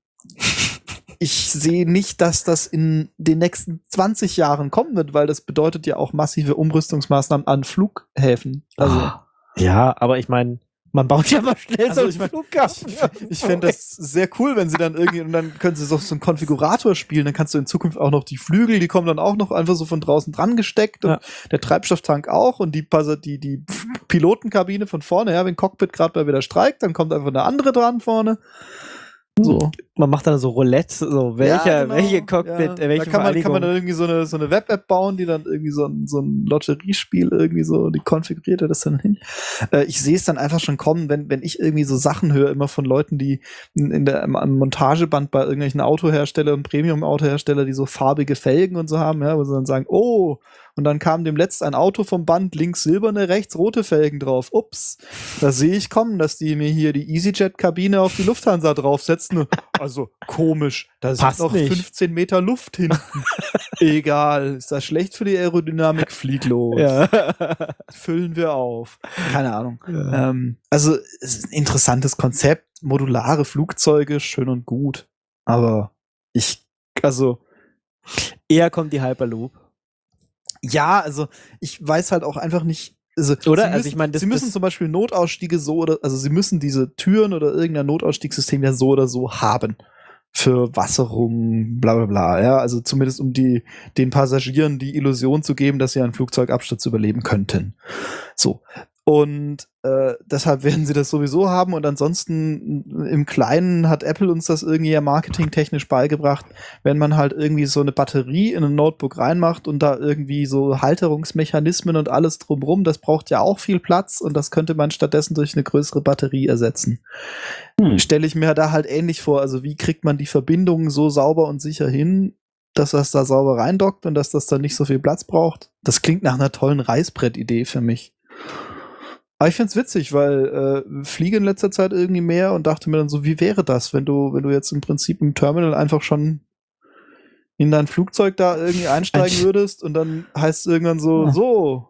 ich sehe nicht, dass das in den nächsten zwanzig Jahren kommen wird, weil das bedeutet ja auch massive Umrüstungsmaßnahmen an Flughäfen. Also, Ja, aber ich meine, man baut ja mal schnell Also so einen ich mein, Flughafen. ich fände das sehr cool, wenn sie dann irgendwie, und dann können sie so, so einen Konfigurator spielen, dann kannst du in Zukunft auch noch die Flügel, die kommen dann auch noch einfach so von draußen dran gesteckt und Ja. der Treibstofftank auch und die, Pas- die, die Pilotenkabine von vorne, ja, wenn Cockpit gerade mal wieder streikt, dann kommt einfach eine andere dran vorne. So. Man macht dann so Roulette, so welcher, Ja, genau. welche Cockpit, Ja. äh, welche da kann man, kann man Vereinigung. dann irgendwie so eine, so eine Web-App bauen, die dann irgendwie so ein, so ein Lotteriespiel irgendwie so, die konfiguriert er das dann hin. Äh, ich sehe es dann einfach schon kommen, wenn, wenn ich irgendwie so Sachen höre, immer von Leuten, die in, in der, am, am Montageband bei irgendwelchen Autoherstellern und Premium-Autohersteller, die so farbige Felgen und so haben, ja, wo sie dann sagen, oh, und dann kam dem letzt ein Auto vom Band, links silberne, rechts rote Felgen drauf. Ups, da sehe ich kommen, dass die mir hier die EasyJet-Kabine auf die Lufthansa draufsetzen. Also komisch, da sind Passt noch nicht. fünfzehn Meter Luft hinten. Egal, ist das schlecht für die Aerodynamik? Flieg los. Ja. Füllen wir auf. Keine Ahnung. Ja. Ähm, also, es ist ein interessantes Konzept. Modulare Flugzeuge, schön und gut. Aber ich, also, Eher kommt die Hyperloop. ja, also, ich weiß halt auch einfach nicht. Also, Oder? Sie Also müssen, ich meine, das- Sie müssen das- zum Beispiel Notausstiege so oder, also, Sie müssen diese Türen oder irgendein Notausstiegssystem ja so oder so haben. Für Wasserung, bla bla bla, ja, also zumindest um die, den Passagieren die Illusion zu geben, dass sie einen Flugzeugabsturz überleben könnten. So. Und äh, deshalb werden sie das sowieso haben und ansonsten im Kleinen hat Apple uns das irgendwie ja marketingtechnisch beigebracht, wenn man halt irgendwie so eine Batterie in ein Notebook reinmacht und da irgendwie so Halterungsmechanismen und alles drumrum, das braucht ja auch viel Platz und das könnte man stattdessen durch eine größere Batterie ersetzen. Hm. Stelle ich mir da halt ähnlich vor, also wie kriegt man die Verbindungen so sauber und sicher hin, dass das da sauber reindockt und dass das dann nicht so viel Platz braucht? Das klingt nach einer tollen Reißbrettidee für mich. Aber ich find's witzig, weil äh, fliege in letzter Zeit irgendwie mehr und dachte mir dann so, wie wäre das, wenn du, wenn du jetzt im Prinzip im Terminal einfach schon in dein Flugzeug da irgendwie einsteigen Ein- würdest und dann heißt es irgendwann so, Ja. so,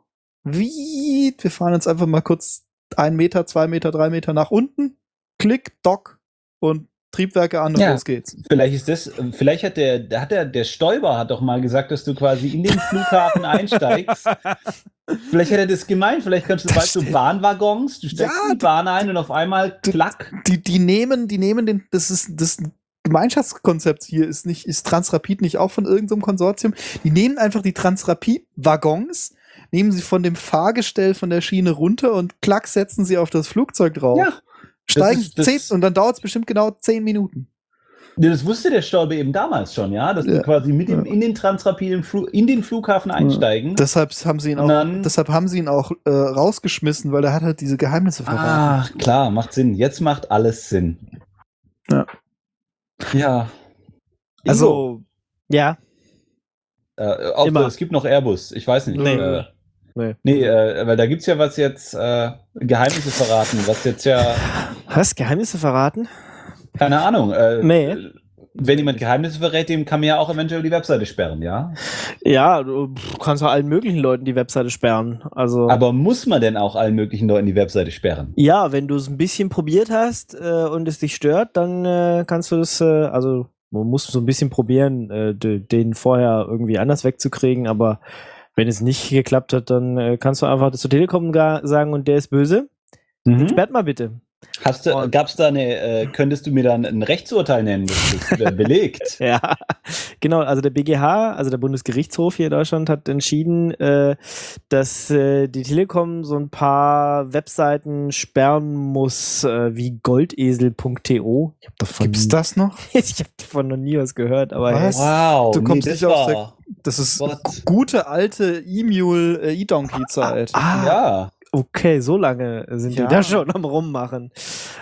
wie, wir fahren jetzt einfach mal kurz ein Meter, zwei Meter, drei Meter nach unten, Klick, Dock und Triebwerke an und Ja. los geht's. Vielleicht ist das, vielleicht hat der, der hat der, der Stoiber hat doch mal gesagt, dass du quasi in den Flughafen einsteigst. Vielleicht hat er das gemeint, vielleicht kannst du Das bald so stimmt. Bahnwaggons, du steigst Ja, in die Bahn ein und auf einmal du- klack. Die, die nehmen, die nehmen den, das ist, das Gemeinschaftskonzept hier ist nicht, ist Transrapid nicht auch von irgendeinem Konsortium? Die nehmen einfach die Transrapid-Waggons, nehmen sie von dem Fahrgestell von der Schiene runter und klack setzen sie auf das Flugzeug drauf. Ja. Steigen ist- das- zehn, und dann dauert es bestimmt genau zehn Minuten. Ja, das wusste der Stolbe eben damals schon, ja, dass Ja. die quasi mit dem, in den Transrapid im Flu- in den Flughafen einsteigen. Deshalb haben sie ihn Und auch, dann- deshalb haben sie ihn auch äh, rausgeschmissen, weil er hat halt diese Geheimnisse verraten. Ah, klar, macht Sinn. Jetzt macht alles Sinn. Ja. Ja. Also, ja. Äh, auch Immer. es gibt noch Airbus, ich weiß nicht. Nee. Äh, Nee. nee, äh, weil da gibt's ja was jetzt, äh, Geheimnisse verraten, was jetzt ja, Was? Geheimnisse verraten? keine Ahnung, äh, Nee. wenn jemand Geheimnisse verrät, dem kann man ja auch eventuell die Webseite sperren, ja? Ja, du pff, kannst ja allen möglichen Leuten die Webseite sperren. Also. Aber muss man denn auch allen möglichen Leuten die Webseite sperren? Ja, wenn du es ein bisschen probiert hast äh, und es dich stört, dann äh, kannst du das, äh, also man muss so ein bisschen probieren, äh, de- den vorher irgendwie anders wegzukriegen, aber wenn es nicht geklappt hat, dann äh, kannst du einfach das zur Telekom ga- sagen und der ist böse. Sperrt mal bitte. Hast du, Und- gab's da eine, äh, könntest du mir dann ein Rechtsurteil nennen, das das äh, belegt? Ja, genau. Also der B G H, also der Bundesgerichtshof hier in Deutschland, hat entschieden, äh, dass äh, die Telekom so ein paar Webseiten sperren muss, äh, wie goldesel punkt to. Ich habe davon, Gibt's das noch? ich hab davon noch nie was gehört, aber Was? Wow, Du kommst nee, nicht das aus der- war, Das ist What? gute alte E-Mule äh, E-Donkey-Zeit. ah, ja. okay, so lange sind Ja. die da schon am Rummachen.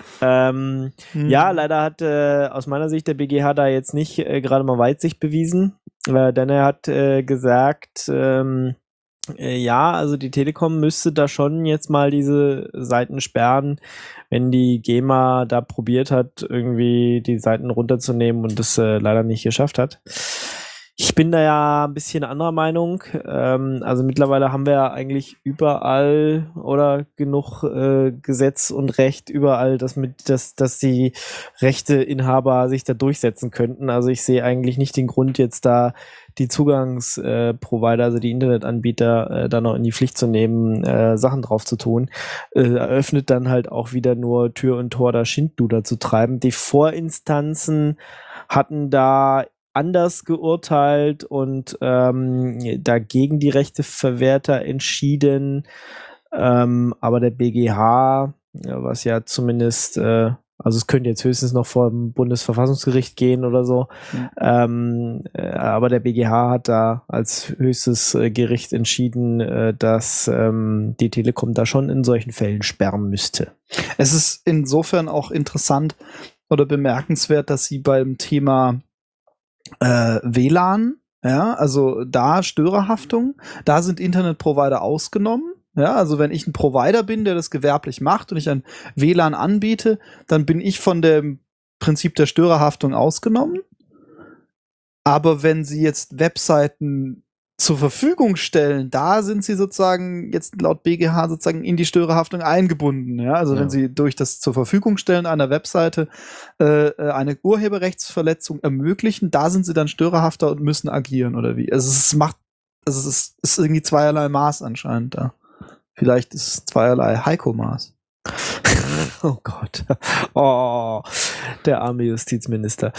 Ähm, Hm. Ja, leider hat äh, aus meiner Sicht der B G H da jetzt nicht äh, gerade mal Weitsicht bewiesen, äh, denn er hat äh, gesagt, ähm, äh, ja, also die Telekom müsste da schon jetzt mal diese Seiten sperren, wenn die GEMA da probiert hat, irgendwie die Seiten runterzunehmen und das äh, leider nicht geschafft hat. Ich bin da ja ein bisschen anderer Meinung. Ähm, also mittlerweile haben wir ja eigentlich überall oder genug äh, Gesetz und Recht überall, dass mit, dass, dass die Rechteinhaber sich da durchsetzen könnten. Also ich sehe eigentlich nicht den Grund, jetzt da die Zugangsprovider, äh, Provider, also die Internetanbieter, äh, da noch in die Pflicht zu nehmen, äh, Sachen drauf zu tun. Äh, eröffnet dann halt auch wieder nur Tür und Tor, da Schindluder zu treiben. Die Vorinstanzen hatten da anders geurteilt und ähm, dagegen die Rechteverwerter entschieden. Ähm, aber der B G H, ja, was ja zumindest, äh, also es könnte jetzt höchstens noch vor dem Bundesverfassungsgericht gehen oder so, Mhm. ähm, äh, aber der B G H hat da als höchstes äh, Gericht entschieden, äh, dass ähm, die Telekom da schon in solchen Fällen sperren müsste. Es ist insofern auch interessant oder bemerkenswert, dass sie beim Thema äh, W L A N, ja, also da Störerhaftung, da sind Internetprovider ausgenommen. Ja, also wenn ich ein Provider bin, der das gewerblich macht und ich ein W L A N anbiete, dann bin ich von dem Prinzip der Störerhaftung ausgenommen. Aber wenn sie jetzt Webseiten zur Verfügung stellen, da sind sie sozusagen jetzt laut B G H sozusagen in die Störerhaftung eingebunden. Ja, also Ja. wenn sie durch das zur Verfügung stellen einer Webseite äh, eine Urheberrechtsverletzung ermöglichen, da sind sie dann störerhafter und müssen agieren oder wie? Also es macht, also es ist, ist irgendwie zweierlei Maß anscheinend da. Vielleicht ist es zweierlei Heiko-Maß. Oh Gott. Oh, der arme Justizminister.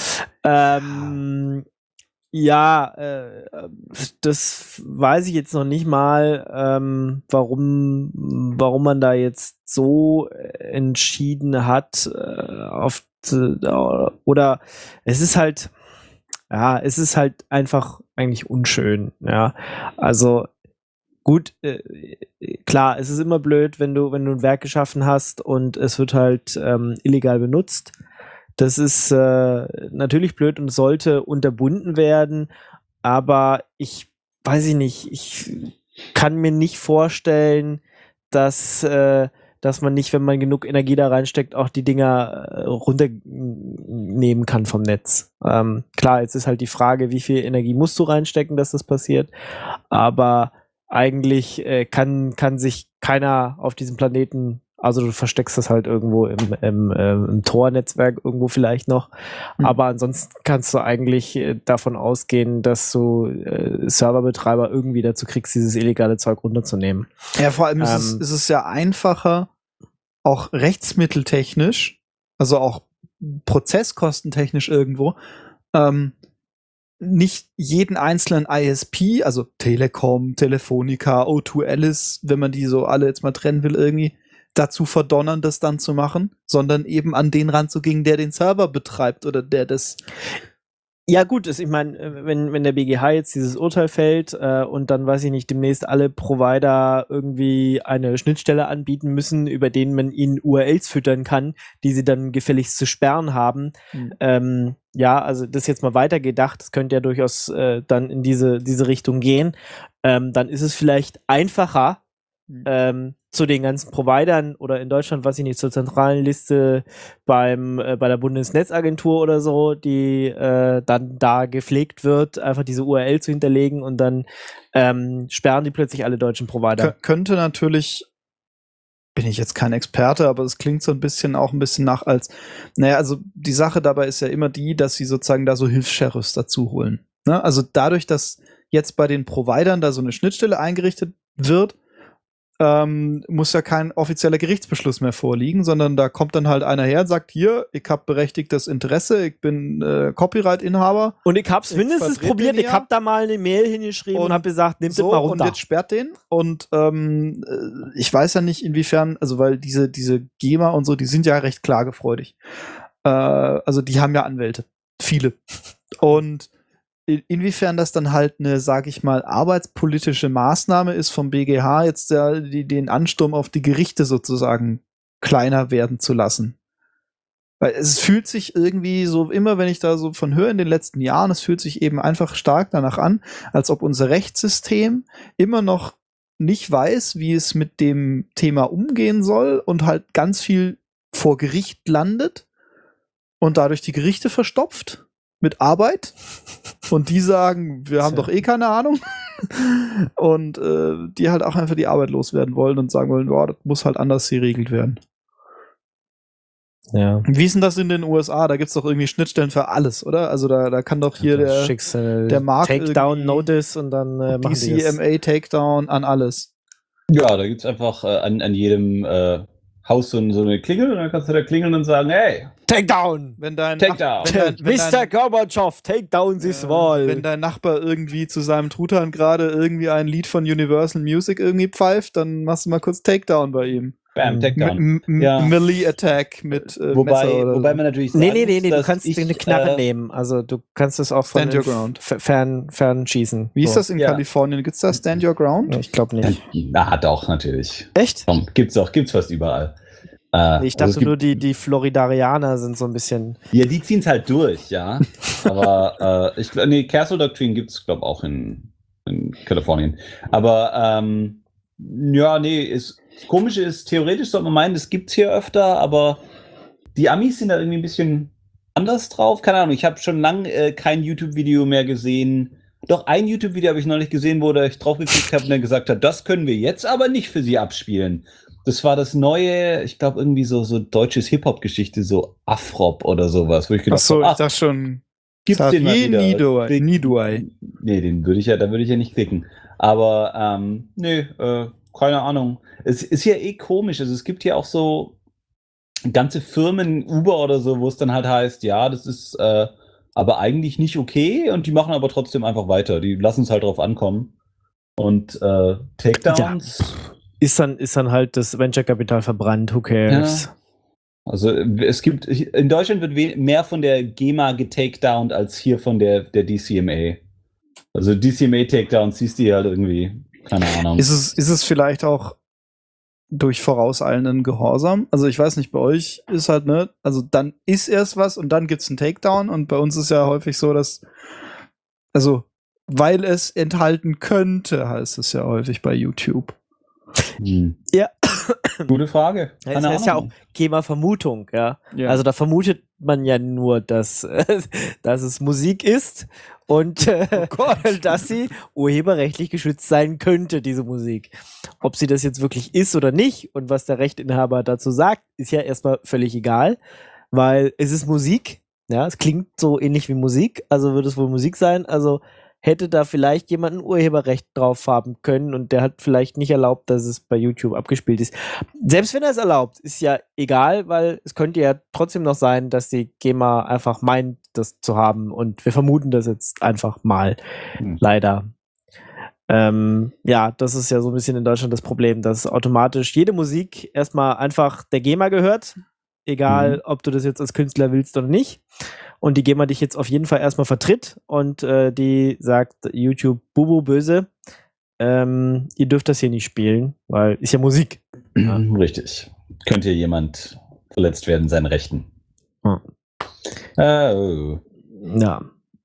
Ähm, ja, äh, das weiß ich jetzt noch nicht mal, ähm, warum, warum man da jetzt so entschieden hat, äh, auf, äh, oder es ist halt, ja, es ist halt einfach eigentlich unschön, ja. Also, gut, äh, klar, es ist immer blöd, wenn du, wenn du ein Werk geschaffen hast und es wird halt ähm, illegal benutzt. Das ist äh, natürlich blöd und sollte unterbunden werden, aber ich weiß ich nicht, ich kann mir nicht vorstellen, dass, äh, dass man nicht, wenn man genug Energie da reinsteckt, auch die Dinger äh, runternehmen kann vom Netz. Ähm, klar, jetzt ist halt die Frage, wie viel Energie musst du reinstecken, dass das passiert, aber eigentlich äh, kann, kann sich keiner auf diesem Planeten, also du versteckst das halt irgendwo im, im, ähm, im Tor-Netzwerk irgendwo vielleicht noch, Mhm. aber ansonsten kannst du eigentlich äh, davon ausgehen, dass du äh, Serverbetreiber irgendwie dazu kriegst, dieses illegale Zeug runterzunehmen. Ja, vor allem ist, es, Ähm. ist es ja einfacher, auch rechtsmitteltechnisch, also auch prozesskostentechnisch irgendwo, ähm, nicht jeden einzelnen I S P, also Telekom, Telefonica, O zwei Alice, wenn man die so alle jetzt mal trennen will, irgendwie dazu verdonnern, das dann zu machen, sondern eben an den ranzugehen, der den Server betreibt oder der das. Ja gut, ist, ich meine, wenn, wenn der B G H jetzt dieses Urteil fällt äh, und dann, weiß ich nicht, demnächst alle Provider irgendwie eine Schnittstelle anbieten müssen, über denen man ihnen U R Ls füttern kann, die sie dann gefälligst zu sperren haben. Mhm. Ähm, ja, also das jetzt mal weitergedacht, das könnte ja durchaus äh, dann in diese, diese Richtung gehen. Ähm, dann ist es vielleicht einfacher, mhm. ähm, zu den ganzen Providern oder in Deutschland, weiß ich nicht, zur zentralen Liste beim äh, bei der Bundesnetzagentur oder so, die äh, dann da gepflegt wird, einfach diese U R L zu hinterlegen und dann ähm, sperren die plötzlich alle deutschen Provider. Kö- könnte natürlich, bin ich jetzt kein Experte, aber es klingt so ein bisschen auch ein bisschen nach als, naja, also die Sache dabei ist ja immer die, dass sie sozusagen da so Hilfs-Sheriffs dazu holen. Ne? Also dadurch, dass jetzt bei den Providern da so eine Schnittstelle eingerichtet wird, Ähm, muss ja kein offizieller Gerichtsbeschluss mehr vorliegen, sondern da kommt dann halt einer her und sagt, hier, ich habe berechtigtes Interesse, ich bin äh, Copyright-Inhaber. Und ich hab's ich mindestens probiert, ich hab da mal eine Mail hingeschrieben und, und hab gesagt, nehmt so, das mal runter. Und jetzt sperrt den und ähm, ich weiß ja nicht inwiefern, also weil diese, diese GEMA und so, die sind ja recht klagefreudig. Äh, also die haben ja Anwälte. Viele. Und inwiefern das dann halt eine, sag ich mal, arbeitspolitische Maßnahme ist vom B G H, jetzt der, die, den Ansturm auf die Gerichte sozusagen kleiner werden zu lassen. Weil es fühlt sich irgendwie so, immer wenn ich da so von höre in den letzten Jahren, es fühlt sich eben einfach stark danach an, als ob unser Rechtssystem immer noch nicht weiß, wie es mit dem Thema umgehen soll und halt ganz viel vor Gericht landet und dadurch die Gerichte verstopft mit Arbeit und die sagen, wir haben doch eh keine Ahnung und äh, die halt auch einfach die Arbeit loswerden wollen und sagen wollen, boah, das muss halt anders geregelt werden. Ja. Wie ist denn das in den U S A? Da gibt's doch irgendwie Schnittstellen für alles, oder? Also da, da kann doch hier der, schickst, äh, der Markt Takedown Notice und dann äh, D C M A Takedown an alles. Ja, da gibt's einfach äh, an, an jedem äh, Haus so, so eine Klingel und dann kannst du da klingeln und sagen, hey, Takedown! Wenn dein Takedown! Wenn dein, wenn Mister Gorbatschow, Takedown this ja, wall! Wenn dein Nachbar irgendwie zu seinem Truthahn gerade irgendwie ein Lied von Universal Music irgendwie pfeift, dann machst du mal kurz Takedown bei ihm. Bam, Takedown. M- m- ja. Melee Attack mit äh, wobei, Messer oder wobei so. man natürlich sagen Nee, nee, nee, muss, nee, du dass kannst ich, dir eine Knarre äh, nehmen. Also du kannst es auch von Stand Your Ground. f- fern, fern schießen. Wie ist so. das in Ja. Kalifornien? Gibt's da Stand Your Ground? Ich glaube nicht. Na, doch, natürlich. Echt? Komm, gibt's doch, gibt's fast überall. Äh, Nee, ich also dachte es gibt, nur, die, die Floridarianer sind so ein bisschen. Ja, die ziehen's halt durch, ja. Aber äh, ich glaube, nee, Castle Doctrine gibt's, glaube auch in, in Kalifornien. Aber ähm, ja, nee, ist, das Komische ist, theoretisch sollte man meinen, das gibt's hier öfter, aber die Amis sind da irgendwie ein bisschen anders drauf. Keine Ahnung, ich habe schon lange äh, kein YouTube-Video mehr gesehen. Doch, ein YouTube-Video habe ich neulich gesehen, wo ich drauf geklickt habe und der gesagt hat, das können wir jetzt aber nicht für sie abspielen. Das war das neue, ich glaube, irgendwie so, so deutsches Hip-Hop-Geschichte, so Afrop oder sowas. Wo ich gedacht Achso, habe, ich ach, dachte schon. gibt's den mal Xavier wieder? Nidoy. Den- Nidoy. Nee, den würde ich ja, da würde ich ja nicht klicken. Aber, ähm, nee, äh, keine Ahnung. Es ist ja eh komisch. Also es gibt hier auch so ganze Firmen, Uber oder so, wo es dann halt heißt, ja, das ist äh, aber eigentlich nicht okay und die machen aber trotzdem einfach weiter. Die lassen es halt drauf ankommen. Und äh, Takedowns. Ist dann, ist dann halt das Venture-Kapital verbrannt, who cares? Ja. Also es gibt, in Deutschland wird we- mehr von der GEMA getakedownt als hier von der, der D C M A. Also D C M A-Takedowns siehst du hier halt irgendwie, keine Ahnung. Ist es, ist es vielleicht auch durch vorauseilenden Gehorsam? Also ich weiß nicht, bei euch ist halt, ne, also dann ist erst was und dann gibt's einen Takedown und bei uns ist ja häufig so, dass, also, weil es enthalten könnte, heißt es ja häufig bei YouTube. Hm. Ja. Gute Frage. Das Keine heißt ja auch Ahnung. GEMA-Vermutung, ja. Ja. Also da vermutet man ja nur, dass, äh, dass es Musik ist und äh, dass sie urheberrechtlich geschützt sein könnte, diese Musik. Ob sie das jetzt wirklich ist oder nicht und was der Rechteinhaber dazu sagt, ist ja erstmal völlig egal, weil es ist Musik, ja, es klingt so ähnlich wie Musik, also wird es wohl Musik sein, also hätte da vielleicht jemand ein Urheberrecht drauf haben können und der hat vielleicht nicht erlaubt, dass es bei YouTube abgespielt ist. Selbst wenn er es erlaubt, ist ja egal, weil es könnte ja trotzdem noch sein, dass die GEMA einfach meint, das zu haben und wir vermuten das jetzt einfach mal. Hm. Leider. Ähm, ja, das ist ja so ein bisschen in Deutschland das Problem, dass automatisch jede Musik erstmal einfach der GEMA gehört, egal mhm. ob du das jetzt als Künstler willst oder nicht. Und die GEMA dich jetzt auf jeden Fall erstmal vertritt und äh, die sagt YouTube, Bubu, böse, ähm, ihr dürft das hier nicht spielen, weil ist ja Musik. Ja. Richtig. Könnte hier jemand verletzt werden, seinen Rechten. Hm. Oh. Ja.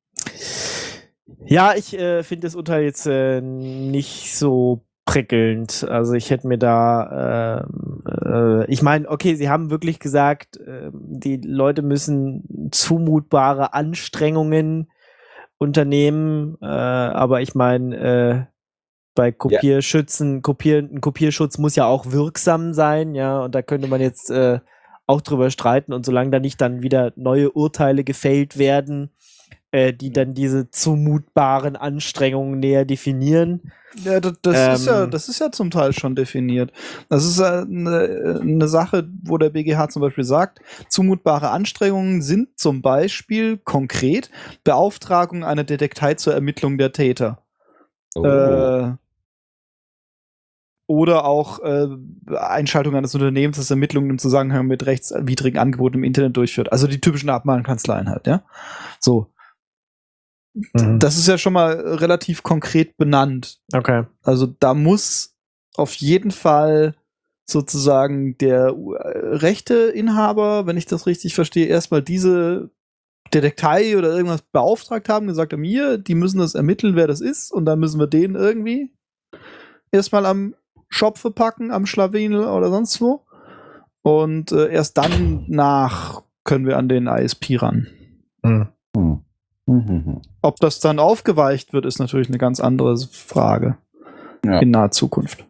Ja, ich äh, finde das Urteil jetzt äh, nicht so prickelnd. Also ich hätte mir da, äh, äh, ich meine, okay, sie haben wirklich gesagt, äh, die Leute müssen zumutbare Anstrengungen unternehmen, äh, aber ich meine, äh, bei Kopierschützen, ja. Kopier, ein Kopierschutz muss ja auch wirksam sein, ja, und da könnte man jetzt äh, auch drüber streiten und solange da nicht dann wieder neue Urteile gefällt werden, die dann diese zumutbaren Anstrengungen näher definieren. Ja, das, das, ähm, ist ja, das ist ja zum Teil schon definiert. Das ist eine, eine Sache, wo der B G H zum Beispiel sagt, zumutbare Anstrengungen sind zum Beispiel konkret Beauftragung einer Detektei zur Ermittlung der Täter. Oh. Äh, oder auch äh, Einschaltung eines Unternehmens, das Ermittlungen im Zusammenhang mit rechtswidrigen Angeboten im Internet durchführt. Also die typischen Abmahnkanzleien halt, ja. So. Mhm. Das ist ja schon mal relativ konkret benannt. Okay. Also da muss auf jeden Fall sozusagen der Rechteinhaber, wenn ich das richtig verstehe, erstmal diese Detektei oder irgendwas beauftragt haben, gesagt haben, hier, die müssen das ermitteln, wer das ist, und dann müssen wir den irgendwie erstmal am Schopfe packen, am Schlawinel oder sonst wo. Und äh, erst dann nach können wir an den I S P ran. Mhm. Mhm. Ob das dann aufgeweicht wird, ist natürlich eine ganz andere Frage. Ja. In naher Zukunft.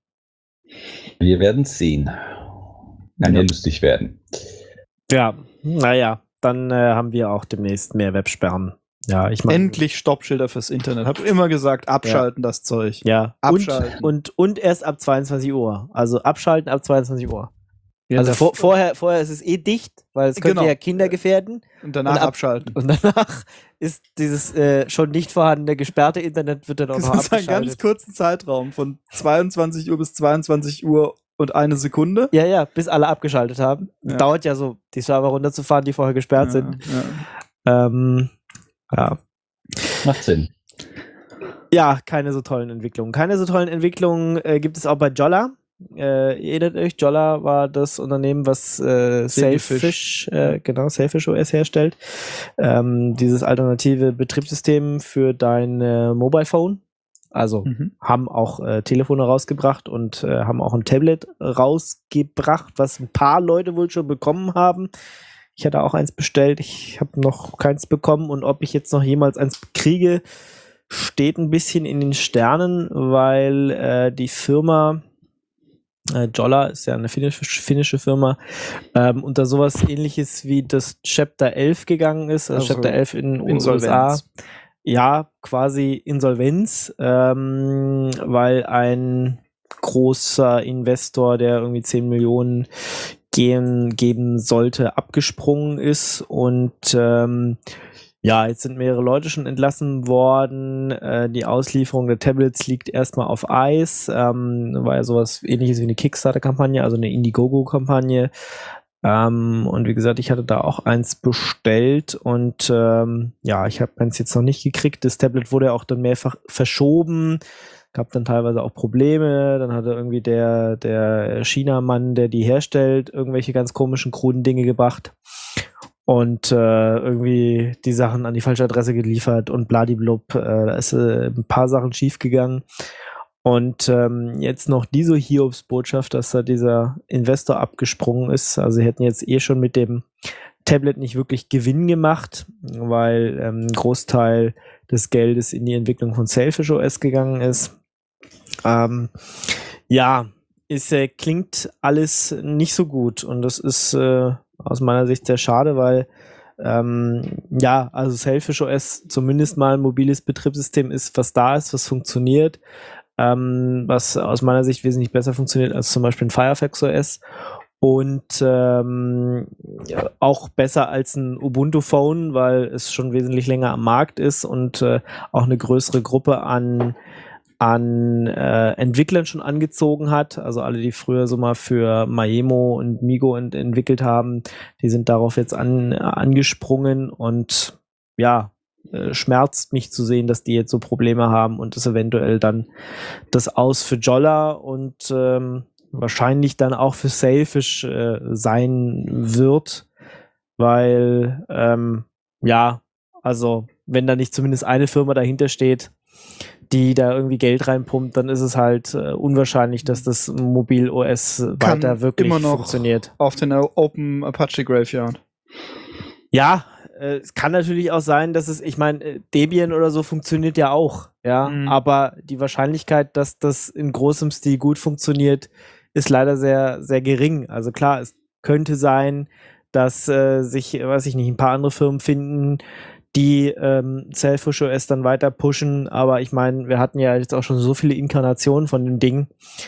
Wir werden es sehen. Kann ja lustig werden. Ja, naja, dann äh, haben wir auch demnächst mehr Websperren. Ja, ich mein, endlich Stoppschilder fürs Internet. Hab immer gesagt, abschalten ja. das Zeug. Ja, abschalten. Und, und, und erst ab zweiundzwanzig Uhr. Also abschalten ab zweiundzwanzig Uhr. Ja, also vor, vorher, vorher ist es eh dicht, weil es könnte genau. ja Kinder gefährden. Und danach und ab, abschalten. Und danach ist dieses äh, schon nicht vorhandene gesperrte Internet wird dann auch noch abgeschaltet. Das ist ein ganz kurzen Zeitraum von zweiundzwanzig Uhr bis zweiundzwanzig Uhr und eine Sekunde. Ja, ja, bis alle abgeschaltet haben. Ja. Dauert ja so, die Server runterzufahren, die vorher gesperrt ja, sind. Ja. Ähm, ja. Macht Sinn. Ja, keine so tollen Entwicklungen. Keine so tollen Entwicklungen äh, gibt es auch bei Jolla. Äh, ihr erinnert euch, Jolla war das Unternehmen, was äh, Sailfish, äh, genau, Sailfish O S herstellt. Ähm, dieses alternative Betriebssystem für dein äh, Mobile Phone. Also mhm. haben auch äh, Telefone rausgebracht und äh, haben auch ein Tablet rausgebracht, was ein paar Leute wohl schon bekommen haben. Ich hatte auch eins bestellt, ich habe noch keins bekommen, und ob ich jetzt noch jemals eins kriege, steht ein bisschen in den Sternen, weil äh, die Firma Äh, Jolla ist ja eine finnische, finnische Firma, ähm, unter sowas ähnliches wie das Chapter elf gegangen ist, also, also Chapter elf in den U S A. Ja, quasi Insolvenz, ähm, weil ein großer Investor, der irgendwie zehn Millionen gehen, geben sollte, abgesprungen ist, und ähm, ja, jetzt sind mehrere Leute schon entlassen worden. Äh, die Auslieferung der Tablets liegt erstmal auf Eis. Ähm, war ja sowas ähnliches wie eine Kickstarter-Kampagne, also eine Indiegogo-Kampagne. Ähm, und wie gesagt, ich hatte da auch eins bestellt, und ähm, ja, ich habe eins jetzt noch nicht gekriegt. Das Tablet wurde ja auch dann mehrfach verschoben. Gab dann teilweise auch Probleme. Dann hatte irgendwie der, der China-Mann, der die herstellt, irgendwelche ganz komischen, kruden Dinge gebracht. Und äh, irgendwie die Sachen an die falsche Adresse geliefert und bladiblub. Äh, da ist äh, ein paar Sachen schief gegangen. Und ähm, jetzt noch diese Hiobsbotschaft, dass da dieser Investor abgesprungen ist. Also sie hätten jetzt eh schon mit dem Tablet nicht wirklich Gewinn gemacht, weil ähm, ein Großteil des Geldes in die Entwicklung von Sailfish O S gegangen ist. Ähm, ja, es äh, klingt alles nicht so gut, und das ist äh, aus meiner Sicht sehr schade, weil ähm, ja, also Selfish O S zumindest mal ein mobiles Betriebssystem ist, was da ist, was funktioniert, ähm, was aus meiner Sicht wesentlich besser funktioniert als zum Beispiel ein Firefox O S und ähm, ja, auch besser als ein Ubuntu Phone, weil es schon wesentlich länger am Markt ist und äh, auch eine größere Gruppe an an äh, Entwicklern schon angezogen hat. Also alle, die früher so mal für Maemo und Migo ent entwickelt haben, die sind darauf jetzt an, angesprungen und ja, äh, schmerzt mich zu sehen, dass die jetzt so Probleme haben und es eventuell dann das Aus für Jolla und ähm, wahrscheinlich dann auch für Selfish äh, sein wird, weil ähm, ja, also wenn da nicht zumindest eine Firma dahinter steht, die da irgendwie Geld reinpumpt, dann ist es halt äh, unwahrscheinlich, dass das Mobil-O S weiter wirklich immer noch funktioniert. Auf den Open Apache Graveyard. Ja, äh, es kann natürlich auch sein, dass es, ich meine, Debian oder so funktioniert ja auch, ja, Mhm. aber die Wahrscheinlichkeit, dass das in großem Stil gut funktioniert, ist leider sehr, sehr gering. Also klar, es könnte sein, dass äh, sich, weiß ich nicht, ein paar andere Firmen finden, die ähm, Selfish O S dann weiter pushen, aber ich meine, wir hatten ja jetzt auch schon so viele Inkarnationen von dem Ding,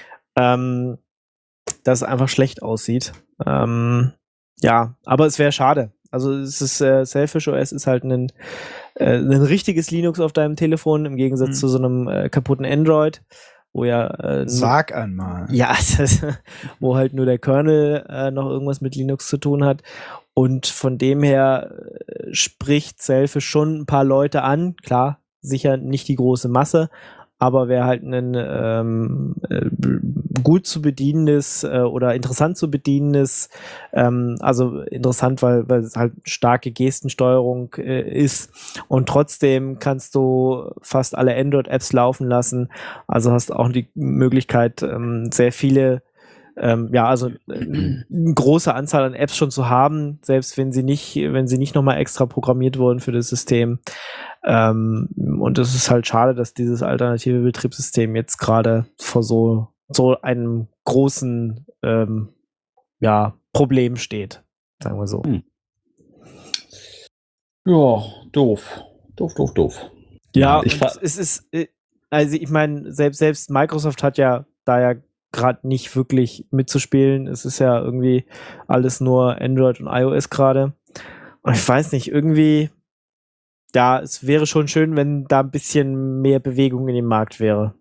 ähm, dass es einfach schlecht aussieht. Ähm, ja, aber es wäre schade. Also es ist äh, Selfish O S ist halt ein, äh, ein richtiges Linux auf deinem Telefon im Gegensatz Mhm. zu so einem äh, kaputten Android, wo ja äh, Sag einmal. ja, das, wo halt nur der Kernel äh, noch irgendwas mit Linux zu tun hat. Und von dem her äh, spricht Selfish schon ein paar Leute an. Klar, sicher nicht die große Masse, aber wer halt ein ähm, äh, gut zu bedienendes äh, oder interessant zu bedienendes, ähm, also interessant, weil, weil es halt starke Gestensteuerung äh, ist und trotzdem kannst du fast alle Android-Apps laufen lassen. Also hast auch die Möglichkeit, ähm, sehr viele Ähm, ja, also äh, eine große Anzahl an Apps schon zu haben, selbst wenn sie nicht, wenn sie nicht nochmal extra programmiert wurden für das System. Ähm, und es ist halt schade, dass dieses alternative Betriebssystem jetzt gerade vor so, so einem großen ähm, ja, Problem steht, sagen wir so. Hm. Ja, doof. Doof, doof, doof. Ja, ich und fra- es ist, äh, also ich meine, selbst, selbst Microsoft hat ja da ja gerade nicht wirklich mitzuspielen. Es ist ja irgendwie alles nur Android und iOS gerade. Und ich weiß nicht, irgendwie, ja, es wäre schon schön, wenn da ein bisschen mehr Bewegung in dem Markt wäre.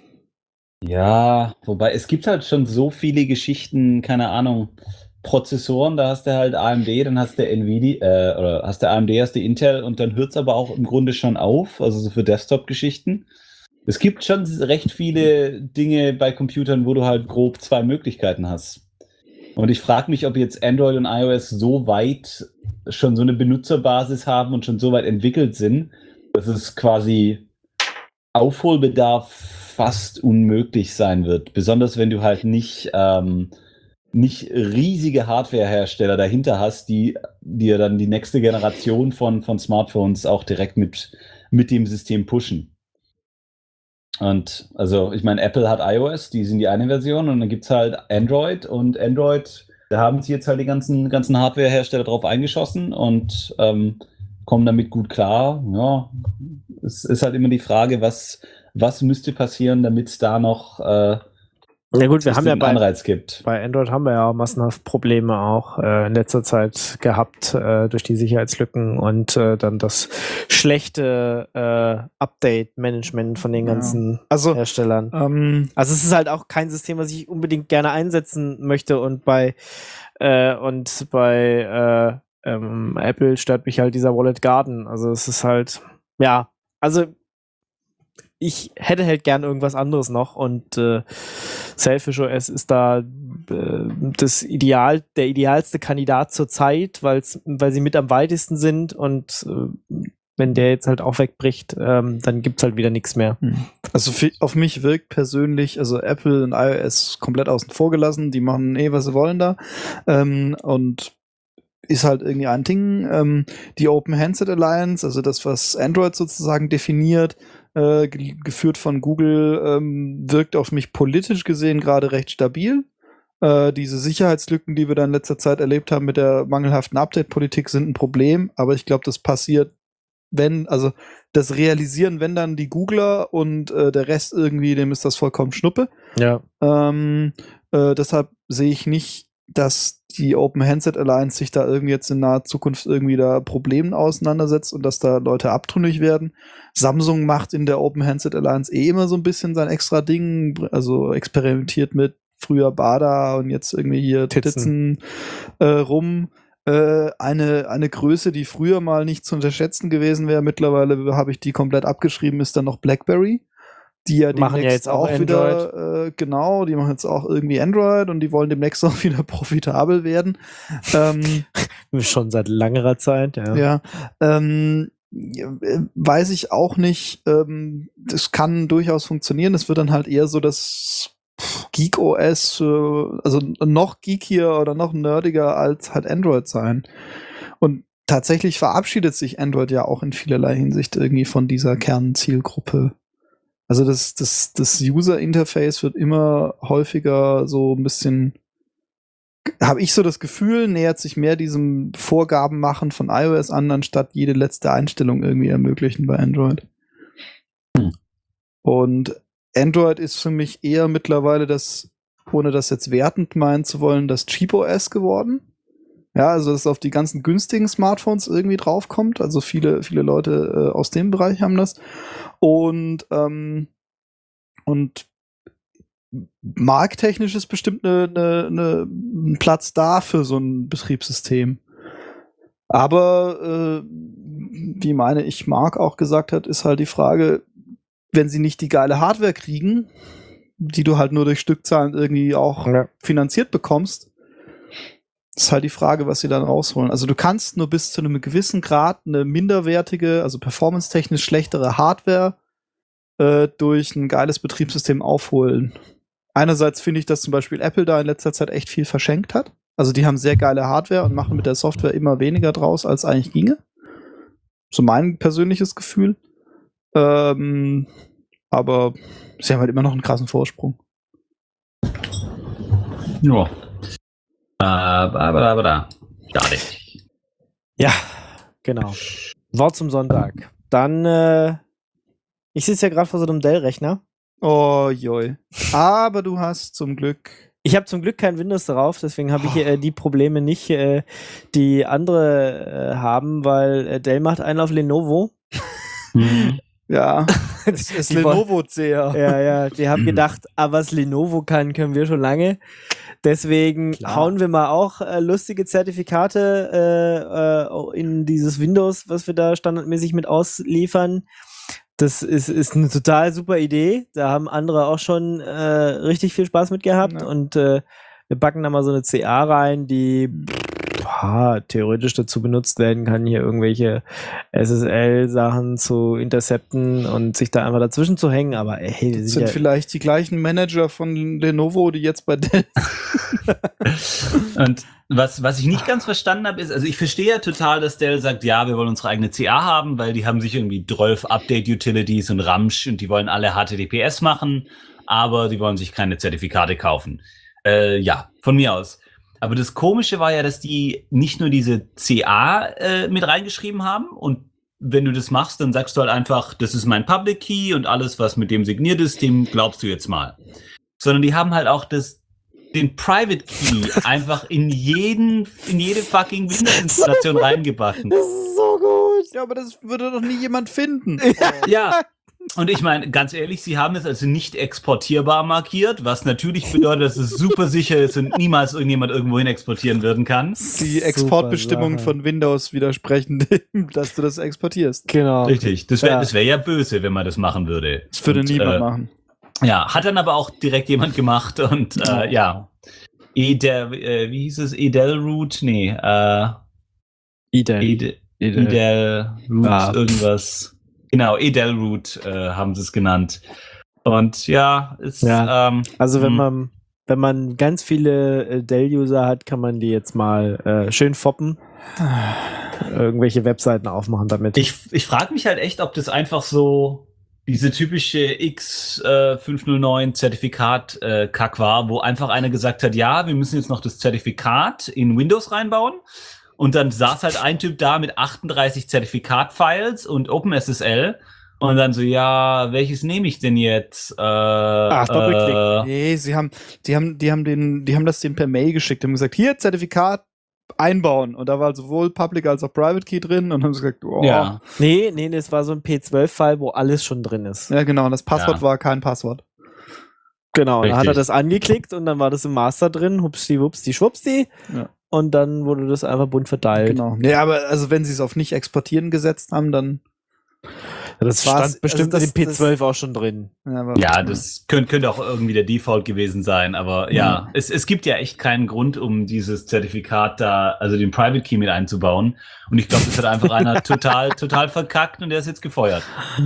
Ja, wobei es gibt halt schon so viele Geschichten, keine Ahnung, Prozessoren, da hast du halt A M D, dann hast du Nvidia, äh, oder hast du A M D, hast du Intel und dann hört es aber auch im Grunde schon auf, also so für Desktop-Geschichten. Es gibt schon recht viele Dinge bei Computern, wo du halt grob zwei Möglichkeiten hast. Und ich frage mich, ob jetzt Android und iOS so weit schon so eine Benutzerbasis haben und schon so weit entwickelt sind, dass es quasi Aufholbedarf fast unmöglich sein wird. Besonders wenn du halt nicht, ähm, nicht riesige Hardwarehersteller dahinter hast, die dir dann die nächste Generation von, von Smartphones auch direkt mit, mit dem System pushen. Und also, ich meine, Apple hat iOS, die sind die eine Version, und dann gibt es halt Android, und Android, da haben sich jetzt halt die ganzen, ganzen Hardwarehersteller drauf eingeschossen und ähm, kommen damit gut klar. Ja, es ist halt immer die Frage, was, was müsste passieren, damit es da noch äh, Ja gut, wir haben ja einen bei, Anreiz gibt. bei Android haben wir ja auch massenhaft Probleme auch äh, in letzter Zeit gehabt äh, durch die Sicherheitslücken und äh, dann das schlechte äh, Update-Management von den Ja. ganzen Also, Herstellern. ähm, Also es ist halt auch kein System, was ich unbedingt gerne einsetzen möchte, und bei äh, und bei äh, ähm, Apple stört mich halt dieser Wallet Garden. Also es ist halt, ja, also ich hätte halt gern irgendwas anderes noch, und äh, Selfish O S ist da äh, das Ideal, der idealste Kandidat zur Zeit, weil's, weil sie mit am weitesten sind, und äh, wenn der jetzt halt auch wegbricht, ähm, dann gibt's halt wieder nichts mehr. Also für, auf mich wirkt persönlich, also Apple und iOS komplett außen vor gelassen, die machen eh, was sie wollen da. Ähm, und ist halt irgendwie ein Ding. Ähm, die Open Handset Alliance, also das, was Android sozusagen definiert, äh, ge geführt von Google, ähm, wirkt auf mich politisch gesehen gerade recht stabil. Äh, diese Sicherheitslücken, die wir da in letzter Zeit erlebt haben mit der mangelhaften Update-Politik, sind ein Problem, aber ich glaube, das passiert, wenn, also das realisieren, wenn dann die Googler und äh, der Rest irgendwie, dem ist das vollkommen Schnuppe. Ja. Ähm, äh, deshalb sehe ich nicht, dass die Open Handset Alliance sich da irgendwie jetzt in naher Zukunft irgendwie da Problemen auseinandersetzt und dass da Leute abtrünnig werden. Samsung macht in der Open Handset Alliance eh immer so ein bisschen sein extra Ding, also experimentiert mit früher Bada und jetzt irgendwie hier Titzen. Titzen äh, rum. Äh, eine, eine Größe, die früher mal nicht zu unterschätzen gewesen wäre, mittlerweile habe ich die komplett abgeschrieben, ist dann noch BlackBerry. Die ja Machen ja demnächst jetzt auch auch wieder, äh, genau, die machen jetzt auch irgendwie Android und die wollen demnächst auch wieder profitabel werden. ähm, Schon seit langerer Zeit, ja. ja, ähm, weiß ich auch nicht. Ähm, das kann durchaus funktionieren. Es wird dann halt eher so das Geek O S, äh, also noch geekier oder noch nerdiger als halt Android sein. Und tatsächlich verabschiedet sich Android ja auch in vielerlei Hinsicht irgendwie von dieser Kernzielgruppe. Also das, das, das User-Interface wird immer häufiger so ein bisschen, habe ich so das Gefühl, nähert sich mehr diesem Vorgaben machen von iOS an, anstatt jede letzte Einstellung irgendwie ermöglichen bei Android. Hm. Und Android ist für mich eher mittlerweile das, ohne das jetzt wertend meinen zu wollen, das Cheap O S geworden. Ja, also dass es auf die ganzen günstigen Smartphones irgendwie draufkommt. Also viele, viele Leute äh, aus dem Bereich haben das. Und, ähm, und markttechnisch ist bestimmt ne, ne, ne, ein Platz da für so ein Betriebssystem. Aber äh, wie meine ich Marc auch gesagt hat, ist halt die Frage, wenn sie nicht die geile Hardware kriegen, die du halt nur durch Stückzahlen irgendwie auch Ja. finanziert bekommst, ist halt die Frage, was sie dann rausholen. Also du kannst nur bis zu einem gewissen Grad eine minderwertige, also performance-technisch schlechtere Hardware äh, durch ein geiles Betriebssystem aufholen. Einerseits finde ich, dass zum Beispiel Apple da in letzter Zeit echt viel verschenkt hat. Also die haben sehr geile Hardware und machen mit der Software immer weniger draus, als eigentlich ginge. So mein persönliches Gefühl. Ähm, aber sie haben halt immer noch einen krassen Vorsprung. Ja. Aber, aber, aber da. Schade. Ja, genau. Wort zum Sonntag. Dann, äh, ich sitze ja gerade vor so einem Dell-Rechner. Oh, joi. Aber du hast zum Glück. Ich habe zum Glück kein Windows drauf, deswegen habe ich äh, die Probleme nicht, äh, die andere äh, haben, weil äh, Dell macht einen auf Lenovo. Hm. Ja, es ist Die wollen- Lenovo-Zäher. Ja, ja, die haben gedacht, ah, was Lenovo kann, können wir schon lange. Deswegen Klar. hauen wir mal auch äh, lustige Zertifikate äh, äh, in dieses Windows, was wir da standardmäßig mit ausliefern. Das ist, ist eine total super Idee. Da haben andere auch schon äh, richtig viel Spaß mit gehabt. Ja. Und äh, wir packen da mal so eine C A rein, die boah, theoretisch dazu benutzt werden kann, hier irgendwelche S S L-Sachen zu intercepten und sich da einfach dazwischen zu hängen. Aber ey, die Das sind sind ja, vielleicht die gleichen Manager von Lenovo, die jetzt bei Dell. Und was, was ich nicht ganz verstanden habe, ist, also ich verstehe ja total, dass Dell sagt, ja, wir wollen unsere eigene C A haben, weil die haben sich irgendwie zwölf Update-Utilities und Ramsch und die wollen alle H T T P S machen, aber die wollen sich keine Zertifikate kaufen. Äh, ja, von mir aus. Aber das Komische war ja, dass die nicht nur diese C A äh, mit reingeschrieben haben und wenn du das machst, dann sagst du halt einfach, das ist mein Public Key und alles, was mit dem signiert ist, dem glaubst du jetzt mal. Sondern die haben halt auch das den Private Key einfach in jeden, in jede fucking Windows-Installation reingebacken. das ist so gut. Ja, aber das würde doch nie jemand finden. Ja. Und ich meine, ganz ehrlich, sie haben es also nicht exportierbar markiert, was natürlich bedeutet, dass es super sicher ist und niemals irgendjemand irgendwohin exportieren werden kann. Die Exportbestimmungen Sache. von Windows widersprechen dem, dass du das exportierst. Genau. Richtig. Das wäre Ja. das wär ja böse, wenn man das machen würde. Das würde Und, niemand äh, machen. Ja, hat dann aber auch direkt jemand gemacht und äh, ja. Edel, äh, wie hieß es? Edelroot? Nee, äh, Idel. Edel, Idel. Edelroot, Ah. irgendwas. Genau, Edelroot äh, haben sie es genannt. Und ja, ist, Ja. ähm, Also wenn hm. man wenn man ganz viele äh, Dell-User hat, kann man die jetzt mal äh, schön foppen. Irgendwelche Webseiten aufmachen damit. Ich, ich frage mich halt echt, ob das einfach so diese typische X fünfhundertneun Zertifikat-Kack war, wo einfach einer gesagt hat, ja, wir müssen jetzt noch das Zertifikat in Windows reinbauen. Und dann saß halt ein Typ da mit achtunddreißig Zertifikat-Files und OpenSSL. Und dann so, ja, welches nehme ich denn jetzt? Äh, Ach, Doppelklick. äh, Nee, sie haben, die haben, die haben den, die haben das denen per Mail geschickt, haben gesagt, hier, Zertifikat einbauen. Und da war sowohl Public als auch Private Key drin und haben sie gesagt, oh. ja. Nee, nee, das war so ein P zwölf File, wo alles schon drin ist. Ja, genau, und das Passwort Ja. war kein Passwort. Genau, dann hat er Richtig. das angeklickt und dann war das im Master drin, hupsti, wupsti, schwupsti. Ja. Und dann wurde das einfach bunt verteilt. Genau. Nee, aber also wenn sie es auf nicht exportieren gesetzt haben, dann Das war's- stand bestimmt also das- in dem P zwölf auch schon drin. ja, aber, Ja, das könnte, könnte auch irgendwie der Default gewesen sein, aber ja, es, es gibt ja echt keinen Grund, um dieses Zertifikat da, also den Private Key mit einzubauen. Und ich glaube, das hat einfach einer total, total verkackt und der ist jetzt gefeuert.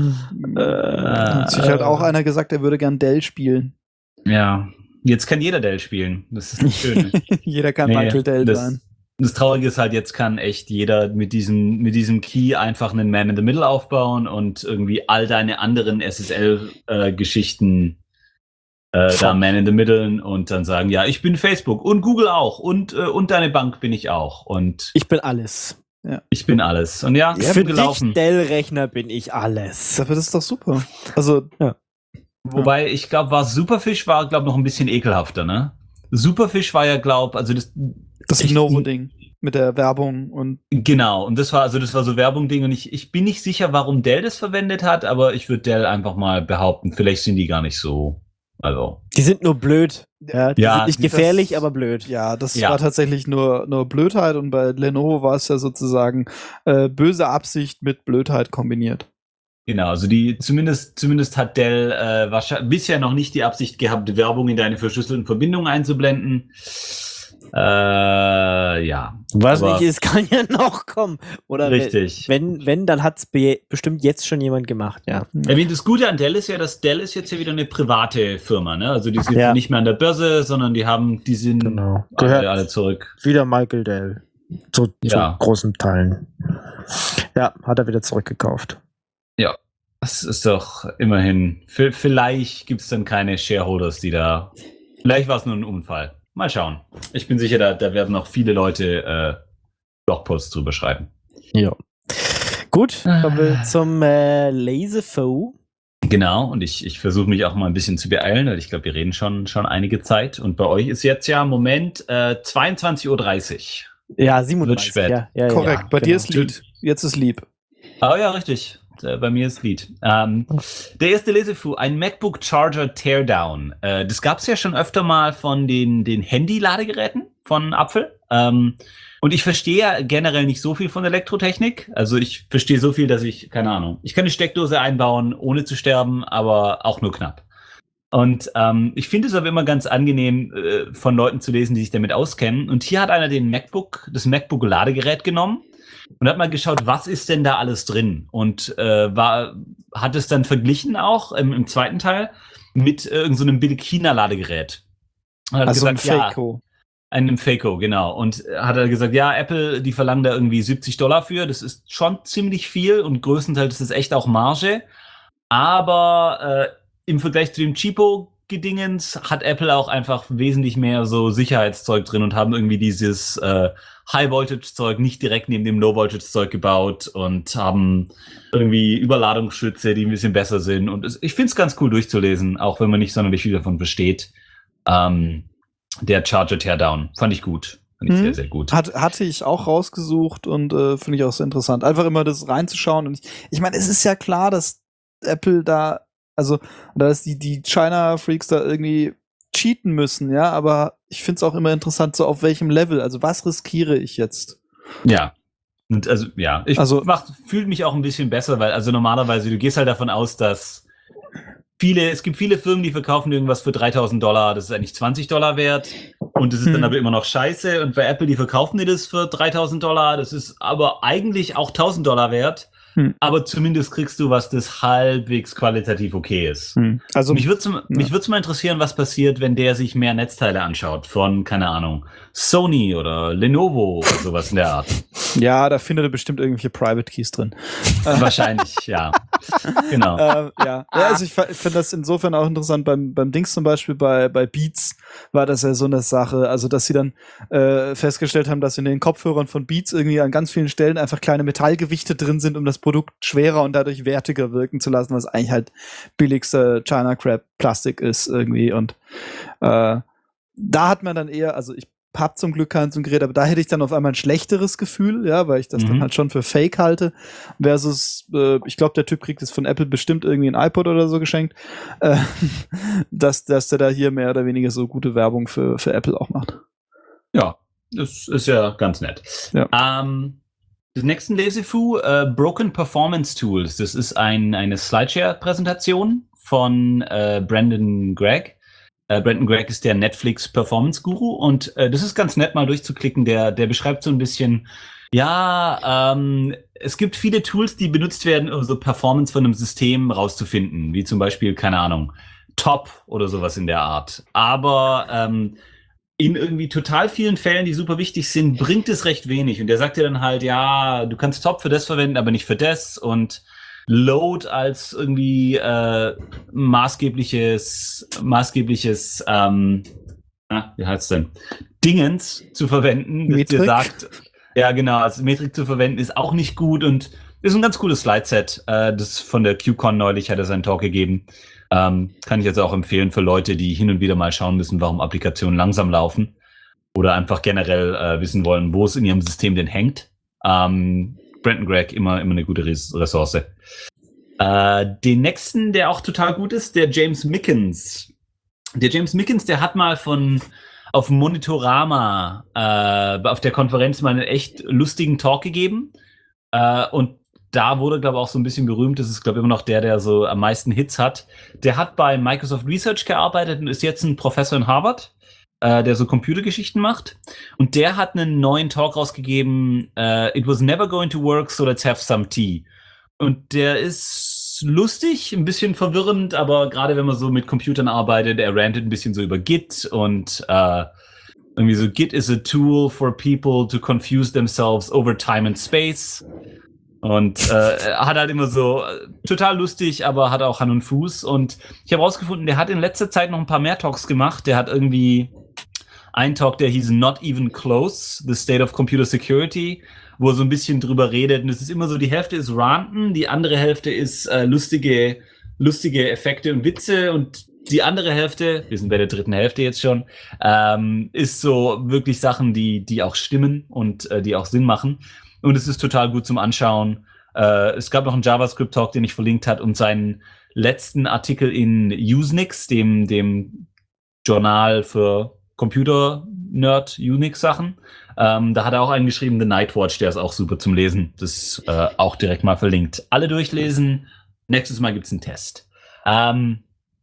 hat sich halt auch einer gesagt, er würde gern Dell spielen. Ja, jetzt kann jeder Dell spielen. Das ist das Schöne. Jeder kann Nee, Michael Dell das, sein. das Traurige ist halt, jetzt kann echt jeder mit diesem, mit diesem Key einfach einen Man in the Middle aufbauen und irgendwie all deine anderen S S L-Geschichten äh, da Man in the Middle und dann sagen, ja, ich bin Facebook und Google auch und, äh, und deine Bank bin ich auch und Ich bin alles. ich bin alles. Und ja, Ja, Für gut gelaufen. dich, Dell-Rechner, bin ich alles. Aber das ist doch super. Also, Wobei, ich glaube, war Superfish war, glaube noch ein bisschen ekelhafter, ne? Superfish war ja, glaube also das das Ich- Lenovo-Ding mit der Werbung und Genau, und das war, also das war so Werbung-Ding und ich, ich bin nicht sicher, warum Dell das verwendet hat, aber ich würde Dell einfach mal behaupten, vielleicht sind die gar nicht so, also. Die sind nur blöd. Ja, die Ja, sind nicht das- gefährlich, aber blöd. ja, das Ja. war tatsächlich nur, nur Blödheit und bei Lenovo war es ja sozusagen äh, böse Absicht mit Blödheit kombiniert. Genau, also die, zumindest, zumindest hat Dell äh, wahrscheinlich bisher noch nicht die Absicht gehabt, Werbung in deine verschlüsselten Verbindungen einzublenden. Äh, ja. Was Aber- nicht ist, kann ja noch kommen. Oder Richtig. Wenn, wenn, dann hat es be bestimmt jetzt schon jemand gemacht, ja. Ja, wie das Gute an Dell ist ja, dass Dell ist jetzt ja wieder eine private Firma, ne? Also die sind Ja. nicht mehr an der Börse, sondern die haben, die sind Genau. alle, alle zurück. Wieder Michael Dell. Zu, Ja. zu großen Teilen. Ja, hat er wieder zurückgekauft. Das ist doch immerhin. v- Vielleicht gibt es dann keine Shareholders, die da. Vielleicht war es nur ein Unfall. Mal schauen. Ich bin sicher, da, da werden noch viele Leute äh, Blogposts drüber schreiben. Ja. Gut, kommen wir zum äh, Laserfoe. Genau, und ich, ich versuche mich auch mal ein bisschen zu beeilen, weil ich glaube, wir reden schon, schon einige Zeit. Und bei euch ist jetzt ja im Moment äh, zweiundzwanzig Uhr dreißig. Ja, siebenunddreißig. Wird spät. Ja, ja, Korrekt, ja, bei dir genau. ist Lied. Jetzt ist lieb. Ah ja, richtig. Äh, Bei mir ist Lied. Ähm, der erste Laserfu, ein MacBook Charger Teardown. Äh, das gab es ja schon öfter mal von den, den Handy-Ladegeräten von Apfel. Ähm, und ich verstehe ja generell nicht so viel von Elektrotechnik. Also ich verstehe so viel, dass ich, keine Ahnung, ich kann eine Steckdose einbauen, ohne zu sterben, aber auch nur knapp. Und ähm, ich finde es aber immer ganz angenehm, äh, von Leuten zu lesen, die sich damit auskennen. Und hier hat einer den MacBook, das MacBook-Ladegerät genommen und hat mal geschaut, was ist denn da alles drin? Und äh, war, hat es dann verglichen auch im, im zweiten Teil mit äh, irgendeinem so einem Billig-China-Ladegerät. Und hat Also ein gesagt, ja, Faco. einem Faco, genau. Und äh, hat er gesagt, ja, Apple, die verlangen da irgendwie siebzig Dollar für. Das ist schon ziemlich viel und größtenteils ist es echt auch Marge. Aber äh, im Vergleich zu dem Cheapo-Gedingens hat Apple auch einfach wesentlich mehr so Sicherheitszeug drin und haben irgendwie dieses äh, High-Voltage-Zeug nicht direkt neben dem Low-Voltage-Zeug gebaut und haben irgendwie Überladungsschütze, die ein bisschen besser sind. Und es, ich finde es ganz cool durchzulesen, auch wenn man nicht sonderlich viel davon versteht. Ähm, der Charger Teardown fand ich gut. Fand ich Mhm. sehr, sehr gut. Hat, hatte ich auch rausgesucht und äh, finde ich auch sehr interessant. Einfach immer das reinzuschauen. Und ich, ich meine, es ist ja klar, dass Apple da, also, dass die, die China-Freaks da irgendwie cheaten müssen, ja, aber ich finde es auch immer interessant, so auf welchem Level, also was riskiere ich jetzt? Ja. Und also, ja, ich Also- mach, fühle mich auch ein bisschen besser, weil also normalerweise, du gehst halt davon aus, dass viele, es gibt viele Firmen, die verkaufen irgendwas für dreitausend Dollar, das ist eigentlich zwanzig Dollar wert und das ist Hm. dann aber immer noch scheiße und bei Apple, die verkaufen dir das für dreitausend Dollar, das ist aber eigentlich auch tausend Dollar wert Hm. aber zumindest kriegst du was, das halbwegs qualitativ okay ist. Hm. Also, Mich würde mich würd's mal interessieren, was passiert, wenn der sich mehr Netzteile anschaut von, keine Ahnung, Sony oder Lenovo oder sowas in der Art. ja, da findet er bestimmt irgendwelche Private Keys drin. Wahrscheinlich, ja. Genau. ähm, ja. ja, also ich, ich finde das insofern auch interessant. Beim, beim Dings zum Beispiel, bei, bei Beats war das ja so eine Sache, also dass sie dann äh, festgestellt haben, dass in den Kopfhörern von Beats irgendwie an ganz vielen Stellen einfach kleine Metallgewichte drin sind, um das Produkt schwerer und dadurch wertiger wirken zu lassen, was eigentlich halt billigster China Crab Plastik ist irgendwie. Und äh, da hat man dann eher, also ich hab zum Glück kein so ein Gerät, aber da hätte ich dann auf einmal ein schlechteres Gefühl, ja, weil ich das Mhm. dann halt schon für Fake halte, versus, äh, ich glaube, der Typ kriegt es von Apple bestimmt irgendwie ein iPod oder so geschenkt, äh, dass, dass der da hier mehr oder weniger so gute Werbung für, für Apple auch macht. Ja, das ist ja ganz nett. Ja. Ähm, den nächsten Lesefu, äh, Broken Performance Tools. Das ist ein, eine Slideshare-Präsentation von äh, Brandon Gregg. Äh, Brandon Gregg ist der Netflix-Performance-Guru und äh, das ist ganz nett, mal durchzuklicken. Der, der beschreibt so ein bisschen, ja, ähm, es gibt viele Tools, die benutzt werden, um so Performance von einem System rauszufinden, wie zum Beispiel, keine Ahnung, Top oder sowas in der Art. Aber ähm, in irgendwie total vielen Fällen, die super wichtig sind, bringt es recht wenig. Und der sagt dir dann halt, ja, du kannst Top für das verwenden, aber nicht für das. Und Load als irgendwie äh, maßgebliches, maßgebliches, ähm, ah, wie heißt's denn? Dingens zu verwenden, das dir sagt, ja genau, als Metrik zu verwenden, ist auch nicht gut und ist ein ganz cooles Slide-Set. Äh, das von der QCon neulich hat er seinen Talk gegeben. Ähm, kann ich jetzt auch empfehlen für Leute, die hin und wieder mal schauen müssen, warum Applikationen langsam laufen oder einfach generell äh, wissen wollen, wo es in ihrem System denn hängt. Ähm, Brandon Gregg, immer, immer eine gute Ressource. Äh, den nächsten, der auch total gut ist, der James Mickens. Der James Mickens, der hat mal von auf Monitorama äh, auf der Konferenz mal einen echt lustigen Talk gegeben. Äh, und da wurde, glaube ich, auch so ein bisschen berühmt. Das ist, glaube ich, immer noch der, der so am meisten Hits hat. Der hat bei Microsoft Research gearbeitet und ist jetzt ein Professor in Harvard, äh, der so Computergeschichten macht. Und der hat einen neuen Talk rausgegeben, äh, It was never going to work, so let's have some tea. Und der ist lustig, ein bisschen verwirrend, aber gerade wenn man so mit Computern arbeitet, er rantet ein bisschen so über Git und äh, irgendwie so, Git is a tool for people to confuse themselves over time and space. Und äh, hat halt immer so äh, total lustig, aber hat auch Hand und Fuß. Und ich habe rausgefunden, der hat in letzter Zeit noch ein paar mehr Talks gemacht. Der hat irgendwie einen Talk, der hieß Not Even Close, The State of Computer Security, wo er so ein bisschen drüber redet. Und es ist immer so, die Hälfte ist Ranten, die andere Hälfte ist äh, lustige, lustige Effekte und Witze. Und die andere Hälfte, wir sind bei der dritten Hälfte jetzt schon, ähm, ist so wirklich Sachen, die, die auch stimmen und äh, die auch Sinn machen. Und es ist total gut zum Anschauen. Äh, es gab noch einen JavaScript-Talk, den ich verlinkt hat und seinen letzten Artikel in Usenix, dem, dem Journal für Computer-Nerd Unix-Sachen. Ähm, da hat er auch einen geschrieben, The Nightwatch, der ist auch super zum Lesen. Das ist äh, auch direkt mal verlinkt. Alle durchlesen. Nächstes Mal gibt's einen Test. Ähm,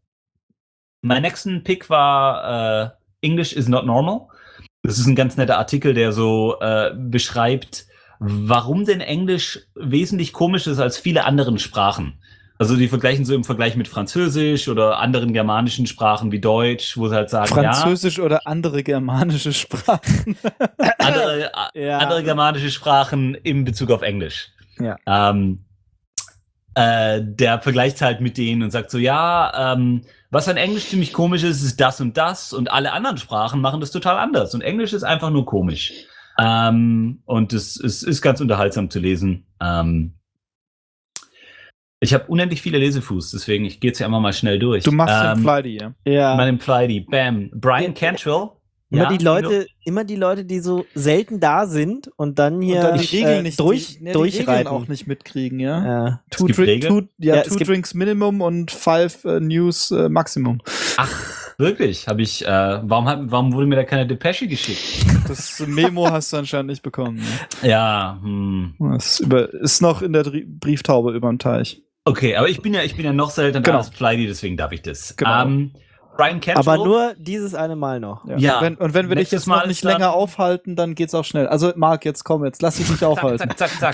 mein nächsten Pick war äh, English is not normal. Das ist ein ganz netter Artikel, der so äh, beschreibt, warum denn Englisch wesentlich komisch ist als viele anderen Sprachen. Also die vergleichen so im Vergleich mit Französisch oder anderen germanischen Sprachen wie Deutsch, wo sie halt sagen, Französisch ja, oder andere germanische Sprachen. andere, Ja. andere germanische Sprachen in Bezug auf Englisch. Ja. Ähm, äh, der vergleicht halt mit denen und sagt so, ja, ähm, was an Englisch ziemlich komisch ist, ist das und das und alle anderen Sprachen machen das total anders und Englisch ist einfach nur komisch. Ähm, und es, es ist ganz unterhaltsam zu lesen. Ähm, ich habe unendlich viele Lesefuß, deswegen ich gehe jetzt ja immer mal schnell durch. Du machst ähm, den Flighty, ja. Ja. Meinem Flighty, bam. Brian Cantrell. Immer ja, die Leute, immer die Leute, die so selten da sind und dann hier Und dann die Regeln äh, nicht durch, die, ne, die Regeln durchreiten. auch nicht mitkriegen, ja. Ja. Two, gibt drink, Regeln? two, ja, Ja, es two gibt- Drinks Minimum und five äh, News äh, Maximum. Ach, wirklich? Habe ich, äh, warum, hab, warum wurde mir da keine Depesche geschickt? Das Memo hast du anscheinend nicht bekommen. Ne? Ja, hm. Das ist, über, ist noch in der Dri Brieftaube überm Teich. Okay, aber ich bin ja, ich bin ja noch seltener Genau. als Flighty, deswegen darf ich das. Genau. Ähm, Brian Cantrell. Aber nur dieses eine Mal noch. Ja. Ja. Und, wenn, und wenn wir dich Nächstes jetzt noch Mal nicht ist dann- länger aufhalten, dann geht's auch schnell. Also Marc, jetzt komm, jetzt lass dich nicht aufhalten. Zack, zack, zack, zack.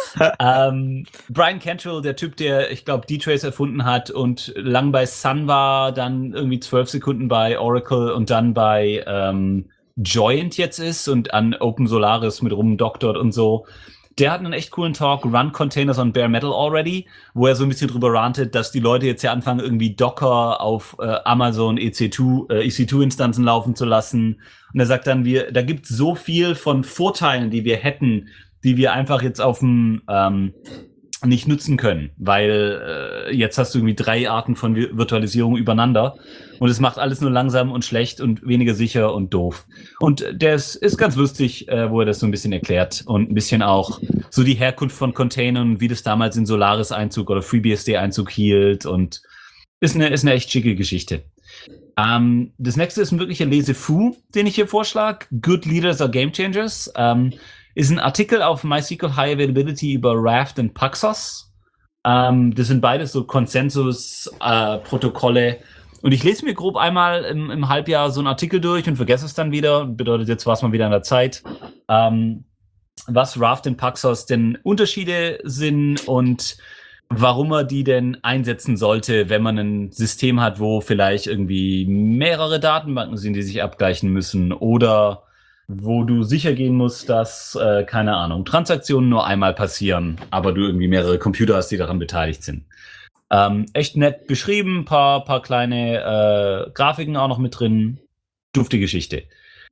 ähm, Brian Cantrell, der Typ, der, ich glaube, D-Trace erfunden hat und lang bei Sun war, dann irgendwie zwölf Sekunden bei Oracle und dann bei ähm, Joyent jetzt ist und an Open Solaris mit rumdoktort und so. Der hat einen echt coolen Talk, Run Containers on Bare Metal Already, wo er so ein bisschen drüber rantet, dass die Leute jetzt ja anfangen, irgendwie Docker auf äh, Amazon E C zwei, äh, E C zwei Instanzen laufen zu lassen. Und er sagt dann, wir, da gibt es so viel von Vorteilen, die wir hätten, die wir einfach jetzt auf dem ähm, nicht nutzen können, weil äh, jetzt hast du irgendwie drei Arten von Vi- Virtualisierung übereinander und es macht alles nur langsam und schlecht und weniger sicher und doof. Und der ist, ist ganz lustig, äh, wo er das so ein bisschen erklärt und ein bisschen auch so die Herkunft von Containern und wie das damals in Solaris-Einzug oder FreeBSD-Einzug hielt und ist eine, ist eine echt schicke Geschichte. Ähm, das nächste ist ein wirklicher Lesefu, den ich hier vorschlage. Good Leaders are Game Changers. Ähm, ist ein Artikel auf MySQL High Availability über Raft und Paxos. Ähm, das sind beides so Konsensus-Protokolle. Äh, und ich lese mir grob einmal im, im Halbjahr so einen Artikel durch und vergesse es dann wieder. Bedeutet, jetzt war es mal wieder an der Zeit. Ähm, was Raft und Paxos denn Unterschiede sind und warum man die denn einsetzen sollte, wenn man ein System hat, wo vielleicht irgendwie mehrere Datenbanken sind, die sich abgleichen müssen oder wo du sicher gehen musst, dass, äh, keine Ahnung, Transaktionen nur einmal passieren, aber du irgendwie mehrere Computer hast, die daran beteiligt sind. Ähm, echt nett beschrieben, paar, paar kleine äh, Grafiken auch noch mit drin. Dufte Geschichte.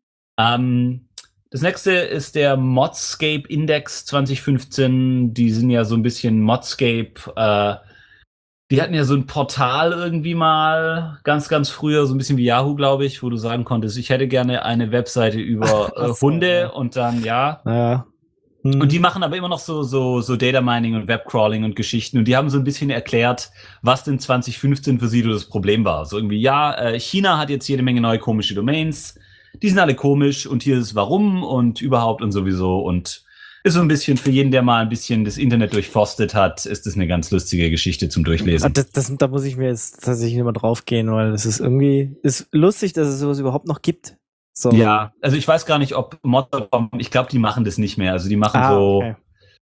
Ähm, das nächste ist der Modscape Index zwanzig fünfzehn. Die sind ja so ein bisschen Modscape. Äh, die hatten ja so ein Portal irgendwie mal ganz, ganz früher, so ein bisschen wie Yahoo, glaube ich, wo du sagen konntest, ich hätte gerne eine Webseite über äh, Ach so, Hunde ja. und dann, ja. Naja. Hm. Und die machen aber immer noch so, so, so Data Mining und Webcrawling und Geschichten. Und die haben so ein bisschen erklärt, was denn zwanzig fünfzehn für sie das Problem war. So irgendwie, ja, äh, China hat jetzt jede Menge neue komische Domains. Die sind alle komisch und hier ist warum und überhaupt und sowieso. Und ist so ein bisschen für jeden, der mal ein bisschen das Internet durchforstet hat, ist das eine ganz lustige Geschichte zum Ah, Durchlesen. Das, das, da muss ich mir jetzt tatsächlich nicht mal drauf gehen, weil das ist irgendwie, ist lustig, dass es sowas überhaupt noch gibt. So. Ja, also ich weiß gar nicht, ob Mods, ich glaube, die machen das nicht mehr. Also die machen Ah, so okay.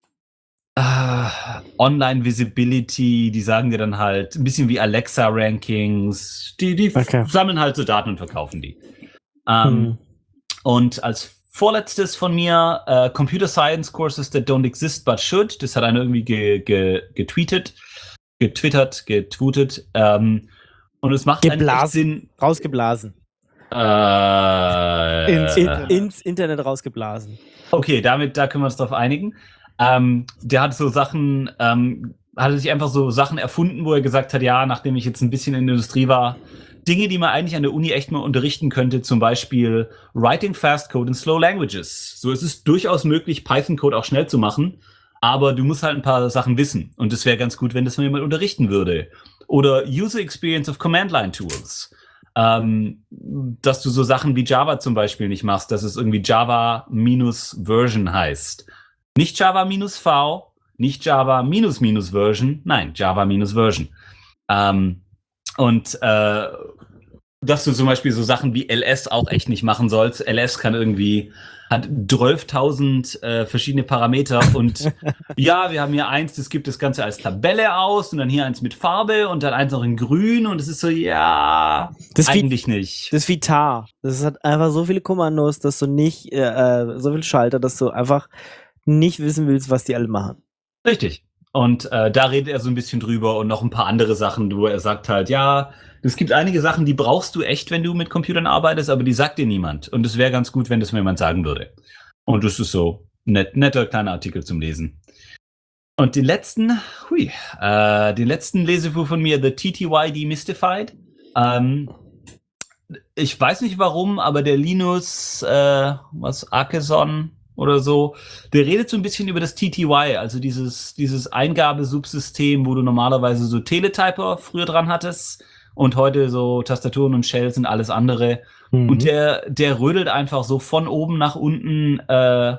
ah, Online-Visibility, die sagen dir dann halt ein bisschen wie Alexa-Rankings. Die, die Okay. f- sammeln halt so Daten und verkaufen die. Ähm, Hm. Und als vorletztes von mir äh, Computer Science Courses that don't exist but should. Das hat einer irgendwie ge, ge, getweetet, getwittert, getweetet. Ähm, und es macht eigentlich echt Geblasen. Sinn. Rausgeblasen. Äh, Ins, in, ins Internet rausgeblasen. Okay, damit, da können wir uns drauf einigen. Ähm, der hat so Sachen, ähm, hatte sich einfach so Sachen erfunden, wo er gesagt hat, ja, nachdem ich jetzt ein bisschen in der Industrie war, Dinge, die man eigentlich an der Uni echt mal unterrichten könnte, zum Beispiel Writing Fast Code in Slow Languages. So, es ist durchaus möglich, Python-Code auch schnell zu machen, aber du musst halt ein paar Sachen wissen. Und es wäre ganz gut, wenn das mal jemand unterrichten würde. Oder User Experience of Command-Line-Tools. Ähm, dass du so Sachen wie Java zum Beispiel nicht machst, dass es irgendwie Java-Version heißt. Nicht Java-V, nicht Java-Version, nein, Java-Version. Ähm, und äh, dass du zum Beispiel so Sachen wie L S auch echt nicht machen sollst. L S kann irgendwie, hat zwölftausend äh, verschiedene Parameter und ja, wir haben hier eins, das gibt das Ganze als Tabelle aus und dann hier eins mit Farbe und dann eins noch in grün und es ist so, ja, Das ist wie- eigentlich nicht. Das ist wie Tar. Das hat einfach so viele Kommandos, dass du nicht, äh, äh, so viele Schalter, dass du einfach nicht wissen willst, was die alle machen. Richtig. Und äh, da redet er so ein bisschen drüber und noch ein paar andere Sachen, wo er sagt halt, ja, es gibt einige Sachen, die brauchst du echt, wenn du mit Computern arbeitest, aber die sagt dir niemand. Und es wäre ganz gut, wenn das mir jemand sagen würde. Und das ist so net, netter kleiner Artikel zum Lesen. Und den letzten, hui, äh, den letzten Lesebuch von mir, The T T Y Demystified. Ähm, ich weiß nicht warum, aber der Linus, äh, was, Akeson oder so, der redet so ein bisschen über das T T Y, also dieses, dieses Eingabesubsystem, wo du normalerweise so Teletyper früher dran hattest und heute so Tastaturen und Shells und alles andere. Mhm. Und der, der rödelt einfach so von oben nach unten äh,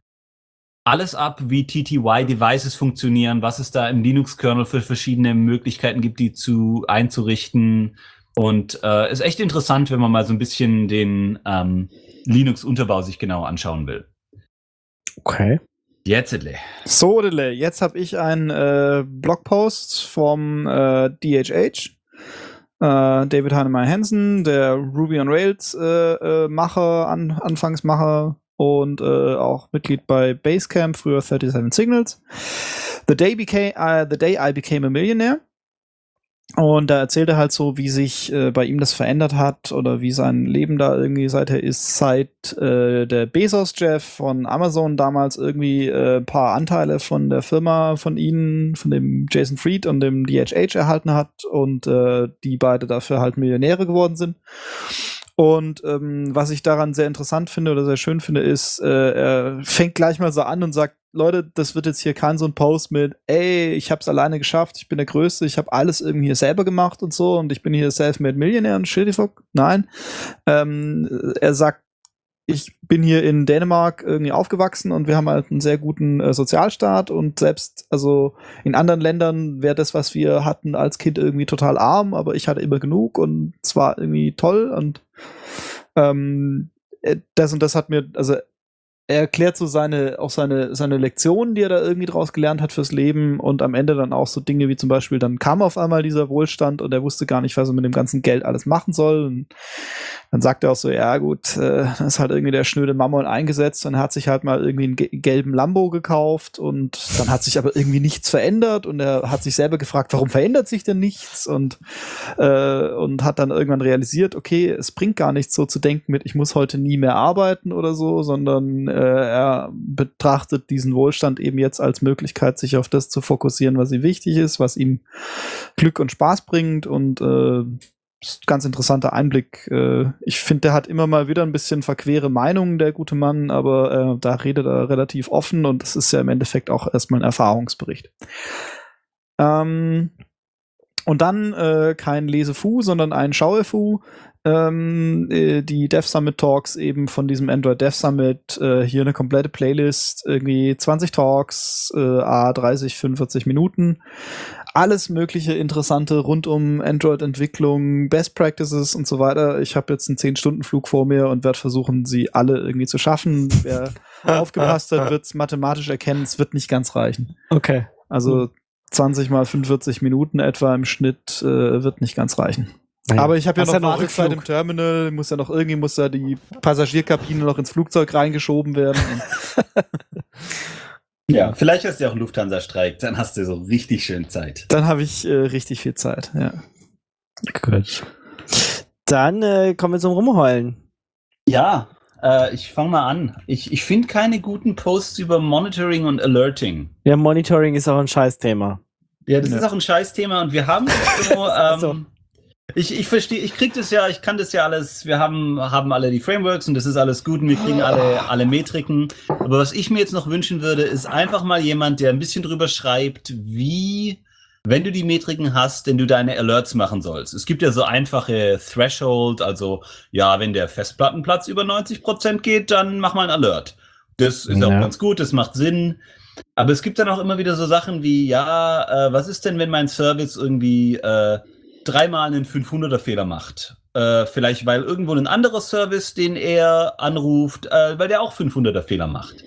alles ab, wie T T Y-Devices funktionieren, was es da im Linux-Kernel für verschiedene Möglichkeiten gibt, die zu einzurichten. Und äh, ist echt interessant, wenn man mal so ein bisschen den ähm, Linux-Unterbau sich genau anschauen will. Okay. Jetzt, Edley. So, Delay. Jetzt habe ich einen äh, Blogpost vom äh, D H H. Äh, David Heinemeier Hansen, der Ruby on Rails äh, äh, Macher, an, Anfangsmacher und äh, auch Mitglied bei Basecamp, früher siebenunddreißig Signals. The day, became, uh, the day I became a millionaire. Und da erzählt er halt so, wie sich äh, bei ihm das verändert hat oder wie sein Leben da irgendwie seither ist, seit äh, der Bezos-Jeff von Amazon damals irgendwie äh, ein paar Anteile von der Firma von ihnen, von dem Jason Fried und dem D H H erhalten hat und äh, die beide dafür halt Millionäre geworden sind. Und ähm, was ich daran sehr interessant finde oder sehr schön finde, ist, äh, er fängt gleich mal so an und sagt, Leute, das wird jetzt hier kein so ein Post mit, ey, ich hab's alleine geschafft, ich bin der Größte, ich habe alles irgendwie hier selber gemacht und so und ich bin hier self-made Millionär und shit the fuck. Nein. Ähm, er sagt, ich bin hier in Dänemark irgendwie aufgewachsen und wir haben halt einen sehr guten äh, Sozialstaat und selbst, also in anderen Ländern wäre das, was wir hatten als Kind irgendwie total arm, aber ich hatte immer genug und es war irgendwie toll und ähm, das und das hat mir, also er erklärt so seine, auch seine, seine Lektionen, die er da irgendwie draus gelernt hat fürs Leben und am Ende dann auch so Dinge wie zum Beispiel, dann kam auf einmal dieser Wohlstand und er wusste gar nicht, was er mit dem ganzen Geld alles machen soll. Und dann sagt er auch so, ja gut, äh, dann ist halt irgendwie der schnöde Mammon eingesetzt und er hat sich halt mal irgendwie einen ge- gelben Lambo gekauft und dann hat sich aber irgendwie nichts verändert und er hat sich selber gefragt, warum verändert sich denn nichts und, äh, und hat dann irgendwann realisiert, okay, es bringt gar nichts so zu denken mit, ich muss heute nie mehr arbeiten oder so, sondern äh, er betrachtet diesen Wohlstand eben jetzt als Möglichkeit, sich auf das zu fokussieren, was ihm wichtig ist, was ihm Glück und Spaß bringt und äh, ist ein ganz interessanter Einblick. Äh, ich finde, der hat immer mal wieder ein bisschen verquere Meinungen, der gute Mann, aber äh, da redet er relativ offen und das ist ja im Endeffekt auch erstmal ein Erfahrungsbericht. Ähm, und dann äh, kein Lesefu, sondern ein Schauefu. Ähm, äh, die Dev Summit Talks eben von diesem Android Dev Summit, äh, hier eine komplette Playlist, irgendwie zwanzig Talks, äh, a dreißig, fünfundvierzig Minuten, alles mögliche Interessante rund um Android-Entwicklung, Best Practices und so weiter. Ich habe jetzt einen zehn-Stunden-Flug vor mir und werde versuchen, sie alle irgendwie zu schaffen. Wer aufgepasst hat, wird es mathematisch erkennen, es wird nicht ganz reichen. Okay. Also zwanzig mal fünfundvierzig Minuten etwa im Schnitt äh, wird nicht ganz reichen. Naja. Aber ich habe ja Hast noch ja noch Wartezeit im Rückflug. Terminal, muss ja noch irgendwie muss ja die Passagierkabine noch ins Flugzeug reingeschoben werden. Ja, vielleicht hast du ja auch einen Lufthansa-Streik, dann hast du so richtig schön Zeit. Dann habe ich äh, richtig viel Zeit, ja. Gut. Dann äh, kommen wir zum Rumheulen. Ja, äh, ich fange mal an. Ich, ich finde keine guten Posts über Monitoring und Alerting. Ja, Monitoring ist auch ein Scheißthema. Ja, das Ja. ist auch ein Scheißthema und wir haben so, ähm, So. ich, ich verstehe, ich krieg das ja, ich kann das ja alles, wir haben, haben alle die Frameworks und das ist alles gut und wir kriegen alle, alle Metriken. Aber was ich mir jetzt noch wünschen würde, ist einfach mal jemand, der ein bisschen drüber schreibt, wie, wenn du die Metriken hast, denn du deine Alerts machen sollst. Es gibt ja so einfache Threshold, also ja, wenn der Festplattenplatz über neunzig Prozent geht, dann mach mal ein Alert. Das ist auch Ja. ganz gut, das macht Sinn. Aber es gibt dann auch immer wieder so Sachen wie, ja, äh, was ist denn, wenn mein Service irgendwie äh, dreimal einen fünfhunderter Fehler macht? Äh, vielleicht, weil irgendwo ein anderer Service, den er anruft, äh, weil der auch fünfhunderter Fehler macht.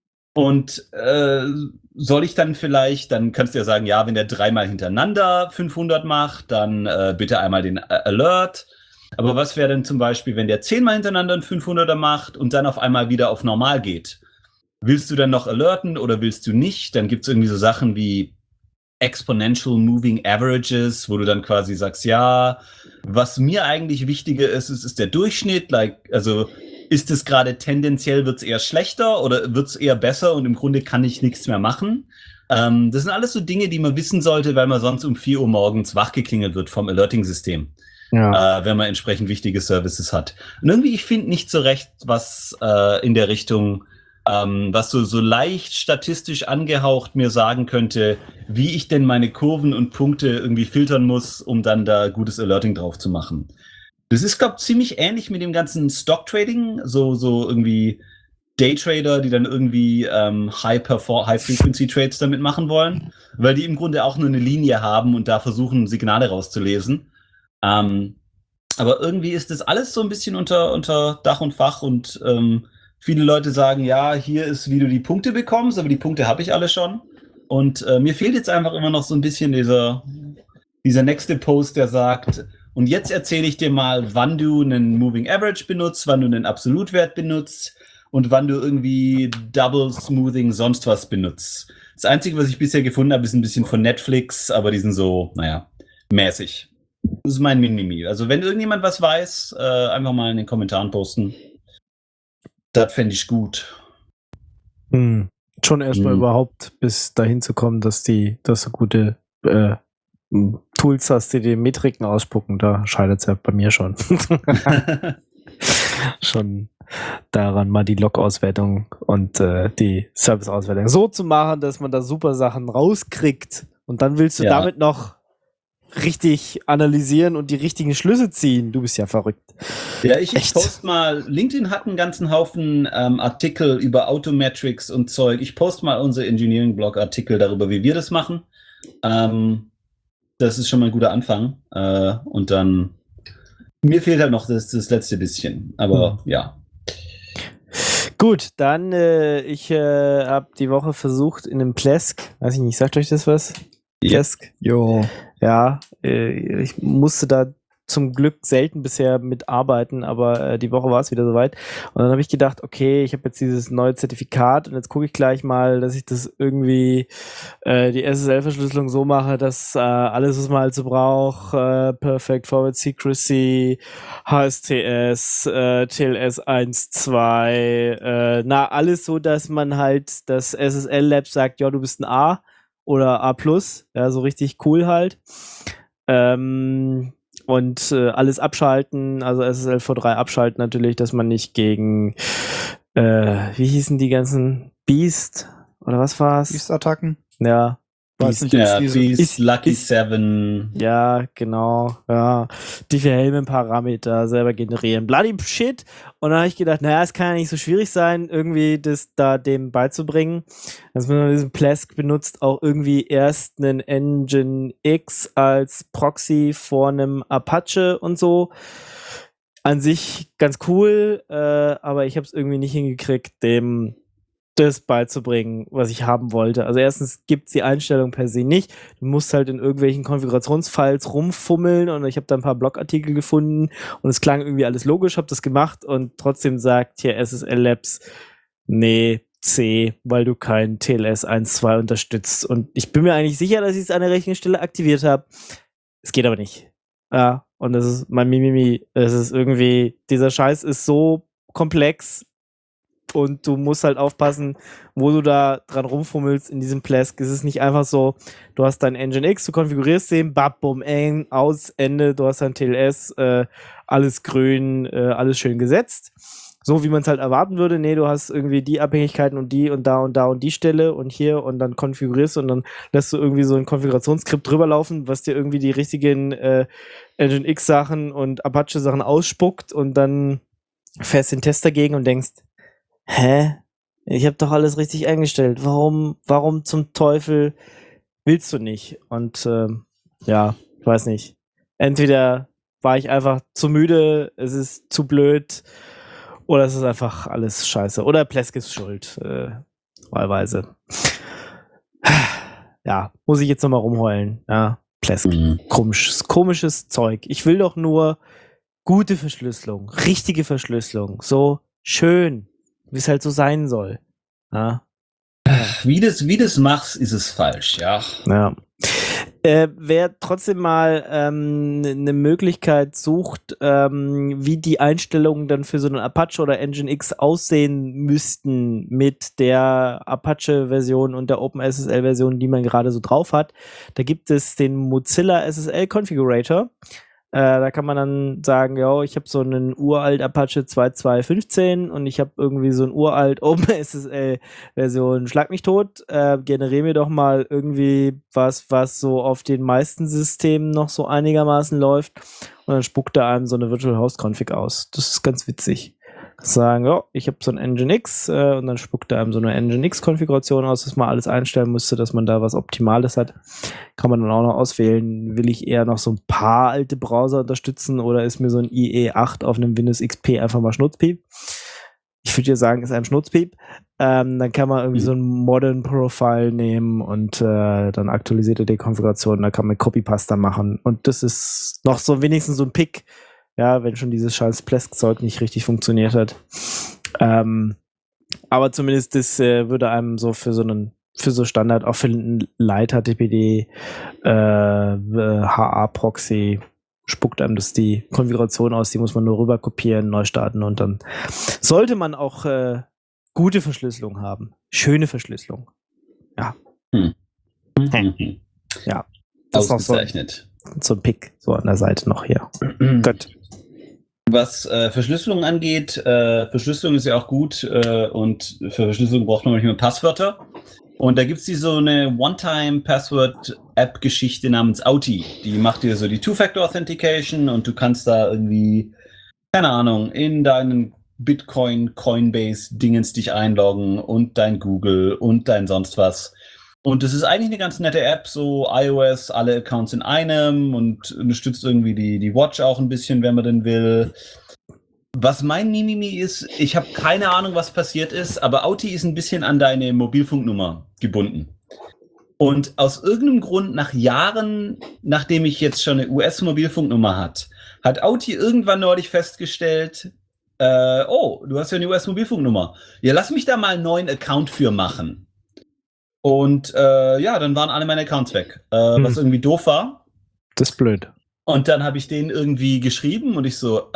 Und äh, soll ich dann vielleicht, dann kannst du ja sagen, ja, wenn der dreimal hintereinander fünfhundert macht, dann äh, bitte einmal den äh, Alert. Aber was wäre denn zum Beispiel, wenn der zehnmal hintereinander einen fünfhunderter macht und dann auf einmal wieder auf normal geht? Willst du dann noch alerten oder willst du nicht? Dann gibt es irgendwie so Sachen wie Exponential Moving Averages, wo du dann quasi sagst, ja, was mir eigentlich wichtiger ist, ist, ist der Durchschnitt. Like, also ist es gerade tendenziell, wird es eher schlechter oder wird es eher besser und im Grunde kann ich nichts mehr machen? Ähm, das sind alles so Dinge, die man wissen sollte, weil man sonst um vier Uhr morgens wachgeklingelt wird vom Alerting-System. Ja. Äh, wenn man entsprechend wichtige Services hat. Und irgendwie, ich finde nicht so recht, was äh, in der Richtung, ähm, was so, so leicht statistisch angehaucht mir sagen könnte, wie ich denn meine Kurven und Punkte irgendwie filtern muss, um dann da gutes Alerting drauf zu machen. Das ist, glaube ich, ziemlich ähnlich mit dem ganzen Stock-Trading, so, so irgendwie Daytrader, die dann irgendwie ähm, High-Frequency-Trades damit machen wollen, weil die im Grunde auch nur eine Linie haben und da versuchen, Signale rauszulesen. Ähm, aber irgendwie ist das alles so ein bisschen unter, unter Dach und Fach und ähm, viele Leute sagen, ja, hier ist, wie du die Punkte bekommst, aber die Punkte habe ich alle schon. Und äh, mir fehlt jetzt einfach immer noch so ein bisschen dieser, dieser nächste Post, der sagt, und jetzt erzähle ich dir mal, wann du einen Moving Average benutzt, wann du einen Absolutwert benutzt und wann du irgendwie Double Smoothing sonst was benutzt. Das Einzige, was ich bisher gefunden habe, ist ein bisschen von Netflix, aber die sind so, naja, mäßig. Das ist mein Mini-Mi. Also wenn irgendjemand was weiß, äh, einfach mal in den Kommentaren posten. Das fände ich gut. Hm. Schon erstmal Hm. überhaupt bis dahin zu kommen, dass die, dass du gute äh, Tools hast, die die Metriken ausspucken, da scheitert es ja bei mir schon. schon daran, mal die Log-Auswertung und äh, die Service-Auswertung so zu machen, dass man da super Sachen rauskriegt. Und dann willst du Ja. damit noch richtig analysieren und die richtigen Schlüsse ziehen. Du bist ja verrückt. Ja, ich, ich Echt? poste mal, LinkedIn hat einen ganzen Haufen ähm, Artikel über Autometrics und Zeug. Ich poste mal unsere Engineering-Blog-Artikel darüber, wie wir das machen. Ähm, das ist schon mal ein guter Anfang. Äh, und dann, mir fehlt halt noch das, das letzte bisschen. Aber ja. Gut, dann, äh, ich äh, habe die Woche versucht in einem Plesk, weiß ich nicht, sagt euch das was? Ja. Plesk? Jo. Ja, äh, ich musste da zum Glück selten bisher mitarbeiten, aber äh, die Woche war es wieder soweit. Und dann habe ich gedacht, okay, ich habe jetzt dieses neue Zertifikat und jetzt gucke ich gleich mal, dass ich das irgendwie äh, die S S L-Verschlüsselung so mache, dass äh, alles, was man halt so braucht, äh, Perfect Forward Secrecy, H S T S, äh, T L S eins Punkt zwei, äh, na, alles so, dass man halt das S S L-Lab sagt, ja, du bist ein A oder A plus, ja, so richtig cool halt. Ähm, und äh, alles abschalten, also S S L v drei abschalten natürlich, dass man nicht gegen, äh, wie hießen die ganzen Beast oder was war's? Beast-Attacken. Ja, Weiß Beast. nicht, ob's Ja, diese- Beast, ist- Lucky ist- Seven. Ja, genau, ja. Die verhelmen Parameter selber generieren. Bloody shit. Und dann habe ich gedacht, naja, es kann ja nicht so schwierig sein, irgendwie das da dem beizubringen. Dass man diesen Plesk benutzt, auch irgendwie erst einen Nginx als Proxy vor einem Apache und so. An sich ganz cool, äh, aber ich habe es irgendwie nicht hingekriegt, dem das beizubringen, was ich haben wollte. Also erstens gibt es die Einstellung per se nicht. Du musst halt in irgendwelchen Konfigurationsfiles rumfummeln und ich habe da ein paar Blogartikel gefunden und es klang irgendwie alles logisch, habe das gemacht und trotzdem sagt hier S S L Labs, nee, C, weil du kein T L S eins Punkt zwei unterstützt. Und ich bin mir eigentlich sicher, dass ich es an der richtigen Stelle aktiviert habe. Es geht aber nicht. Ja, und das ist mein Mimimi. Es ist irgendwie, dieser Scheiß ist so komplex, und du musst halt aufpassen, wo du da dran rumfummelst in diesem Plesk. Es ist nicht einfach so, du hast dein Nginx, du konfigurierst den, bap, bum, eng, aus, Ende, du hast dein T L S, äh, alles grün, äh, alles schön gesetzt. So wie man es halt erwarten würde. Nee, du hast irgendwie die Abhängigkeiten und die und da und da und die Stelle und hier und dann konfigurierst und dann lässt du irgendwie so ein Konfigurationsskript drüber laufen, was dir irgendwie die richtigen äh, Nginx-Sachen und Apache-Sachen ausspuckt und dann fährst den Test dagegen und denkst, hä? Ich habe doch alles richtig eingestellt. Warum, warum zum Teufel willst du nicht? Und ähm, ja, ich weiß nicht. Entweder war ich einfach zu müde, es ist zu blöd, oder es ist einfach alles scheiße. Oder Plesk ist schuld, äh, wahlweise. Ja, muss ich jetzt nochmal rumheulen. Ja, Plesk. Mhm. Komisches, komisches Zeug. Ich will doch nur gute Verschlüsselung, richtige Verschlüsselung. So schön, wie es halt so sein soll. Ja. Wie das, wie das machst, ist es falsch, ja. Ja. Äh, wer trotzdem mal ähm, eine Möglichkeit sucht, ähm, wie die Einstellungen dann für so einen Apache oder Nginx aussehen müssten mit der Apache-Version und der OpenSSL-Version, die man gerade so drauf hat, da gibt es den Mozilla S S L Configurator. Äh, da kann man dann sagen, ja, ich habe so einen uralt Apache zwei Punkt zwei Punkt fünfzehn und ich habe irgendwie so ein uralt OpenSSL-Version Schlag mich tot. Äh, generiere mir doch mal irgendwie was, was so auf den meisten Systemen noch so einigermaßen läuft. Und dann spuckt er einem so eine Virtual Host Config aus. Das ist ganz witzig. Sagen, ja, ich habe so ein Nginx äh, und dann spuckt er einem so eine Nginx-Konfiguration aus, dass man alles einstellen müsste, dass man da was Optimales hat. Kann man dann auch noch auswählen, will ich eher noch so ein paar alte Browser unterstützen oder ist mir so ein I E acht auf einem Windows X P einfach mal Schnutzpiep. Ich würde ja sagen, ist ein Schnutzpiep. Ähm, dann kann man irgendwie Mhm. so ein Modern Profile nehmen und äh, dann aktualisierte die Konfiguration, da kann man Copy-Pasta machen. Und das ist noch so wenigstens so ein Pick, ja, wenn schon dieses scheiß Plesk-Zeug nicht richtig funktioniert hat. Ähm, aber zumindest das äh, würde einem so für so einen, für so Standard, auch für einen Light-H T T P D, äh, H A-Proxy, spuckt einem das die Konfiguration aus, die muss man nur rüber kopieren, neu starten und dann sollte man auch äh, gute Verschlüsselung haben. Schöne Verschlüsselung. Mhm. Ja. Das ist noch so, Ausgezeichnet. so ein Pick, so an der Seite noch hier. Gut. Was äh, Verschlüsselung angeht, äh, Verschlüsselung ist ja auch gut äh, und für Verschlüsselung braucht man manchmal Passwörter. Und da gibt es die so eine One-Time-Password-App-Geschichte namens Auti. Die macht dir so die Two-Factor-Authentication und du kannst da irgendwie, keine Ahnung, in deinen Bitcoin, Coinbase-Dingens dich einloggen und dein Google und dein sonst was. Und das ist eigentlich eine ganz nette App, so iOS, alle Accounts in einem und unterstützt irgendwie die, die Watch auch ein bisschen, wenn man denn will. Was mein Mimimi ist, ich habe keine Ahnung, was passiert ist, aber Auti ist ein bisschen an deine Mobilfunknummer gebunden. Und aus irgendeinem Grund, nach Jahren, nachdem ich jetzt schon eine U S-Mobilfunknummer hat, hat Auti irgendwann neulich festgestellt, äh, oh, du hast ja eine U S-Mobilfunknummer. Ja, lass mich da mal einen neuen Account für machen. Und äh, ja, dann waren alle meine Accounts weg, äh, Hm. was irgendwie doof war. Das ist blöd. Und dann habe ich denen irgendwie geschrieben und ich so,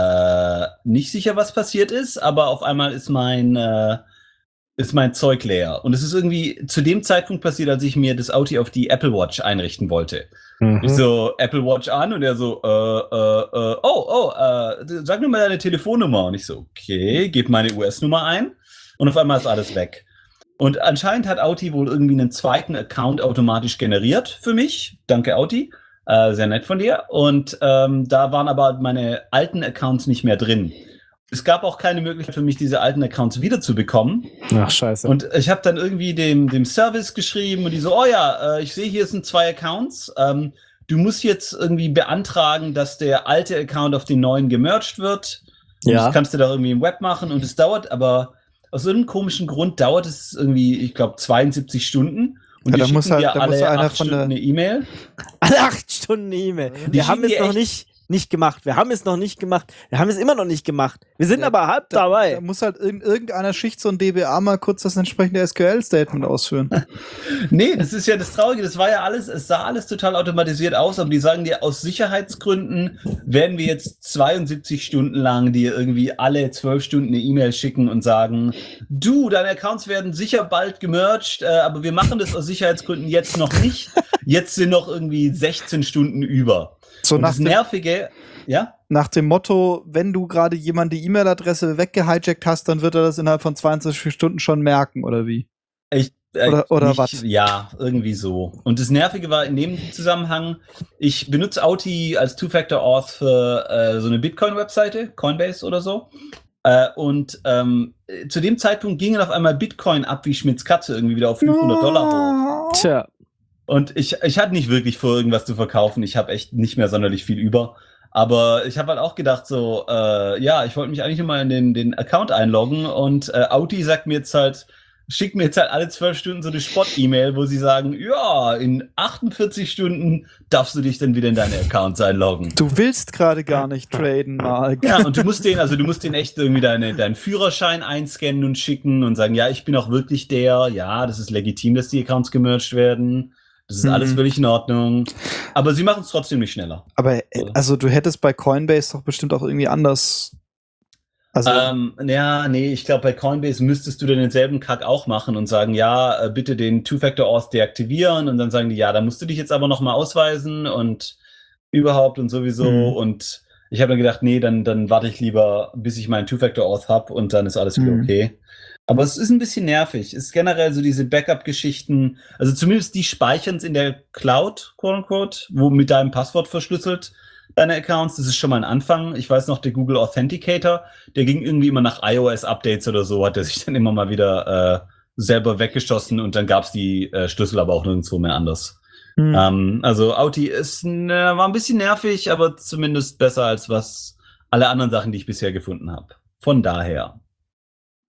äh, nicht sicher, was passiert ist, aber auf einmal ist mein, äh, ist mein Zeug leer. Und es ist irgendwie zu dem Zeitpunkt passiert, als ich mir das Auti auf die Apple Watch einrichten wollte. Mhm. Ich so, Apple Watch an und er so, äh, äh, äh, oh, oh, äh, sag mir mal deine Telefonnummer. Und ich so, okay, gebe meine U S-Nummer ein und auf einmal ist alles weg. Und anscheinend hat Auti wohl irgendwie einen zweiten Account automatisch generiert für mich. Danke, Auti. Äh, sehr nett von dir. Und ähm, da waren aber meine alten Accounts nicht mehr drin. Es gab auch keine Möglichkeit für mich, diese alten Accounts wiederzubekommen. Ach, scheiße. Und ich habe dann irgendwie dem, dem Service geschrieben und die so, oh ja, äh, ich sehe, hier sind zwei Accounts. Ähm, du musst jetzt irgendwie beantragen, dass der alte Account auf den neuen gemerged wird. Und Ja. Das kannst du da irgendwie im Web machen. Und es dauert aber, aus irgendeinem komischen Grund dauert es irgendwie, ich glaube, zweiundsiebzig Stunden. Und Ja, die da schicken muss halt- dir da muss alle einer acht von der- Stunden eine E-Mail. Alle acht Stunden E-Mail. Die Wir haben schicken es dir noch echt- nicht, nicht gemacht. Wir haben es noch nicht gemacht. Wir haben es immer noch nicht gemacht. Wir sind Ja, aber halb Da, dabei. da muss halt in irgendeiner Schicht so ein D B A mal kurz das entsprechende S Q L-Statement ausführen. Nee, das ist ja das Traurige. Das war ja alles, es sah alles total automatisiert aus, aber die sagen dir, aus Sicherheitsgründen werden wir jetzt zweiundsiebzig Stunden lang dir irgendwie alle zwölf Stunden eine E-Mail schicken und sagen, du, deine Accounts werden sicher bald gemerged, äh, aber wir machen das aus Sicherheitsgründen jetzt noch nicht. Jetzt sind noch irgendwie sechzehn Stunden über. So Und nach das dem, Nervige, ja? nach dem Motto, wenn du gerade jemand die E-Mail-Adresse weggehijackt hast, dann wird er das innerhalb von zweiundzwanzig Stunden schon merken, oder wie? Ich, äh, Oder- oder nicht, was? Ja, irgendwie so. Und das Nervige war in dem Zusammenhang, ich benutze Auti als Two-Factor-Auth für äh, so eine Bitcoin-Webseite, Coinbase oder so. Äh, und ähm, äh, zu dem Zeitpunkt gingen auf einmal Bitcoin ab wie Schmitz Katze irgendwie wieder auf fünfhundert Dollar hoch. Tja. Und ich, ich hatte nicht wirklich vor, irgendwas zu verkaufen. Ich habe echt nicht mehr sonderlich viel über. Aber ich habe halt auch gedacht, so, äh, ja, ich wollte mich eigentlich nur mal in den, den Account einloggen und äh, Auti sagt mir jetzt halt, schickt mir jetzt halt alle zwölf Stunden so eine Spot-E-Mail, wo sie sagen, ja, in achtundvierzig Stunden darfst du dich dann wieder in deine Accounts einloggen. Du willst gerade gar nicht traden, Mark. Ja, und du musst den, also du musst den echt irgendwie deine, deinen Führerschein einscannen und schicken und sagen, ja, ich bin auch wirklich der, ja, das ist legitim, dass die Accounts gemerged werden. Das ist alles Mhm. völlig in Ordnung. Aber sie machen es trotzdem nicht schneller. Aber äh, also du hättest bei Coinbase doch bestimmt auch irgendwie anders. Also Ähm, ja, nee, ich glaube, bei Coinbase müsstest du dann denselben Kack auch machen und sagen, ja, äh, bitte den Two-Factor-Auth deaktivieren und dann sagen die, ja, da musst du dich jetzt aber nochmal ausweisen und überhaupt und sowieso Mhm. und ich habe dann gedacht, nee, dann, dann warte ich lieber, bis ich meinen Two-Factor-Auth habe und dann ist alles wieder Mhm. okay. Aber es ist ein bisschen nervig. Es ist generell so diese Backup-Geschichten, also zumindest die speichern es in der Cloud, quote unquote, wo mit deinem Passwort verschlüsselt deine Accounts. Das ist schon mal ein Anfang. Ich weiß noch, der Google Authenticator, der ging irgendwie immer nach iOS-Updates oder so, hat er sich dann immer mal wieder äh, selber weggeschossen und dann gab es die äh, Schlüssel aber auch nirgendwo mehr anders. hm. Ähm, also Auti ist, ne, war ein bisschen nervig, aber zumindest besser als was alle anderen Sachen, die ich bisher gefunden habe. Von daher.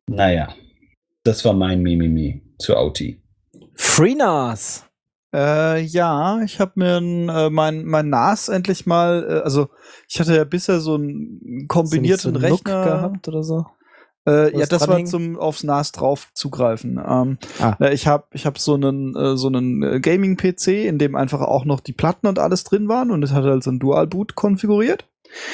Naja, das war mein Mimimi zu O T. FreeNAS. Äh, ja, ich habe mir n, äh, mein, mein N A S endlich mal, äh, also ich hatte ja bisher so einen kombinierten so einen Nook Rechner gehabt oder so. Äh, Wo ja, es das war dranhing? zum aufs N A S drauf zugreifen. Ähm, Ah. äh, ich habe ich hab so einen äh, so einen äh, Gaming-P C, in dem einfach auch noch die Platten und alles drin waren und es hat halt so ein Dual-Boot konfiguriert.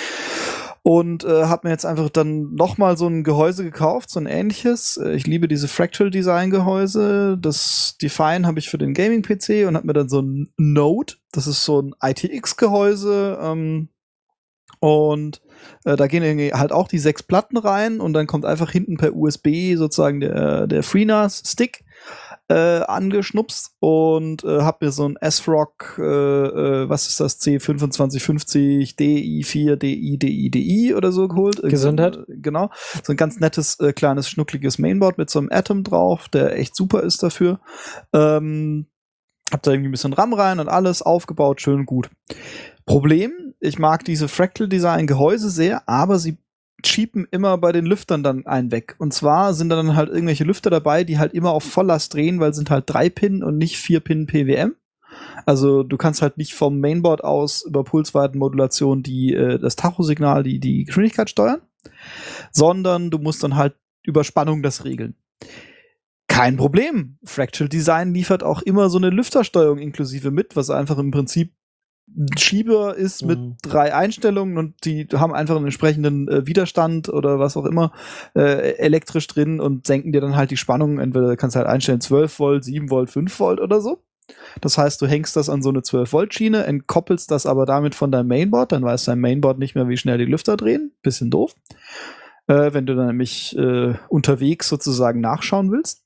Und äh, habe mir jetzt einfach dann nochmal so ein Gehäuse gekauft, so ein ähnliches. Äh, Ich liebe diese Fractal-Design-Gehäuse. Das Define habe ich für den Gaming-P C und habe mir dann so ein Node, das ist so ein I T X-Gehäuse, ähm, und äh, da gehen irgendwie halt auch die sechs Platten rein und dann kommt einfach hinten per U S B sozusagen der, der FreeNAS-Stick äh, angeschnupst und äh, hab mir so ein S R O C, äh, äh, was ist das, C fünfundzwanzig fünfzig D I vier D I D I D I oder so geholt. Irgend so ein, Gesundheit. äh, Genau. So ein ganz nettes, äh, kleines, schnuckliges Mainboard mit so einem Atom drauf, der echt super ist dafür. Ähm, hab da irgendwie ein bisschen RAM rein und alles aufgebaut, schön gut. Problem, ich mag diese Fractal-Design-Gehäuse sehr, aber sie cheapen immer bei den Lüftern dann einen weg. Und zwar sind da dann halt irgendwelche Lüfter dabei, die halt immer auf Volllast drehen, weil sind halt drei Pin und nicht vier Pin P W M. Also du kannst halt nicht vom Mainboard aus über Pulsweitenmodulation die, äh, das Tachosignal, die, die Geschwindigkeit steuern, sondern du musst dann halt über Spannung das regeln. Kein Problem. Fractal Design liefert auch immer so eine Lüftersteuerung inklusive mit, was einfach im Prinzip ein Schieber ist mit Mhm. drei Einstellungen und die haben einfach einen entsprechenden äh, Widerstand oder was auch immer äh, elektrisch drin und senken dir dann halt die Spannung. Entweder kannst du halt einstellen zwölf Volt, sieben Volt, fünf Volt oder so. Das heißt, du hängst das an so eine zwölf Volt Schiene, entkoppelst das aber damit von deinem Mainboard, dann weiß dein Mainboard nicht mehr, wie schnell die Lüfter drehen. Bisschen doof. Äh, wenn du dann nämlich äh, unterwegs sozusagen nachschauen willst.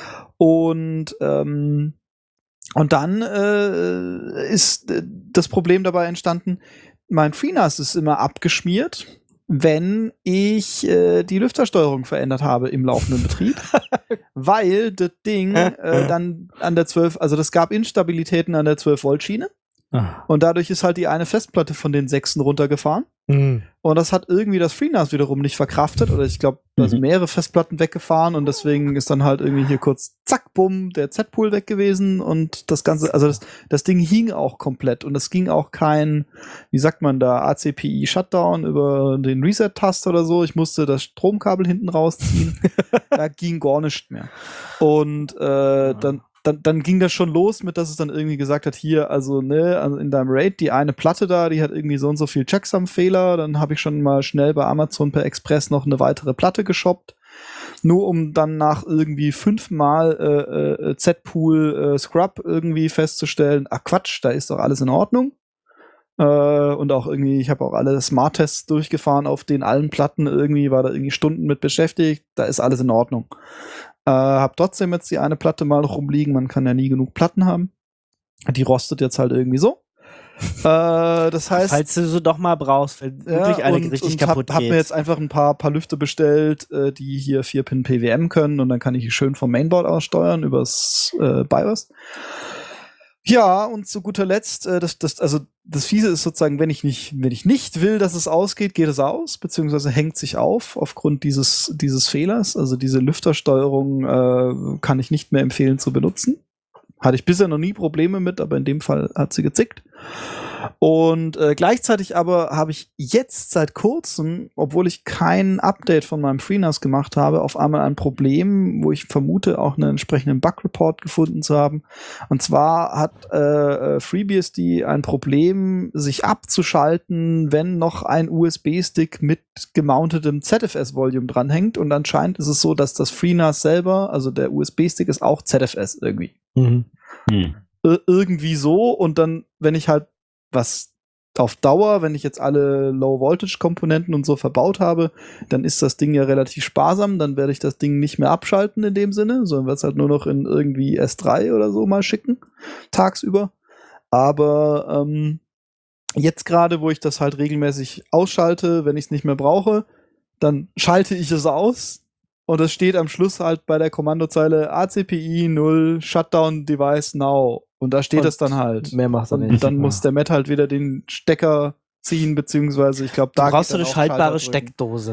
Und ähm, Und dann äh, ist äh, das Problem dabei entstanden, mein FreeNAS ist immer abgeschmiert, wenn ich äh, die Lüftersteuerung verändert habe im laufenden Betrieb, weil das Ding äh, dann an der zwölf, also das gab Instabilitäten an der zwölf Volt Schiene Ah. und dadurch ist halt die eine Festplatte von den sechsen runtergefahren. Mhm. Und das hat irgendwie das FreeNAS wiederum nicht verkraftet. Oder ich glaube, da sind Mhm. mehrere Festplatten weggefahren und deswegen ist dann halt irgendwie hier kurz zack, bumm, der Z-Pool weg gewesen und das Ganze, also das, das Ding hing auch komplett und es ging auch kein, wie sagt man da, A C P I-Shutdown über den Reset-Taster oder so. Ich musste das Stromkabel hinten rausziehen. Da ging gar nichts mehr. Und äh, dann Dann, dann ging das schon los mit, dass es dann irgendwie gesagt hat, hier, also ne, also in deinem RAID, die eine Platte da, die hat irgendwie so und so viel Checksum-Fehler. Dann habe ich schon mal schnell bei Amazon per Express noch eine weitere Platte geshoppt. Nur um dann nach irgendwie fünfmal äh, äh, Z-Pool äh, Scrub irgendwie festzustellen, ach Quatsch, da ist doch alles in Ordnung. Äh, und auch irgendwie, ich habe auch alle Smart-Tests durchgefahren auf den allen Platten, irgendwie war da irgendwie Stunden mit beschäftigt, da ist alles in Ordnung. Äh, hab trotzdem jetzt die eine Platte mal noch rumliegen, man kann ja nie genug Platten haben. Die rostet jetzt halt irgendwie so. äh, das heißt, Falls du so doch mal brauchst, wenn wirklich eine und, richtig und kaputt hab, hab geht. mir jetzt einfach ein paar, paar Lüfter bestellt, äh, die hier vier Pin P W M können und dann kann ich die schön vom Mainboard aus steuern übers äh, BIOS. Ja, und zu guter Letzt, äh, das, das, also das Fiese ist sozusagen, wenn ich nicht, wenn ich nicht will, dass es ausgeht, geht es aus, beziehungsweise hängt sich auf aufgrund dieses, dieses Fehlers. Also diese Lüftersteuerung äh, kann ich nicht mehr empfehlen zu benutzen. Hatte ich bisher noch nie Probleme mit, aber in dem Fall hat sie gezickt. Und äh, gleichzeitig aber habe ich jetzt seit kurzem, obwohl ich kein Update von meinem FreeNAS gemacht habe, auf einmal ein Problem, wo ich vermute, auch einen entsprechenden Bug-Report gefunden zu haben. Und zwar hat äh, FreeBSD ein Problem, sich abzuschalten, wenn noch ein U S B-Stick mit gemountetem Z F S-Volume dranhängt. Und anscheinend ist es so, dass das FreeNAS selber, also der U S B-Stick, ist auch Z F S irgendwie. Mhm. Hm. Ir- irgendwie so. Und dann, wenn ich halt was auf Dauer, wenn ich jetzt alle Low-Voltage-Komponenten und so verbaut habe, dann ist das Ding ja relativ sparsam, dann werde ich das Ding nicht mehr abschalten in dem Sinne, sondern werde es halt nur noch in irgendwie S drei oder so mal schicken, tagsüber. Aber ähm, jetzt gerade, wo ich das halt regelmäßig ausschalte, wenn ich es nicht mehr brauche, dann schalte ich es aus. Und es steht am Schluss halt bei der Kommandozeile A C P I null Shutdown Device Now. Und da steht Und es dann halt. mehr macht er Und nicht. dann muss der Matt halt wieder den Stecker ziehen, beziehungsweise ich glaube, Du da brauchst geht du eine dann auch schaltbare Schalter drücken. Steckdose.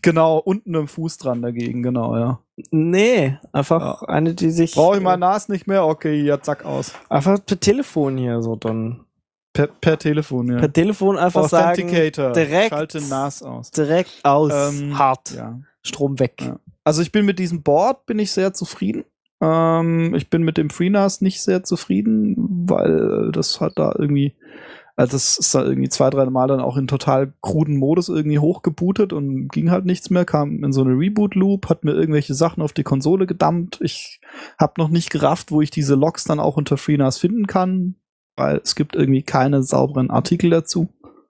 Genau, unten im Fuß dran dagegen, genau, ja. Nee, einfach eine, die sich. Brauche ich mein N A S nicht mehr? Okay, ja, zack, aus. Einfach per Telefon hier so dann. Per, per Telefon, ja. Per Telefon einfach sagen. Authenticator. Direkt, Schalte N A S aus. direkt aus. Ähm, Hart. Ja. Strom weg. Ja. Also ich bin mit diesem Board bin ich sehr zufrieden. Ähm, ich bin mit dem FreeNAS nicht sehr zufrieden, weil das hat da irgendwie, also das ist da irgendwie zwei, drei Mal dann auch in total kruden Modus irgendwie hochgebootet und ging halt nichts mehr, kam in so eine Reboot-Loop, hat mir irgendwelche Sachen auf die Konsole gedumpt. Ich habe noch nicht gerafft, wo ich diese Logs dann auch unter FreeNAS finden kann, weil es gibt irgendwie keine sauberen Artikel dazu.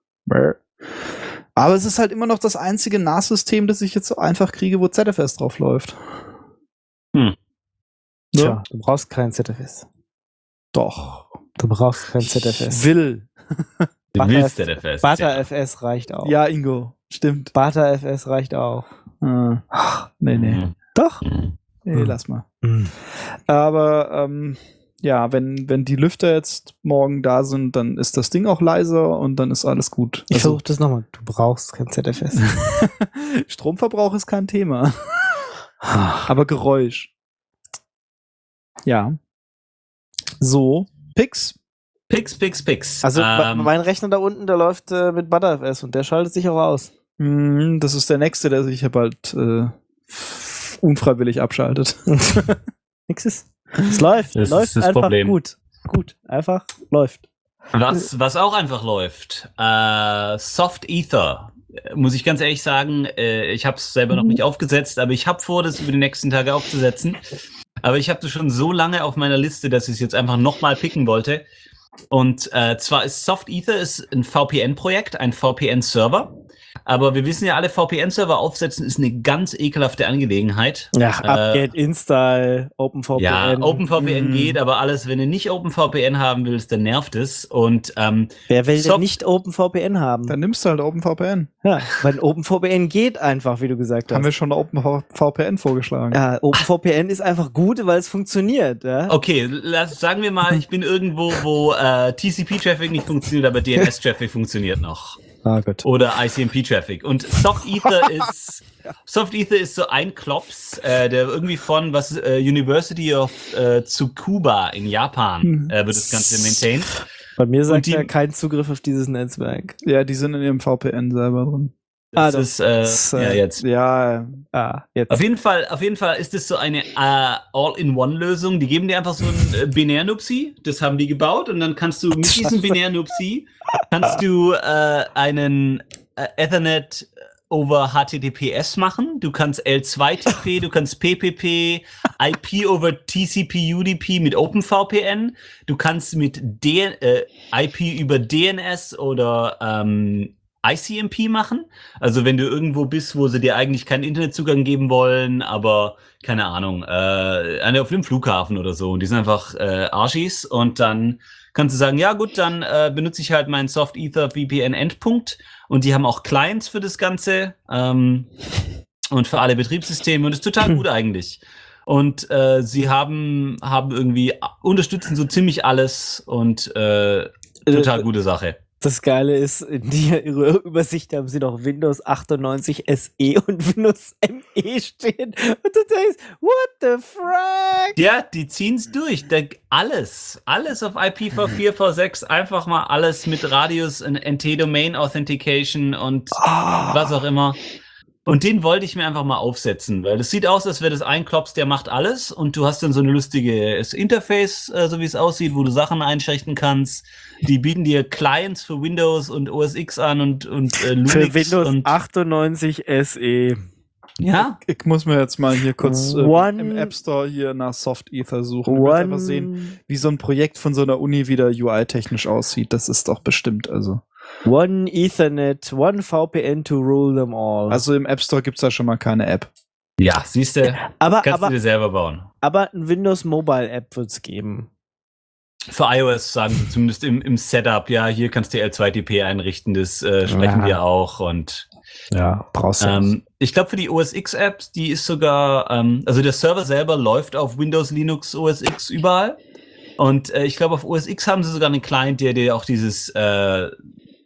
Aber es ist halt immer noch das einzige N A S-System, das ich jetzt so einfach kriege, wo Z F S drauf läuft. Hm. Tja, Ja. du brauchst kein Z F S. Doch. Du brauchst kein Z F S. Ich will. Du Butter willst F- Z F S. Butter F S reicht auch. Ja, Ingo. Stimmt. Butter F S reicht auch. Ah. Nee, nee. Mhm. Doch. Mhm. Nee, Hm. lass mal. Aber ähm, ja, wenn, wenn die Lüfter jetzt morgen da sind, dann ist das Ding auch leiser und dann ist alles gut. Ich Also, versuche das nochmal. Du brauchst kein Z F S. Stromverbrauch ist kein Thema. Aber Geräusch. Ja. So. Pix. Pix, Pix, Pix. Also ähm, mein Rechner da unten, der läuft äh, mit Butter F S und der schaltet sich auch aus. Hm, das ist der nächste, der sich hier bald äh, unfreiwillig abschaltet. Nix ist. Es läuft. Das ist läuft das einfach Problem. gut. Gut. Einfach läuft. Was, was auch einfach läuft, äh, Soft Ether, äh, muss ich ganz ehrlich sagen, äh, ich habe es selber noch nicht aufgesetzt, aber ich habe vor, das über die nächsten Tage aufzusetzen. Aber ich habe das schon so lange auf meiner Liste, dass ich es jetzt einfach nochmal picken wollte. Und äh, zwar ist Soft Ether ist ein V P N-Projekt, ein V P N-Server. Aber wir wissen ja alle, V P N-Server aufsetzen ist eine ganz ekelhafte Angelegenheit. Ja, Äh, Update, Install, OpenVPN. Ja, OpenVPN Mhm. geht, aber alles, wenn du nicht OpenVPN haben willst, dann nervt es. Und ähm, Wer will denn Soft- nicht OpenVPN haben? Dann nimmst du halt OpenVPN. Ja, weil OpenVPN geht einfach, wie du gesagt hast. Haben wir schon OpenVPN vorgeschlagen. ja, OpenVPN ist einfach gut, weil es funktioniert. Ja? okay, lass, sagen wir mal, ich bin irgendwo, wo äh, T C P-Traffic nicht funktioniert, aber D N S-Traffic funktioniert noch. Ah, gut. Oder I C M P-Traffic. Und Soft Ether ist Soft Ether ist so ein Klops, äh, der irgendwie von was äh, University of äh, Tsukuba in Japan Mhm. äh, wird das Ganze maintained. Bei mir sagt die- er kein Zugriff auf dieses Netzwerk. Ja, die sind in ihrem V P N selber drin. Ah, Das doch. ist äh, Das, ja äh, jetzt. Ja, Ah, jetzt. Auf jeden Fall, auf jeden Fall ist es so eine äh, All-in-One-Lösung. Die geben dir einfach so ein äh, Binär-Nupsi, das haben die gebaut und dann kannst du mit diesem Binär-Nupsi kannst du äh, einen äh, Ethernet over H T T P S machen. Du kannst L zwei T P, du kannst P P P, I P over T C P U D P mit OpenVPN. Du kannst mit D äh, I P über D N S oder ähm, I C M P machen. Also wenn du irgendwo bist, wo sie dir eigentlich keinen Internetzugang geben wollen, aber keine Ahnung, äh, eine auf dem Flughafen oder so und die sind einfach äh, Arschis und dann kannst du sagen, ja gut, dann äh, benutze ich halt meinen Soft Ether V P N Endpunkt und die haben auch Clients für das Ganze ähm, und für alle Betriebssysteme und ist total gut eigentlich. Und äh, sie haben haben irgendwie unterstützen so ziemlich alles und äh, total gute Sache. Das Geile ist, in die, ihrer Übersicht haben sie noch Windows achtundneunzig S E und Windows M E stehen. Und du denkst, what the frack? Ja, die ziehen's durch. Da, alles, alles auf I P v vier, v sechs, einfach mal alles mit Radius, N T-Domain Authentication und was auch immer. Und den wollte ich mir einfach mal aufsetzen, weil das sieht aus, als wäre das ein Klops, der macht alles und du hast dann so eine lustige Interface, äh, so wie es aussieht, wo du Sachen einschränken kannst. Die bieten dir Clients für Windows und O S X an und, und äh, Linux. Für Windows und, achtundneunzig S E. Ja, ich muss mir jetzt mal hier kurz äh, One- im App Store hier nach Soft Ether suchen. Ich will einfach sehen, One, wie so ein Projekt von so einer Uni wieder U I-technisch aussieht. Das ist doch bestimmt, also. one Ethernet, one V P N to rule them all. Also im App Store gibt's da schon mal keine App. ja, siehst du, aber, kannst du aber, dir selber bauen. aber ein Windows Mobile App wird's geben. Für iOS sagen sie zumindest im, im Setup, ja, hier kannst du L zwei T P einrichten, das äh, sprechen Ja. wir auch. Und Ja, brauchst ähm, ich glaube, für die O S X-Apps, die ist sogar, ähm, also der Server selber läuft auf Windows, Linux, O S X überall. Und äh, ich glaube, auf O S X haben sie sogar einen Client, der dir auch dieses äh,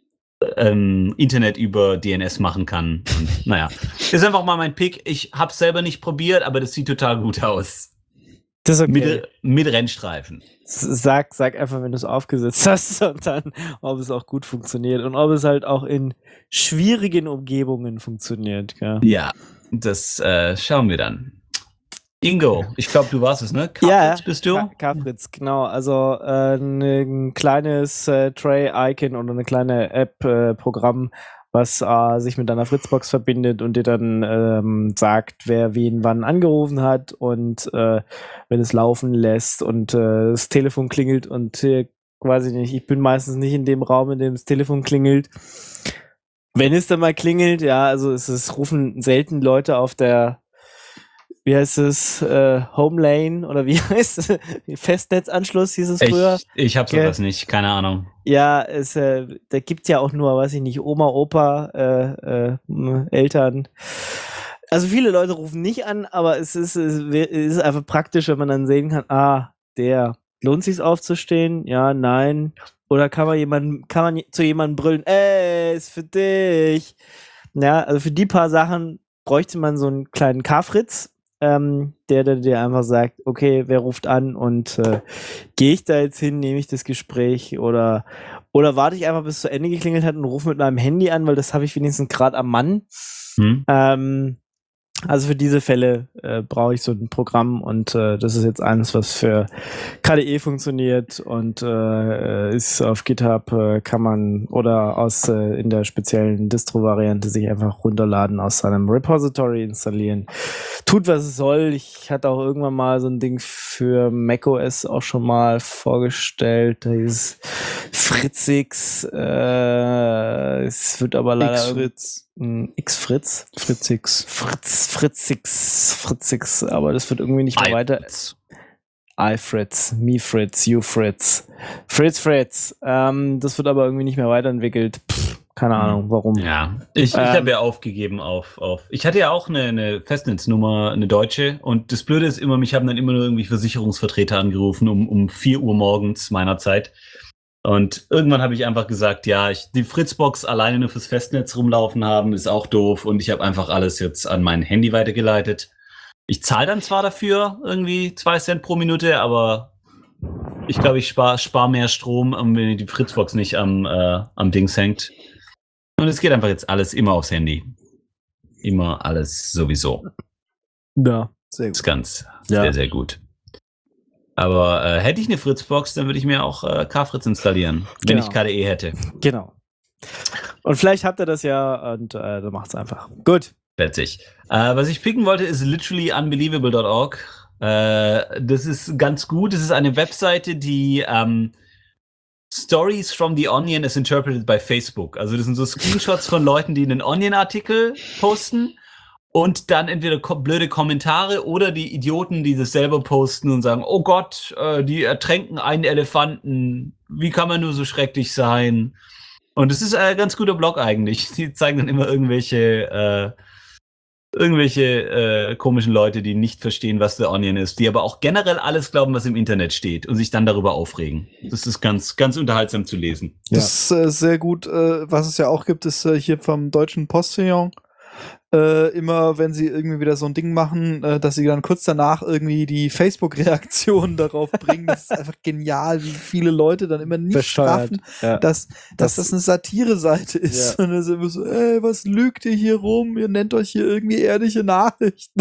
ähm, Internet über D N S machen kann. Und naja, das ist einfach mal mein Pick. Ich habe es selber nicht probiert, aber das sieht total gut aus. Das ist okay. Mit, mit Rennstreifen. Sag, sag einfach, wenn du es aufgesetzt hast und dann, ob es auch gut funktioniert und ob es halt auch in schwierigen Umgebungen funktioniert. Ja, ja das äh, schauen wir dann. Ingo, ich glaube, du warst es, ne? K-Fritz ja, bist du? K-Fritz, genau. Also äh, ein kleines äh, Tray-Icon oder eine kleine App-Programm, äh, was äh, sich mit deiner Fritzbox verbindet und dir dann ähm, sagt, wer wen wann angerufen hat und äh, wenn es laufen lässt und äh, das Telefon klingelt und äh, quasi nicht, ich bin meistens nicht in dem Raum, in dem das Telefon klingelt. Wenn es dann mal klingelt, ja, also es, es rufen selten Leute auf der wie heißt es, äh, Homelane oder wie heißt es? Festnetzanschluss hieß es früher. Ich, ich hab sowas nicht, keine Ahnung. Ja, es, äh, da gibt's ja auch nur, weiß ich nicht, Oma, Opa, äh, äh, Eltern. Also viele Leute rufen nicht an, aber es ist, es ist einfach praktisch, wenn man dann sehen kann, ah, der, lohnt sich's aufzustehen? Ja, nein. Oder kann man jemanden, kann man zu jemandem brüllen, ey, ist für dich. Ja, also für die paar Sachen bräuchte man so einen kleinen K-Fritz. Ähm, der, der dir einfach sagt, okay, wer ruft an und äh, gehe ich da jetzt hin, nehme ich das Gespräch oder, oder warte ich einfach, bis es zu Ende geklingelt hat und rufe mit meinem Handy an, weil das habe ich wenigstens gerade am Mann. Hm. Ähm, also für diese Fälle äh, brauche ich so ein Programm und äh, das ist jetzt eines, was für K D E funktioniert und äh, ist auf GitHub, äh, kann man oder aus äh, in der speziellen Distro-Variante sich einfach runterladen, aus seinem Repository installieren. Tut, was es soll. Ich hatte auch irgendwann mal so ein Ding für macOS auch schon mal vorgestellt. Da hieß Fritzix. Äh, es wird aber leider X-Fritz. X-Fritz? Fritzix. Fritz, Fritzix, Fritzix, aber das wird irgendwie nicht mehr weiter. iFritz, MeFritz, YouFritz, Fritz Fritz. Ähm, das wird aber irgendwie nicht mehr weiterentwickelt. Pff, keine Ahnung, warum. Ja, ich, ich ähm, habe ja aufgegeben auf, auf. Ich hatte ja auch eine, eine Festnetznummer, eine deutsche. Und das Blöde ist immer, mich haben dann immer nur irgendwie Versicherungsvertreter angerufen um, um vier Uhr morgens meiner Zeit. Und irgendwann habe ich einfach gesagt, ja, ich, die Fritzbox alleine nur fürs Festnetz rumlaufen haben, ist auch doof. Und ich habe einfach alles jetzt an mein Handy weitergeleitet. Ich zahle dann zwar dafür irgendwie zwei Cent pro Minute, aber ich glaube, ich spare spar mehr Strom, wenn die Fritzbox nicht am, äh, am Dings hängt. Und es geht einfach jetzt alles immer aufs Handy. Immer alles sowieso. Ja, sehr gut. Das ist ganz ja. sehr, sehr gut. Aber äh, hätte ich eine Fritzbox, dann würde ich mir auch äh, K-Fritz installieren, wenn genau. ich K D E hätte. Genau. Und vielleicht habt ihr das ja und äh, dann macht's einfach. Gut. Witzig. Äh, was ich picken wollte, ist literally unbelievable dot org. Äh, das ist ganz gut. Das ist eine Webseite, die ähm, Stories from the Onion is interpreted by Facebook. Also das sind so Screenshots von Leuten, die einen Onion-Artikel posten und dann entweder ko- blöde Kommentare oder die Idioten, die das selber posten und sagen, oh Gott, äh, die ertränken einen Elefanten. Wie kann man nur so schrecklich sein? Und es ist ein ganz guter Blog eigentlich. Die zeigen dann immer irgendwelche äh, irgendwelche äh, komischen Leute, die nicht verstehen, was The Onion ist, die aber auch generell alles glauben, was im Internet steht und sich dann darüber aufregen. Das ist ganz, ganz unterhaltsam zu lesen. Das ist äh, sehr gut. Äh, was es ja auch gibt, ist äh, hier vom Deutschen Postillon. Äh, immer, wenn sie irgendwie wieder so ein Ding machen, äh, dass sie dann kurz danach irgendwie die Facebook-Reaktion darauf bringen. Das ist einfach genial, wie viele Leute dann immer nicht schaffen, ja. dass, dass das, das eine Satire-Seite ist. Ja. Und dann sind wir so, ey, was lügt ihr hier rum? Ihr nennt euch hier irgendwie ehrliche Nachrichten.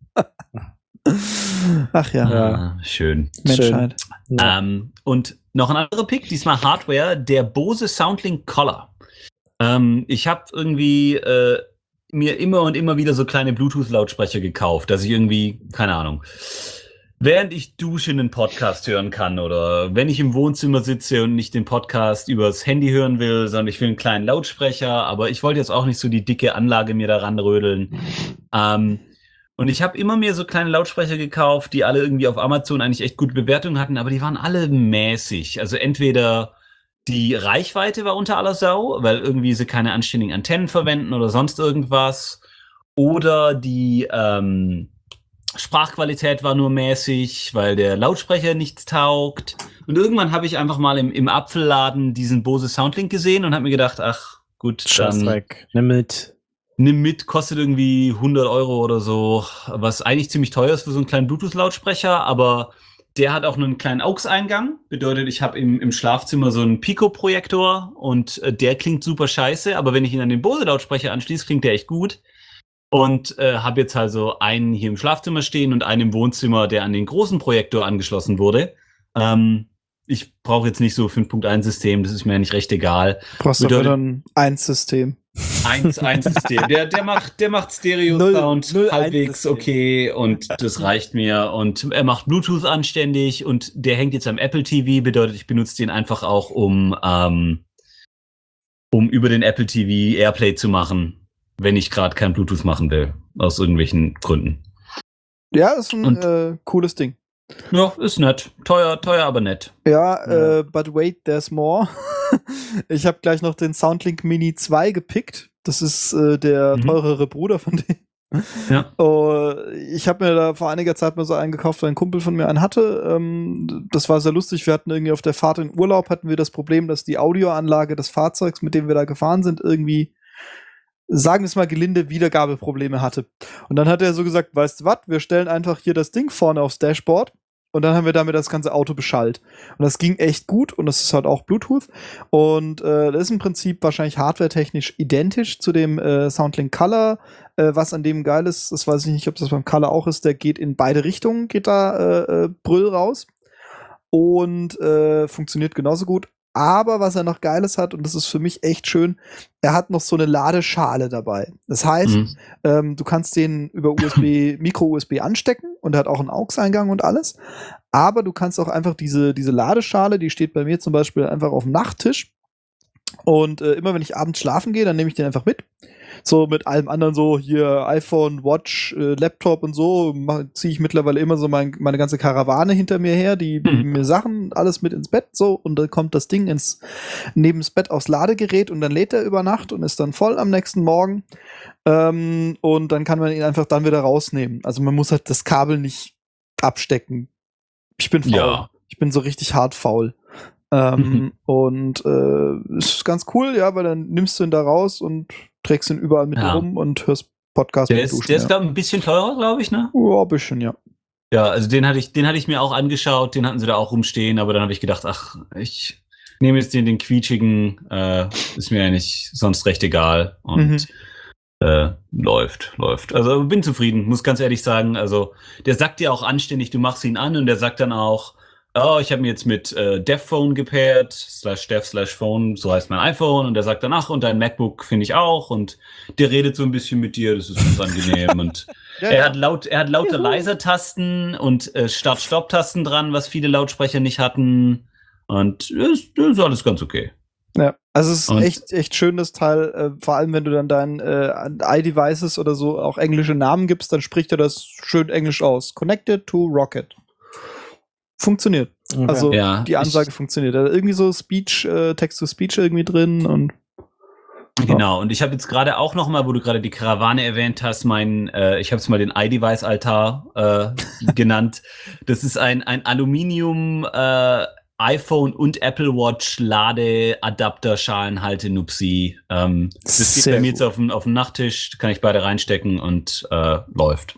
Ach ja. ja schön. Menschheit. Schön. Ja. Ähm, und noch ein anderer Pick, diesmal Hardware, der Bose Soundlink Collar. Ähm, ich habe irgendwie äh, mir immer und immer wieder so kleine Bluetooth-Lautsprecher gekauft, dass ich irgendwie, keine Ahnung, während ich dusche einen Podcast hören kann oder wenn ich im Wohnzimmer sitze und nicht den Podcast übers Handy hören will, sondern ich will einen kleinen Lautsprecher, aber ich wollte jetzt auch nicht so die dicke Anlage mir daran rödeln. Ähm, und ich habe immer mir so kleine Lautsprecher gekauft, die alle irgendwie auf Amazon eigentlich echt gute Bewertungen hatten, aber die waren alle mäßig. Also entweder die Reichweite war unter aller Sau, weil irgendwie sie keine anständigen Antennen verwenden oder sonst irgendwas. Oder die ähm, Sprachqualität war nur mäßig, weil der Lautsprecher nichts taugt. Und irgendwann habe ich einfach mal im, im Apfelladen diesen Bose Soundlink gesehen und habe mir gedacht, ach, gut, dann Scheißdreck. Nimm mit. nimm mit, kostet irgendwie hundert Euro oder so, was eigentlich ziemlich teuer ist für so einen kleinen Bluetooth-Lautsprecher, aber der hat auch einen kleinen A U X-Eingang. Bedeutet, ich habe im, im Schlafzimmer so einen Pico-Projektor und äh, der klingt super scheiße, aber wenn ich ihn an den Bose-Lautsprecher anschließe, klingt der echt gut. Und äh, habe jetzt also einen hier im Schlafzimmer stehen und einen im Wohnzimmer, der an den großen Projektor angeschlossen wurde. Ähm, ich brauche jetzt nicht so fünf Punkt eins System, das ist mir eigentlich recht egal. Brauchst du Bedeutet- wieder ein Eins-System. eins eins System. Der, der macht, der macht Stereo-Sound Null- null halbwegs eins System. okay und das reicht mir. Und er macht Bluetooth anständig und der hängt jetzt am Apple T V, bedeutet, ich benutze den einfach auch, um, ähm, um über den Apple T V Airplay zu machen, wenn ich gerade kein Bluetooth machen will. Aus irgendwelchen Gründen. Ja, ist ein Und- äh, cooles Ding. Ja, ist nett. Teuer, teuer, aber nett. Ja, Ja. Äh, but wait, there's more. Ich habe gleich noch den Soundlink Mini zwei gepickt. Das ist äh, der Mhm. teurere Bruder von dem. Ja. Oh, ich habe mir da vor einiger Zeit mal so einen gekauft, weil ein Kumpel von mir einen hatte. Ähm, das war sehr lustig. Wir hatten irgendwie auf der Fahrt in Urlaub hatten wir das Problem, dass die Audioanlage des Fahrzeugs, mit dem wir da gefahren sind, irgendwie, sagen wir es mal gelinde, Wiedergabeprobleme hatte. Und dann hat er so gesagt, weißt du was, wir stellen einfach hier das Ding vorne aufs Dashboard und dann haben wir damit das ganze Auto beschallt. Und das ging echt gut und das ist halt auch Bluetooth. Und äh, das ist im Prinzip wahrscheinlich hardwaretechnisch identisch zu dem äh, Soundlink Color. Äh, was an dem geil ist, das weiß ich nicht, ob das beim Color auch ist, der geht in beide Richtungen, geht da äh, äh, Brüll raus. Und äh, funktioniert genauso gut. Aber was er noch Geiles hat, und das ist für mich echt schön, er hat noch so eine Ladeschale dabei. Das heißt, Mhm. ähm, du kannst den über U S B, Micro-U S B anstecken und er hat auch einen A U X-Eingang und alles. Aber du kannst auch einfach diese, diese Ladeschale, die steht bei mir zum Beispiel einfach auf dem Nachttisch. Und äh, immer wenn ich abends schlafen gehe, dann nehme ich den einfach mit. So mit allem anderen, so hier iPhone, Watch, äh, Laptop und so, ziehe ich mittlerweile immer so mein, meine ganze Karawane hinter mir her, die, die Mhm. mir Sachen, alles mit ins Bett so und dann kommt das Ding ins neben das Bett aufs Ladegerät und dann lädt er über Nacht und ist dann voll am nächsten Morgen. Ähm, und dann kann man ihn einfach dann wieder rausnehmen. Also man muss halt das Kabel nicht abstecken. Ich bin faul. Ja. Ich bin so richtig hart faul. Ähm, Mhm. Und äh, ist ganz cool, ja, weil dann nimmst du ihn da raus und trägst ihn überall mit Ja. dir rum und hörst Podcast Der beim ist, Duschen. der ist ja. glaube ich, ein bisschen teurer, glaube ich, ne? Ja, ein bisschen, ja. Ja, also den hatte ich, den hatte ich mir auch angeschaut, den hatten sie da auch rumstehen, aber dann habe ich gedacht, ach, ich nehme jetzt den, den quietschigen, äh, ist mir eigentlich sonst recht egal und Mhm. äh, läuft, läuft. Also bin zufrieden, muss ganz ehrlich sagen. Also der sagt dir auch anständig, du machst ihn an und der sagt dann auch, oh, ich habe mir jetzt mit äh, DevPhone gepairt, slash Dev slash Phone, so heißt mein iPhone und der sagt dann, ach, und dein MacBook finde ich auch und der redet so ein bisschen mit dir, das ist ganz angenehm und Ja, er ja. hat laut, er hat lauter Leiser-Tasten und äh, Start-Stopp-Tasten dran, was viele Lautsprecher nicht hatten. Und ist, ist alles ganz okay. Ja, also es ist Und- echt, echt schön, das Teil, äh, vor allem wenn du dann deinen äh, iDevices oder so auch englische Namen gibst, dann spricht er das schön englisch aus. Connected to Rocket. Funktioniert. Okay. Also Ja, die Ansage funktioniert. Da ist irgendwie so Speech, äh, Text-to-Speech irgendwie drin und Genau, und ich habe jetzt gerade auch noch mal, wo du gerade die Karawane erwähnt hast, mein, äh, ich habe es mal den iDevice-Altar äh, genannt. Das ist ein, ein Aluminium äh, iPhone und Apple Watch Ladeadapter Schalenhalte Nupsi. Ähm, das steht Sehr bei mir gut. jetzt auf dem, auf dem Nachttisch, kann ich beide reinstecken und äh, läuft.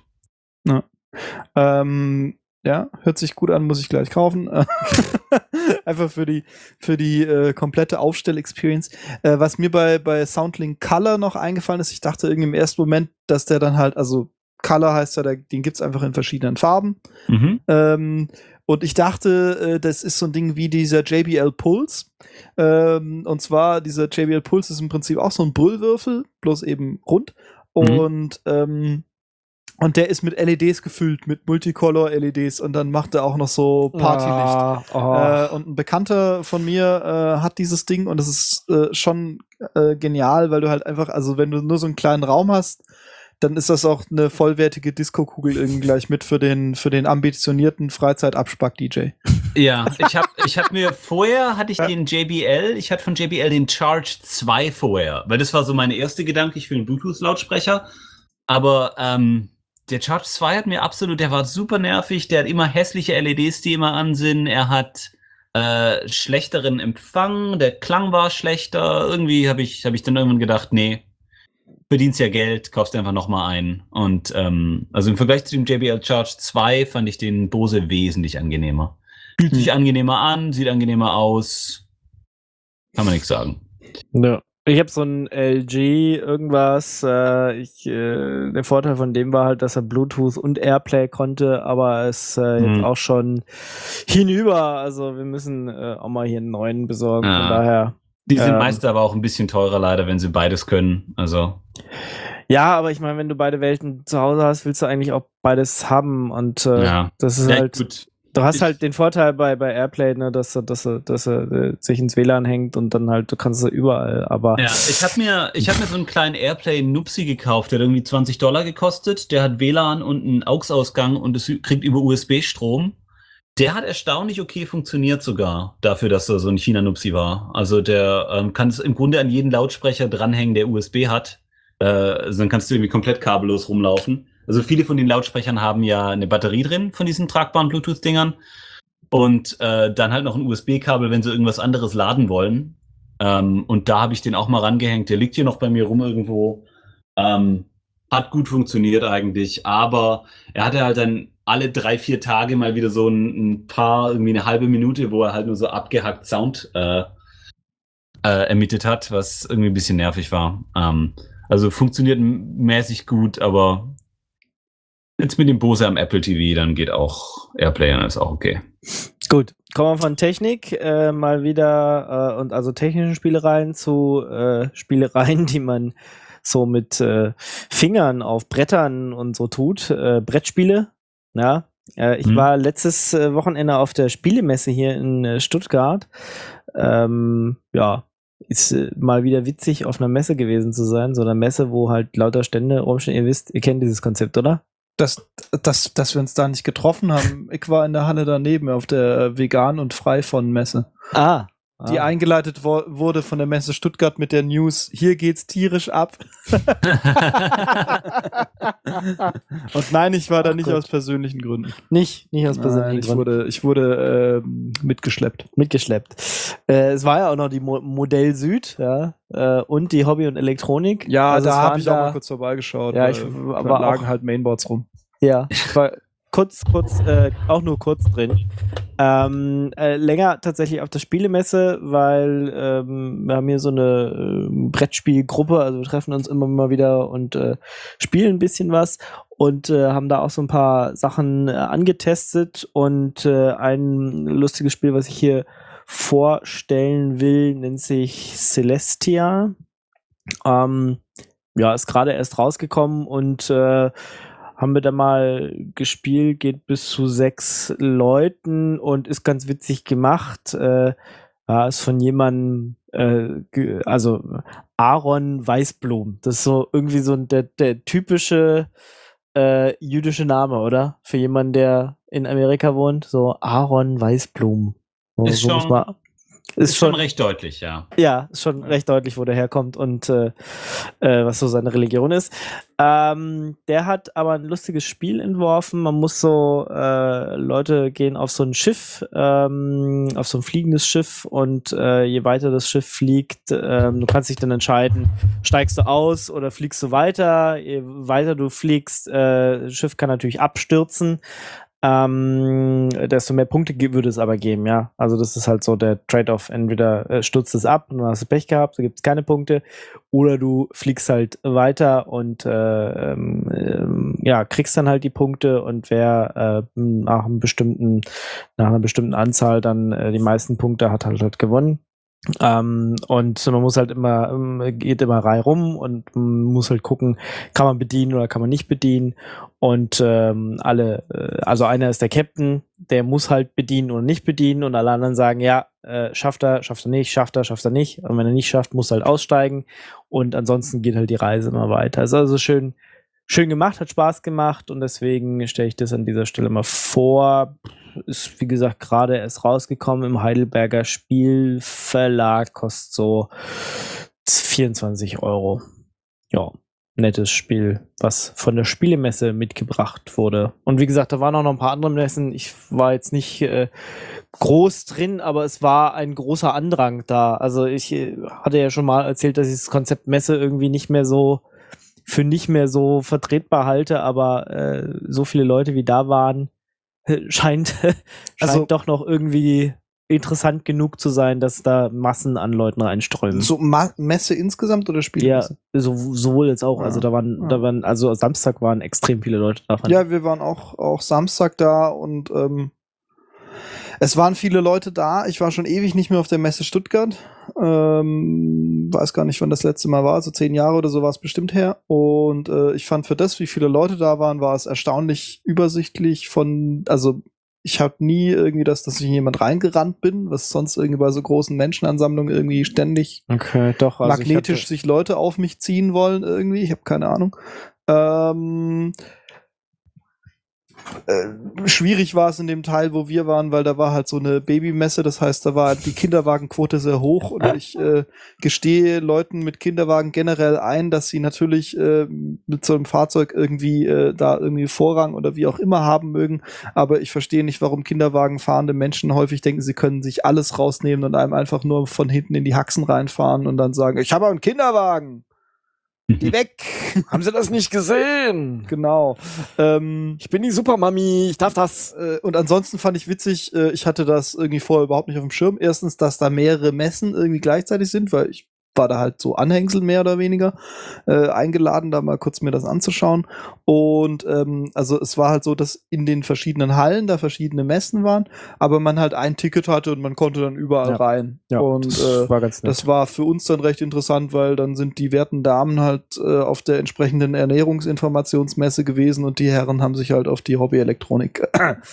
Ähm, ja, hört sich gut an, muss ich gleich kaufen. Einfach für die, für die äh, komplette Aufstell-Experience. Äh, was mir bei, bei Soundlink Color noch eingefallen ist, ich dachte irgendwie im ersten Moment, dass der dann halt, also Color heißt ja, der, den gibt's einfach in verschiedenen Farben. Mhm. Ähm, und ich dachte, äh, das ist so ein Ding wie dieser J B L Pulse. Ähm, und zwar, dieser J B L Pulse ist im Prinzip auch so ein Brüllwürfel, bloß eben rund. Mhm. Und ähm, und der ist mit L E Ds gefüllt, mit Multicolor-L E Ds und dann macht er auch noch so Partylicht. Ah, oh. Äh, und ein Bekannter von mir äh, hat dieses Ding und das ist äh, schon äh, genial, weil du halt einfach, also wenn du nur so einen kleinen Raum hast, dann ist das auch eine vollwertige Disco-Kugel irgendwie gleich mit für den, für den ambitionierten Freizeitabspack-D J. Ja, ich habe ich hab mir vorher, hatte ich den J B L, ich hatte von J B L den Charge zwei vorher, weil das war so meine erste Gedanke, ich will einen Bluetooth-Lautsprecher, aber ähm, der Charge zwei hat mir absolut, der war super nervig, der hat immer hässliche L E Ds, die immer an sind, er hat äh, schlechteren Empfang, der Klang war schlechter. Irgendwie habe ich, hab ich dann irgendwann gedacht, nee, verdienst ja Geld, kaufst einfach nochmal einen. Und ähm, also im Vergleich zu dem J B L Charge zwei fand ich den Bose wesentlich angenehmer. Fühlt sich angenehmer an, sieht angenehmer aus. Kann man nichts sagen. Ja. Ich habe so ein L G irgendwas. Äh, ich, äh, der Vorteil von dem war halt, dass er Bluetooth und Airplay konnte, aber es äh, jetzt Mhm. auch schon hinüber. Also wir müssen äh, auch mal hier einen neuen besorgen. Ja. Von daher. Die sind Ähm. meist aber auch ein bisschen teurer leider, wenn sie beides können. Also Ja, aber ich meine, wenn du beide Welten zu Hause hast, willst du eigentlich auch beides haben. Und äh, ja, das ist ja halt. gut. Du hast Ich- halt den Vorteil bei, bei Airplay, ne, dass er, dass er, dass er äh, sich ins W L A N hängt und dann halt, du kannst es überall, aber. Ja, ich habe mir, ich hab mir so einen kleinen Airplay Nupsi gekauft, der hat irgendwie zwanzig Dollar gekostet. Der hat W L A N und einen A U X-Ausgang und es kriegt über U S B-Strom. Der hat erstaunlich okay funktioniert sogar, dafür, dass er so ein China-Nupsi war. Also der ähm, kann es im Grunde an jeden Lautsprecher dranhängen, der U S B hat. Äh, also dann kannst du irgendwie komplett kabellos rumlaufen. Also viele von den Lautsprechern haben ja eine Batterie drin von diesen tragbaren Bluetooth-Dingern. Und äh, dann halt noch ein U S B-Kabel, wenn sie irgendwas anderes laden wollen. Ähm, und da habe ich den auch mal rangehängt. Der liegt hier noch bei mir rum irgendwo. Ähm, hat gut funktioniert eigentlich, aber er hatte halt dann alle drei, vier Tage mal wieder so ein, ein paar, irgendwie eine halbe Minute, wo er halt nur so abgehackt Sound äh, äh, emittet hat, was irgendwie ein bisschen nervig war. Ähm, also funktioniert m- mäßig gut, aber jetzt mit dem Bose am Apple T V, dann geht auch Airplay, dann ist auch okay. Gut, kommen wir von Technik äh, mal wieder äh, und also technischen Spielereien zu äh, Spielereien, die man so mit äh, Fingern auf Brettern und so tut. Äh, Brettspiele, ja. Äh, ich Hm. war letztes äh, Wochenende auf der Spielemesse hier in äh, Stuttgart. Ähm, ja, ist äh, mal wieder witzig, auf einer Messe gewesen zu sein. So einer Messe, wo halt lauter Stände rumstehen. Ihr wisst, ihr kennt dieses Konzept, oder? Dass, dass, dass wir uns da nicht getroffen haben. Ich war in der Halle daneben auf der äh, Vegan- und Frei-von-Messe, Ah. die ah. eingeleitet wo wurde von der Messe Stuttgart mit der News, hier geht's tierisch ab. Und nein, ich war da Ach nicht Gott. aus persönlichen Gründen. Nicht, nicht aus Nein, persönlichen ich Gründen. wurde, ich wurde ähm, mitgeschleppt. Mitgeschleppt. Äh, es war ja auch noch die Mo Modell Süd, ja, äh, und die Hobby und Elektronik. Ja, Also es da habe waren ich auch da- mal kurz vorbeigeschaut. Ja, weil ich da war lagen auch- halt Mainboards rum. Ja, ich war kurz, kurz, äh, auch nur kurz drin. Ähm, äh, länger tatsächlich auf der Spielemesse, weil ähm, wir haben hier so eine äh, Brettspielgruppe, also wir treffen uns immer mal wieder und äh, spielen ein bisschen was und äh, haben da auch so ein paar Sachen äh, angetestet und äh, ein lustiges Spiel, was ich hier vorstellen will, nennt sich Celestia. Ähm, ja, ist gerade erst rausgekommen und äh, haben wir da mal gespielt, geht bis zu sechs Leuten und ist ganz witzig gemacht. Äh, ja, ist von jemandem, äh, ge- also Aaron Weißblum. Das ist so irgendwie so ein, der, der typische äh, jüdische Name, oder? Für jemanden, der in Amerika wohnt. So Aaron Weißblum. So, Ist so muss schon- man- Ist, ist schon schon recht deutlich, ja. ja, ist schon recht deutlich, wo der herkommt und äh, äh, was so seine Religion ist. Ähm, der hat aber ein lustiges Spiel entworfen. Man muss so, äh, Leute gehen auf so ein Schiff, ähm, auf so ein fliegendes Schiff und äh, je weiter das Schiff fliegt, ähm, du kannst dich dann entscheiden, steigst du aus oder fliegst du weiter. Je weiter du fliegst, äh, das Schiff kann natürlich abstürzen. Ähm, desto mehr Punkte ge- würde es aber geben, ja. Also das ist halt so der Trade-off. Entweder äh, stürzt es ab und dann hast du Pech gehabt, da gibt es keine Punkte, oder du fliegst halt weiter und äh, ähm, ähm, ja, kriegst dann halt die Punkte und wer äh, nach einem bestimmten, nach einer bestimmten Anzahl dann äh, die meisten Punkte hat, halt, halt gewonnen. Ähm, und man muss halt immer, ähm, geht immer Reihe rum und man muss halt gucken, kann man bedienen oder kann man nicht bedienen. Und ähm, alle, äh, also einer ist der Captain, der muss halt bedienen oder nicht bedienen und alle anderen sagen, ja, äh, schafft er, schafft er nicht, schafft er, schafft er nicht. Und wenn er nicht schafft, muss er halt aussteigen und ansonsten geht halt die Reise immer weiter. Also, also schön, schön gemacht, hat Spaß gemacht und deswegen stelle ich das an dieser Stelle mal vor. Ist, wie gesagt, gerade erst rausgekommen im Heidelberger Spielverlag, kostet so vierundzwanzig Euro. Ja, nettes Spiel, was von der Spielemesse mitgebracht wurde. Und wie gesagt, da waren auch noch ein paar andere Messen. Ich war jetzt nicht äh, groß drin, aber es war ein großer Andrang da. Also ich äh, hatte ja schon mal erzählt, dass ich das Konzept Messe irgendwie nicht mehr so für nicht mehr so vertretbar halte, aber äh, so viele Leute wie da waren, äh, scheint, scheint Also- doch noch irgendwie interessant genug zu sein, dass da Massen an Leuten reinströmen. So Ma Messe insgesamt oder Ja, Spielemesse? so, sowohl jetzt auch. Ja. Also da waren, Ja. da waren, also Samstag waren extrem viele Leute da. fand Ja, wir waren auch, auch Samstag da und ähm, es waren viele Leute da. Ich war schon ewig nicht mehr auf der Messe Stuttgart. Ähm, weiß gar nicht, wann das letzte Mal war. So zehn Jahre oder so war es bestimmt her. Und äh, ich fand für das, wie viele Leute da waren, war es erstaunlich übersichtlich von, also ich habe nie irgendwie das, dass ich in jemand reingerannt bin, was sonst irgendwie bei so großen Menschenansammlungen irgendwie ständig Okay, doch. Also ich magnetisch hatte- sich Leute auf mich ziehen wollen irgendwie. Ich habe keine Ahnung. Ähm, äh, schwierig war es in dem Teil, wo wir waren, weil da war halt so eine Babymesse. Das heißt, da war die Kinderwagenquote sehr hoch. Und ich äh, gestehe Leuten mit Kinderwagen generell ein, dass sie natürlich äh, mit so einem Fahrzeug irgendwie äh, da irgendwie Vorrang oder wie auch immer haben mögen. Aber ich verstehe nicht, warum Kinderwagen fahrende Menschen häufig denken, sie können sich alles rausnehmen und einem einfach nur von hinten in die Haxen reinfahren und dann sagen, ich habe einen Kinderwagen. Geh weg! Haben Sie das nicht gesehen? Genau. Ähm, Ich bin die Supermami, ich darf das. äh, und ansonsten fand ich witzig, äh, ich hatte das irgendwie vorher überhaupt nicht auf dem Schirm. Erstens, dass da mehrere Messen irgendwie gleichzeitig sind, weil ich war da halt so Anhängsel mehr oder weniger äh, eingeladen, da mal kurz mir das anzuschauen. Und ähm, also es war halt so, dass in den verschiedenen Hallen da verschiedene Messen waren, aber man halt ein Ticket hatte und man konnte dann überall Ja. rein. Ja, und das äh, war ganz nett. das war für uns dann recht interessant, weil dann sind die werten Damen halt äh, auf der entsprechenden Ernährungsinformationsmesse gewesen und die Herren haben sich halt auf die Hobbyelektronik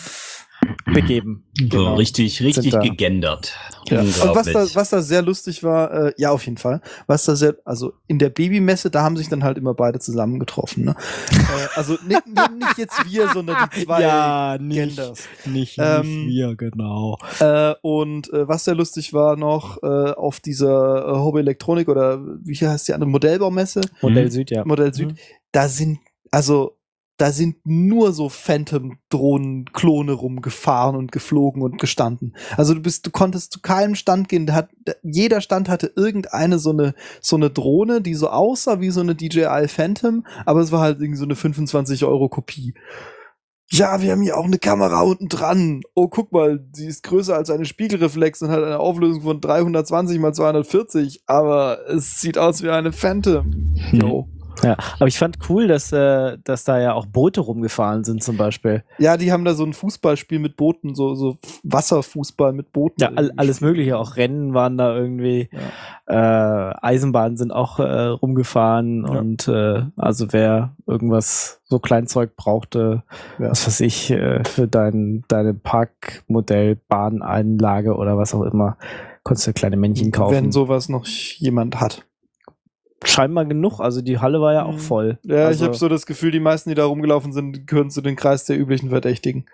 begeben. So Genau. richtig, richtig Sind da. gegendert. Ja. Und was Unglaublich. da, was da sehr lustig war, äh, ja, auf jeden Fall, was da sehr, also in der Babymesse, da haben sich dann halt immer beide zusammengetroffen, ne? äh, also nicht, nicht jetzt wir, sondern die zwei Ja, nicht, Genders. nicht, Ähm, nicht wir, genau. Äh, und äh, was sehr lustig war noch, äh, auf dieser äh, Hobbyelektronik oder wie heißt die andere, Modellbaumesse, Modell Mhm. Süd, ja. Modell Süd, Mhm. da sind, also da sind nur so Phantom-Drohnen-Klone rumgefahren und geflogen und gestanden. Also du bist, du konntest zu keinem Stand gehen. Da hat, jeder Stand hatte irgendeine so eine, so eine Drohne, die so aussah wie so eine D J I Phantom, aber es war halt irgendwie so eine fünfundzwanzig Euro Kopie. Ja, wir haben hier auch eine Kamera unten dran. Oh, guck mal, die ist größer als eine Spiegelreflex und hat eine Auflösung von dreihundertzwanzig mal zweihundertvierzig, aber es sieht aus wie eine Phantom. Jo. Ja, aber ich fand cool, dass, äh, dass da ja auch Boote rumgefahren sind zum Beispiel. Ja, die haben da so ein Fußballspiel mit Booten, so, so Wasserfußball mit Booten. Ja, all, irgendwie alles gespielt. Mögliche, auch Rennen waren da irgendwie, äh, Eisenbahnen sind auch äh, rumgefahren Ja. und äh, also wer irgendwas so Kleinzeug brauchte, Ja. was weiß ich, äh, für dein, deine Parkmodell, Bahneinlage oder was auch immer, konntest du kleine Männchen kaufen. Wenn sowas noch jemand hat. Scheinbar genug, also die Halle war ja auch Mhm. voll. Ja, also, ich habe so das Gefühl, die meisten, die da rumgelaufen sind, gehören zu den Kreis der üblichen Verdächtigen.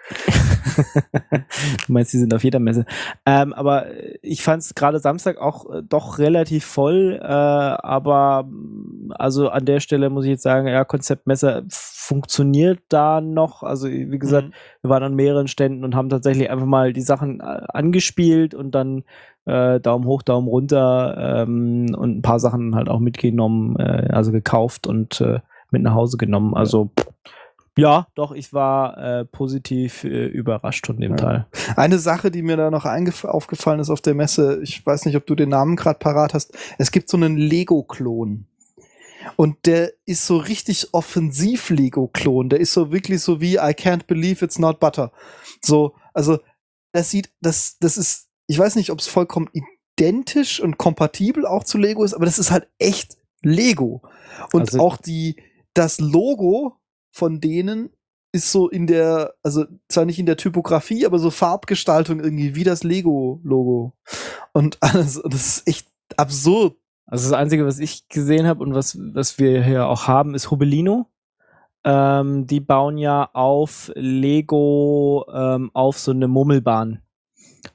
Du meinst, die sind auf jeder Messe. Ähm, aber ich fand es gerade Samstag auch äh, doch relativ voll, äh, aber mh, also an der Stelle muss ich jetzt sagen, ja, Konzeptmesse funktioniert da noch. Also wie gesagt, Mhm. wir waren an mehreren Ständen und haben tatsächlich einfach mal die Sachen äh, angespielt und dann äh, Daumen hoch, Daumen runter ähm, und ein paar Sachen halt auch mitgenommen, äh, also gekauft und äh, mit nach Hause genommen. Also ja, doch, ich war äh, positiv äh, überrascht von dem Ja. Teil. Eine Sache, die mir da noch eingef- aufgefallen ist auf der Messe, ich weiß nicht, ob du den Namen gerade parat hast, es gibt so einen Lego-Klon. Und der ist so richtig offensiv Lego-Klon. Der ist so wirklich so wie I can't believe it's not butter. So, also das sieht, das, das ist, ich weiß nicht, ob es vollkommen identisch und kompatibel auch zu Lego ist, aber das ist halt echt Lego. Und Also- auch die, das Logo von denen ist so in der, also zwar nicht in der Typografie, aber so Farbgestaltung irgendwie wie das Lego-Logo. Und alles, das ist echt absurd. Also das Einzige, was ich gesehen habe und was, was wir hier auch haben, ist Hobelino. Ähm, die bauen ja auf Lego ähm, auf so eine Murmelbahn.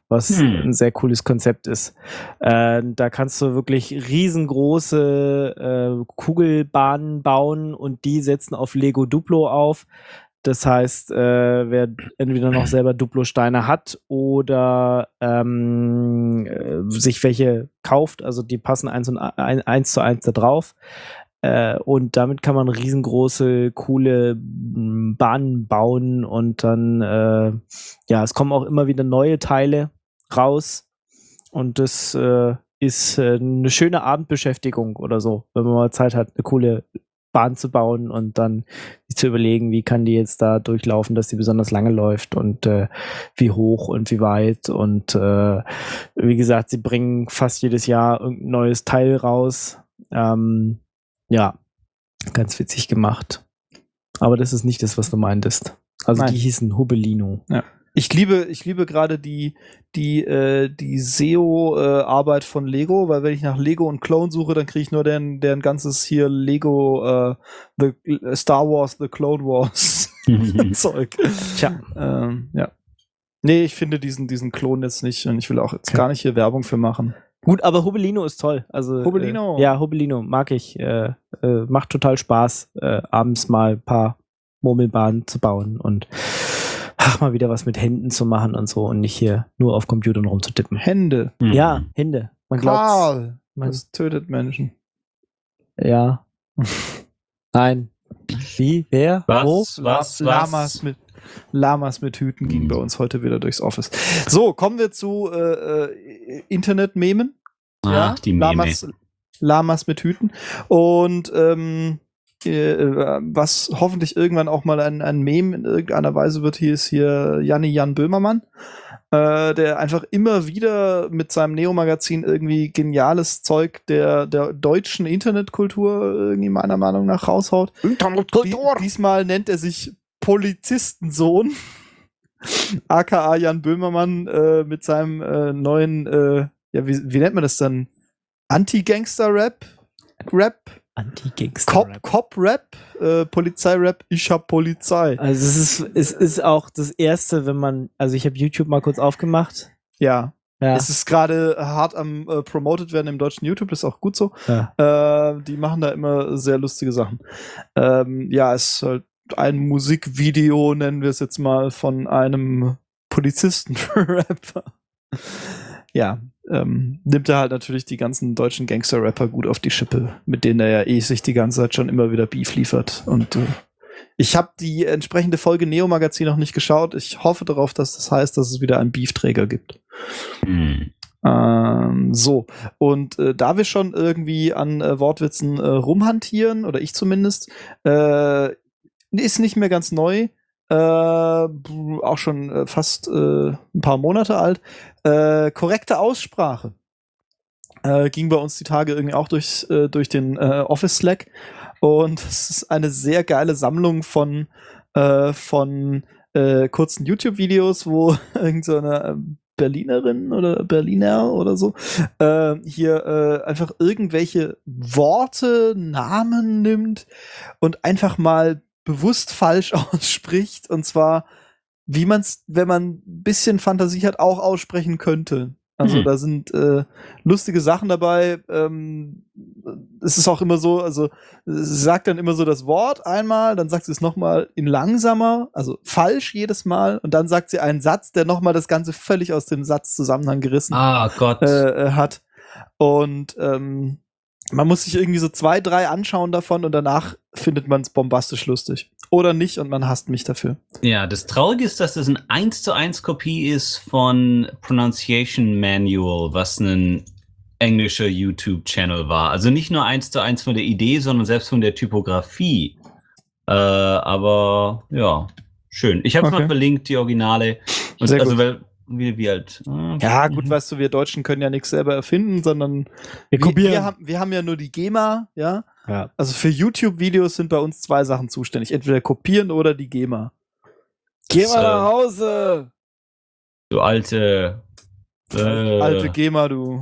was Hm. ein sehr cooles Konzept ist. Äh, da kannst du wirklich riesengroße äh, Kugelbahnen bauen und die setzen auf Lego Duplo auf. Das heißt, äh, wer entweder noch selber Duplo-Steine hat oder ähm, äh, sich welche kauft, also die passen eins, und ein, eins zu eins da drauf. Äh, und damit kann man riesengroße, coole m, Bahnen bauen und dann, äh, ja, es kommen auch immer wieder neue Teile raus und das äh, ist äh, eine schöne Abendbeschäftigung oder so, wenn man mal Zeit hat, eine coole Bahn zu bauen und dann sich zu überlegen, wie kann die jetzt da durchlaufen, dass die besonders lange läuft und äh, wie hoch und wie weit und äh, wie gesagt, sie bringen fast jedes Jahr irgendein neues Teil raus. Ähm, ja, ganz witzig gemacht. Aber das ist nicht das, was du meintest. Also Nein. die hießen Hubelino. Ja. Ich liebe, ich liebe gerade die, die, äh, die S E O-Arbeit von Lego, weil wenn ich nach Lego und Clone suche, dann kriege ich nur deren, deren ganzes hier Lego äh, the, Star Wars, The Clone Wars Zeug. Tja. Ähm, ja. Nee, ich finde diesen, diesen Klon jetzt nicht und ich will auch jetzt Okay. gar nicht hier Werbung für machen. Gut, aber Hubelino ist toll. Also, Hubelino? Äh, ja, Hubelino mag ich. Äh, äh, macht total Spaß, äh, abends mal ein paar Murmelbahnen zu bauen und ach, mal wieder was mit Händen zu machen und so und nicht hier nur auf Computern rumzutippen. Hände. Ja, Hände. Man glaubt. Karl, Man, das tötet Menschen. ja. Nein. Wie? Wer? Wo? Was, was, Lamas was? mit Lamas mit Hüten ging bei uns heute wieder durchs Office. So, kommen wir zu äh, äh, Internet-Memen. Ach, die Meme. Lamas, Lamas mit Hüten. Und ähm, äh, was hoffentlich irgendwann auch mal ein, ein Meme in irgendeiner Weise wird, hier ist hier Janni Jan Böhmermann, äh, der einfach immer wieder mit seinem Neo-Magazin irgendwie geniales Zeug der, der deutschen Internetkultur irgendwie meiner Meinung nach raushaut. Die, diesmal nennt er sich Polizistensohn, aka Jan Böhmermann, äh, mit seinem äh, neuen, äh, ja, wie, wie nennt man das dann? Anti-Gangster-Rap? Rap? Anti-Gangster. Cop, Cop-Rap? Äh, Polizei-Rap? Ich hab Polizei. Also es ist, es ist auch das Erste, wenn man, also ich habe YouTube mal kurz aufgemacht. Ja. Ja. Es ist gerade hart am äh, promoted werden im deutschen YouTube, das ist auch gut so. Ja. Äh, die machen da immer sehr lustige Sachen. Ähm, ja, es ist halt ein Musikvideo, nennen wir es jetzt mal, von einem Polizisten-Rapper. Ja, ähm, nimmt er halt natürlich die ganzen deutschen Gangster-Rapper gut auf die Schippe, mit denen er ja eh sich die ganze Zeit schon immer wieder Beef liefert. Und äh, ich habe die entsprechende Folge Neo-Magazin noch nicht geschaut. Ich hoffe darauf, dass das heißt, dass es wieder einen Beefträger gibt. Hm. Ähm, so, und äh, da wir schon irgendwie an äh, Wortwitzen äh, rumhantieren, oder ich zumindest, äh, ist nicht mehr ganz neu, äh, auch schon äh, fast äh, ein paar Monate alt. Äh, korrekte Aussprache äh, ging bei uns die Tage irgendwie auch durch, äh, durch den äh, Office Slack, und es ist eine sehr geile Sammlung von, äh, von äh, kurzen YouTube-Videos, wo irgend so eine äh, Berlinerin oder Berliner oder so äh, hier äh, einfach irgendwelche Worte, Namen nimmt und einfach mal bewusst falsch ausspricht, und zwar wie man es, wenn man ein bisschen Fantasie hat, auch aussprechen könnte. Also Hm. da sind äh, lustige Sachen dabei. Ähm, es ist auch immer so, also sie sagt dann immer so das Wort einmal, dann sagt sie es nochmal in langsamer, also falsch jedes Mal, und dann sagt sie einen Satz, der nochmal das Ganze völlig aus dem Satzzusammenhang gerissen Ah, Gott. äh, hat. Und ähm, man muss sich irgendwie so zwei, drei anschauen davon, und danach findet man es bombastisch lustig. Oder nicht, und man hasst mich dafür. Ja, das Traurige ist, dass das eine eins zu eins Kopie ist von Pronunciation Manual, was ein englischer YouTube-Channel war. Also nicht nur eins zu eins von der Idee, sondern selbst von der Typografie. Äh, aber ja, schön. Ich habe es Okay. mal verlinkt, die Originale. Und Sehr also, gut. weil, wie, wie halt. äh, Ja, gut, weißt du, wir Deutschen können ja nichts selber erfinden, sondern Wir wir, kopieren. wir, haben, wir haben ja nur die GEMA, ja. Ja. Also für YouTube-Videos sind bei uns zwei Sachen zuständig. Entweder kopieren oder die GEMA. Geh Das, mal äh, nach Hause. Du alte. Äh, Alte GEMA, du.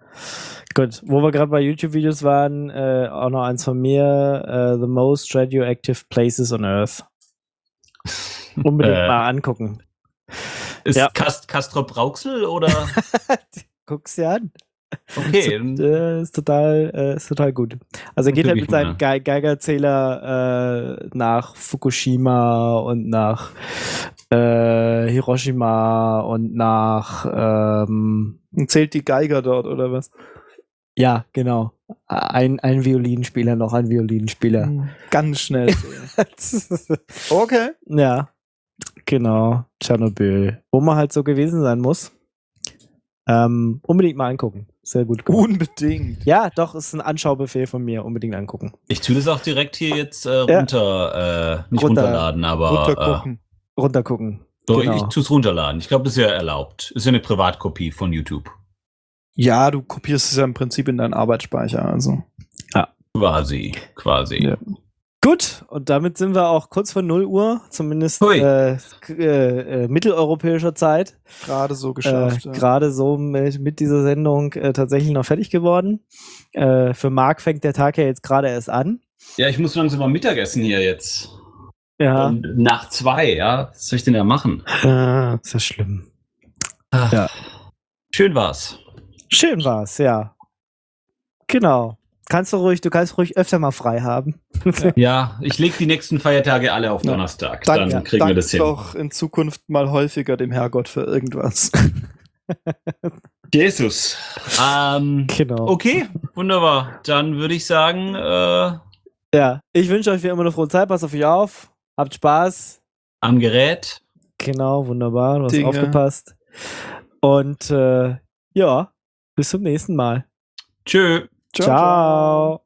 Gut, wo wir gerade bei YouTube-Videos waren, äh, auch noch eins von mir, äh, The Most Radioactive Places on Earth. Unbedingt Äh. mal angucken. Ist Ja. Kast Castrop Rauxel oder? Guck's dir an. Okay. Ist, äh, ist, total, äh, ist total gut. Also er geht halt Guck mit ich mal. seinem Ge Geigerzähler äh, nach Fukushima und nach äh, Hiroshima und nach ähm, Und zählt die Geiger dort, oder was? ja, genau. Ein, ein Violinspieler, noch ein Violinspieler. Ganz schnell. Okay. Ja, genau. Tschernobyl. Wo man halt so gewesen sein muss. Ähm, unbedingt mal angucken. Sehr gut gemacht. Unbedingt. Ja, doch, ist ein Anschaubefehl von mir. Unbedingt angucken. Ich tue das auch direkt hier jetzt äh, Ja. runter, äh, nicht Runter- runterladen, aber Runtergucken. Runtergucken. äh, doch, Genau. ich, ich tue es runterladen. Ich glaube, das ist ja erlaubt. Ist ja eine Privatkopie von YouTube. Ja, du kopierst es ja im Prinzip in deinen Arbeitsspeicher, also. Quasi, quasi. Ja. Gut, und damit sind wir auch kurz vor null Uhr, zumindest Hui. äh, k- äh, äh, mitteleuropäischer Zeit. Gerade so Äh, geschafft. ja. Gerade so mit, mit dieser Sendung äh, tatsächlich noch fertig geworden. Äh, für Marc fängt der Tag ja jetzt gerade erst an. Ja, ich muss langsam mal Mittagessen hier jetzt. Ja, Und nach zwei, ja. Was soll ich denn da machen? äh, ist ja schlimm. Ach, Ja. Schön war's. Schön war's, ja. Genau. Kannst du ruhig, du kannst ruhig öfter mal frei haben. Ja, ich lege die nächsten Feiertage alle auf Ja. Donnerstag. Dank, Dann kriegen wir dank das hin. doch in Zukunft mal häufiger dem Herrgott für irgendwas. Jesus. Ähm, Genau. okay, wunderbar. Dann würde ich sagen, äh, Ja, ich wünsche euch wie immer eine frohe Zeit. Passt auf euch auf. Habt Spaß. am Gerät. Genau, wunderbar. Du hast Dinge. aufgepasst. Und äh, ja, bis zum nächsten Mal. Tschö. ciao.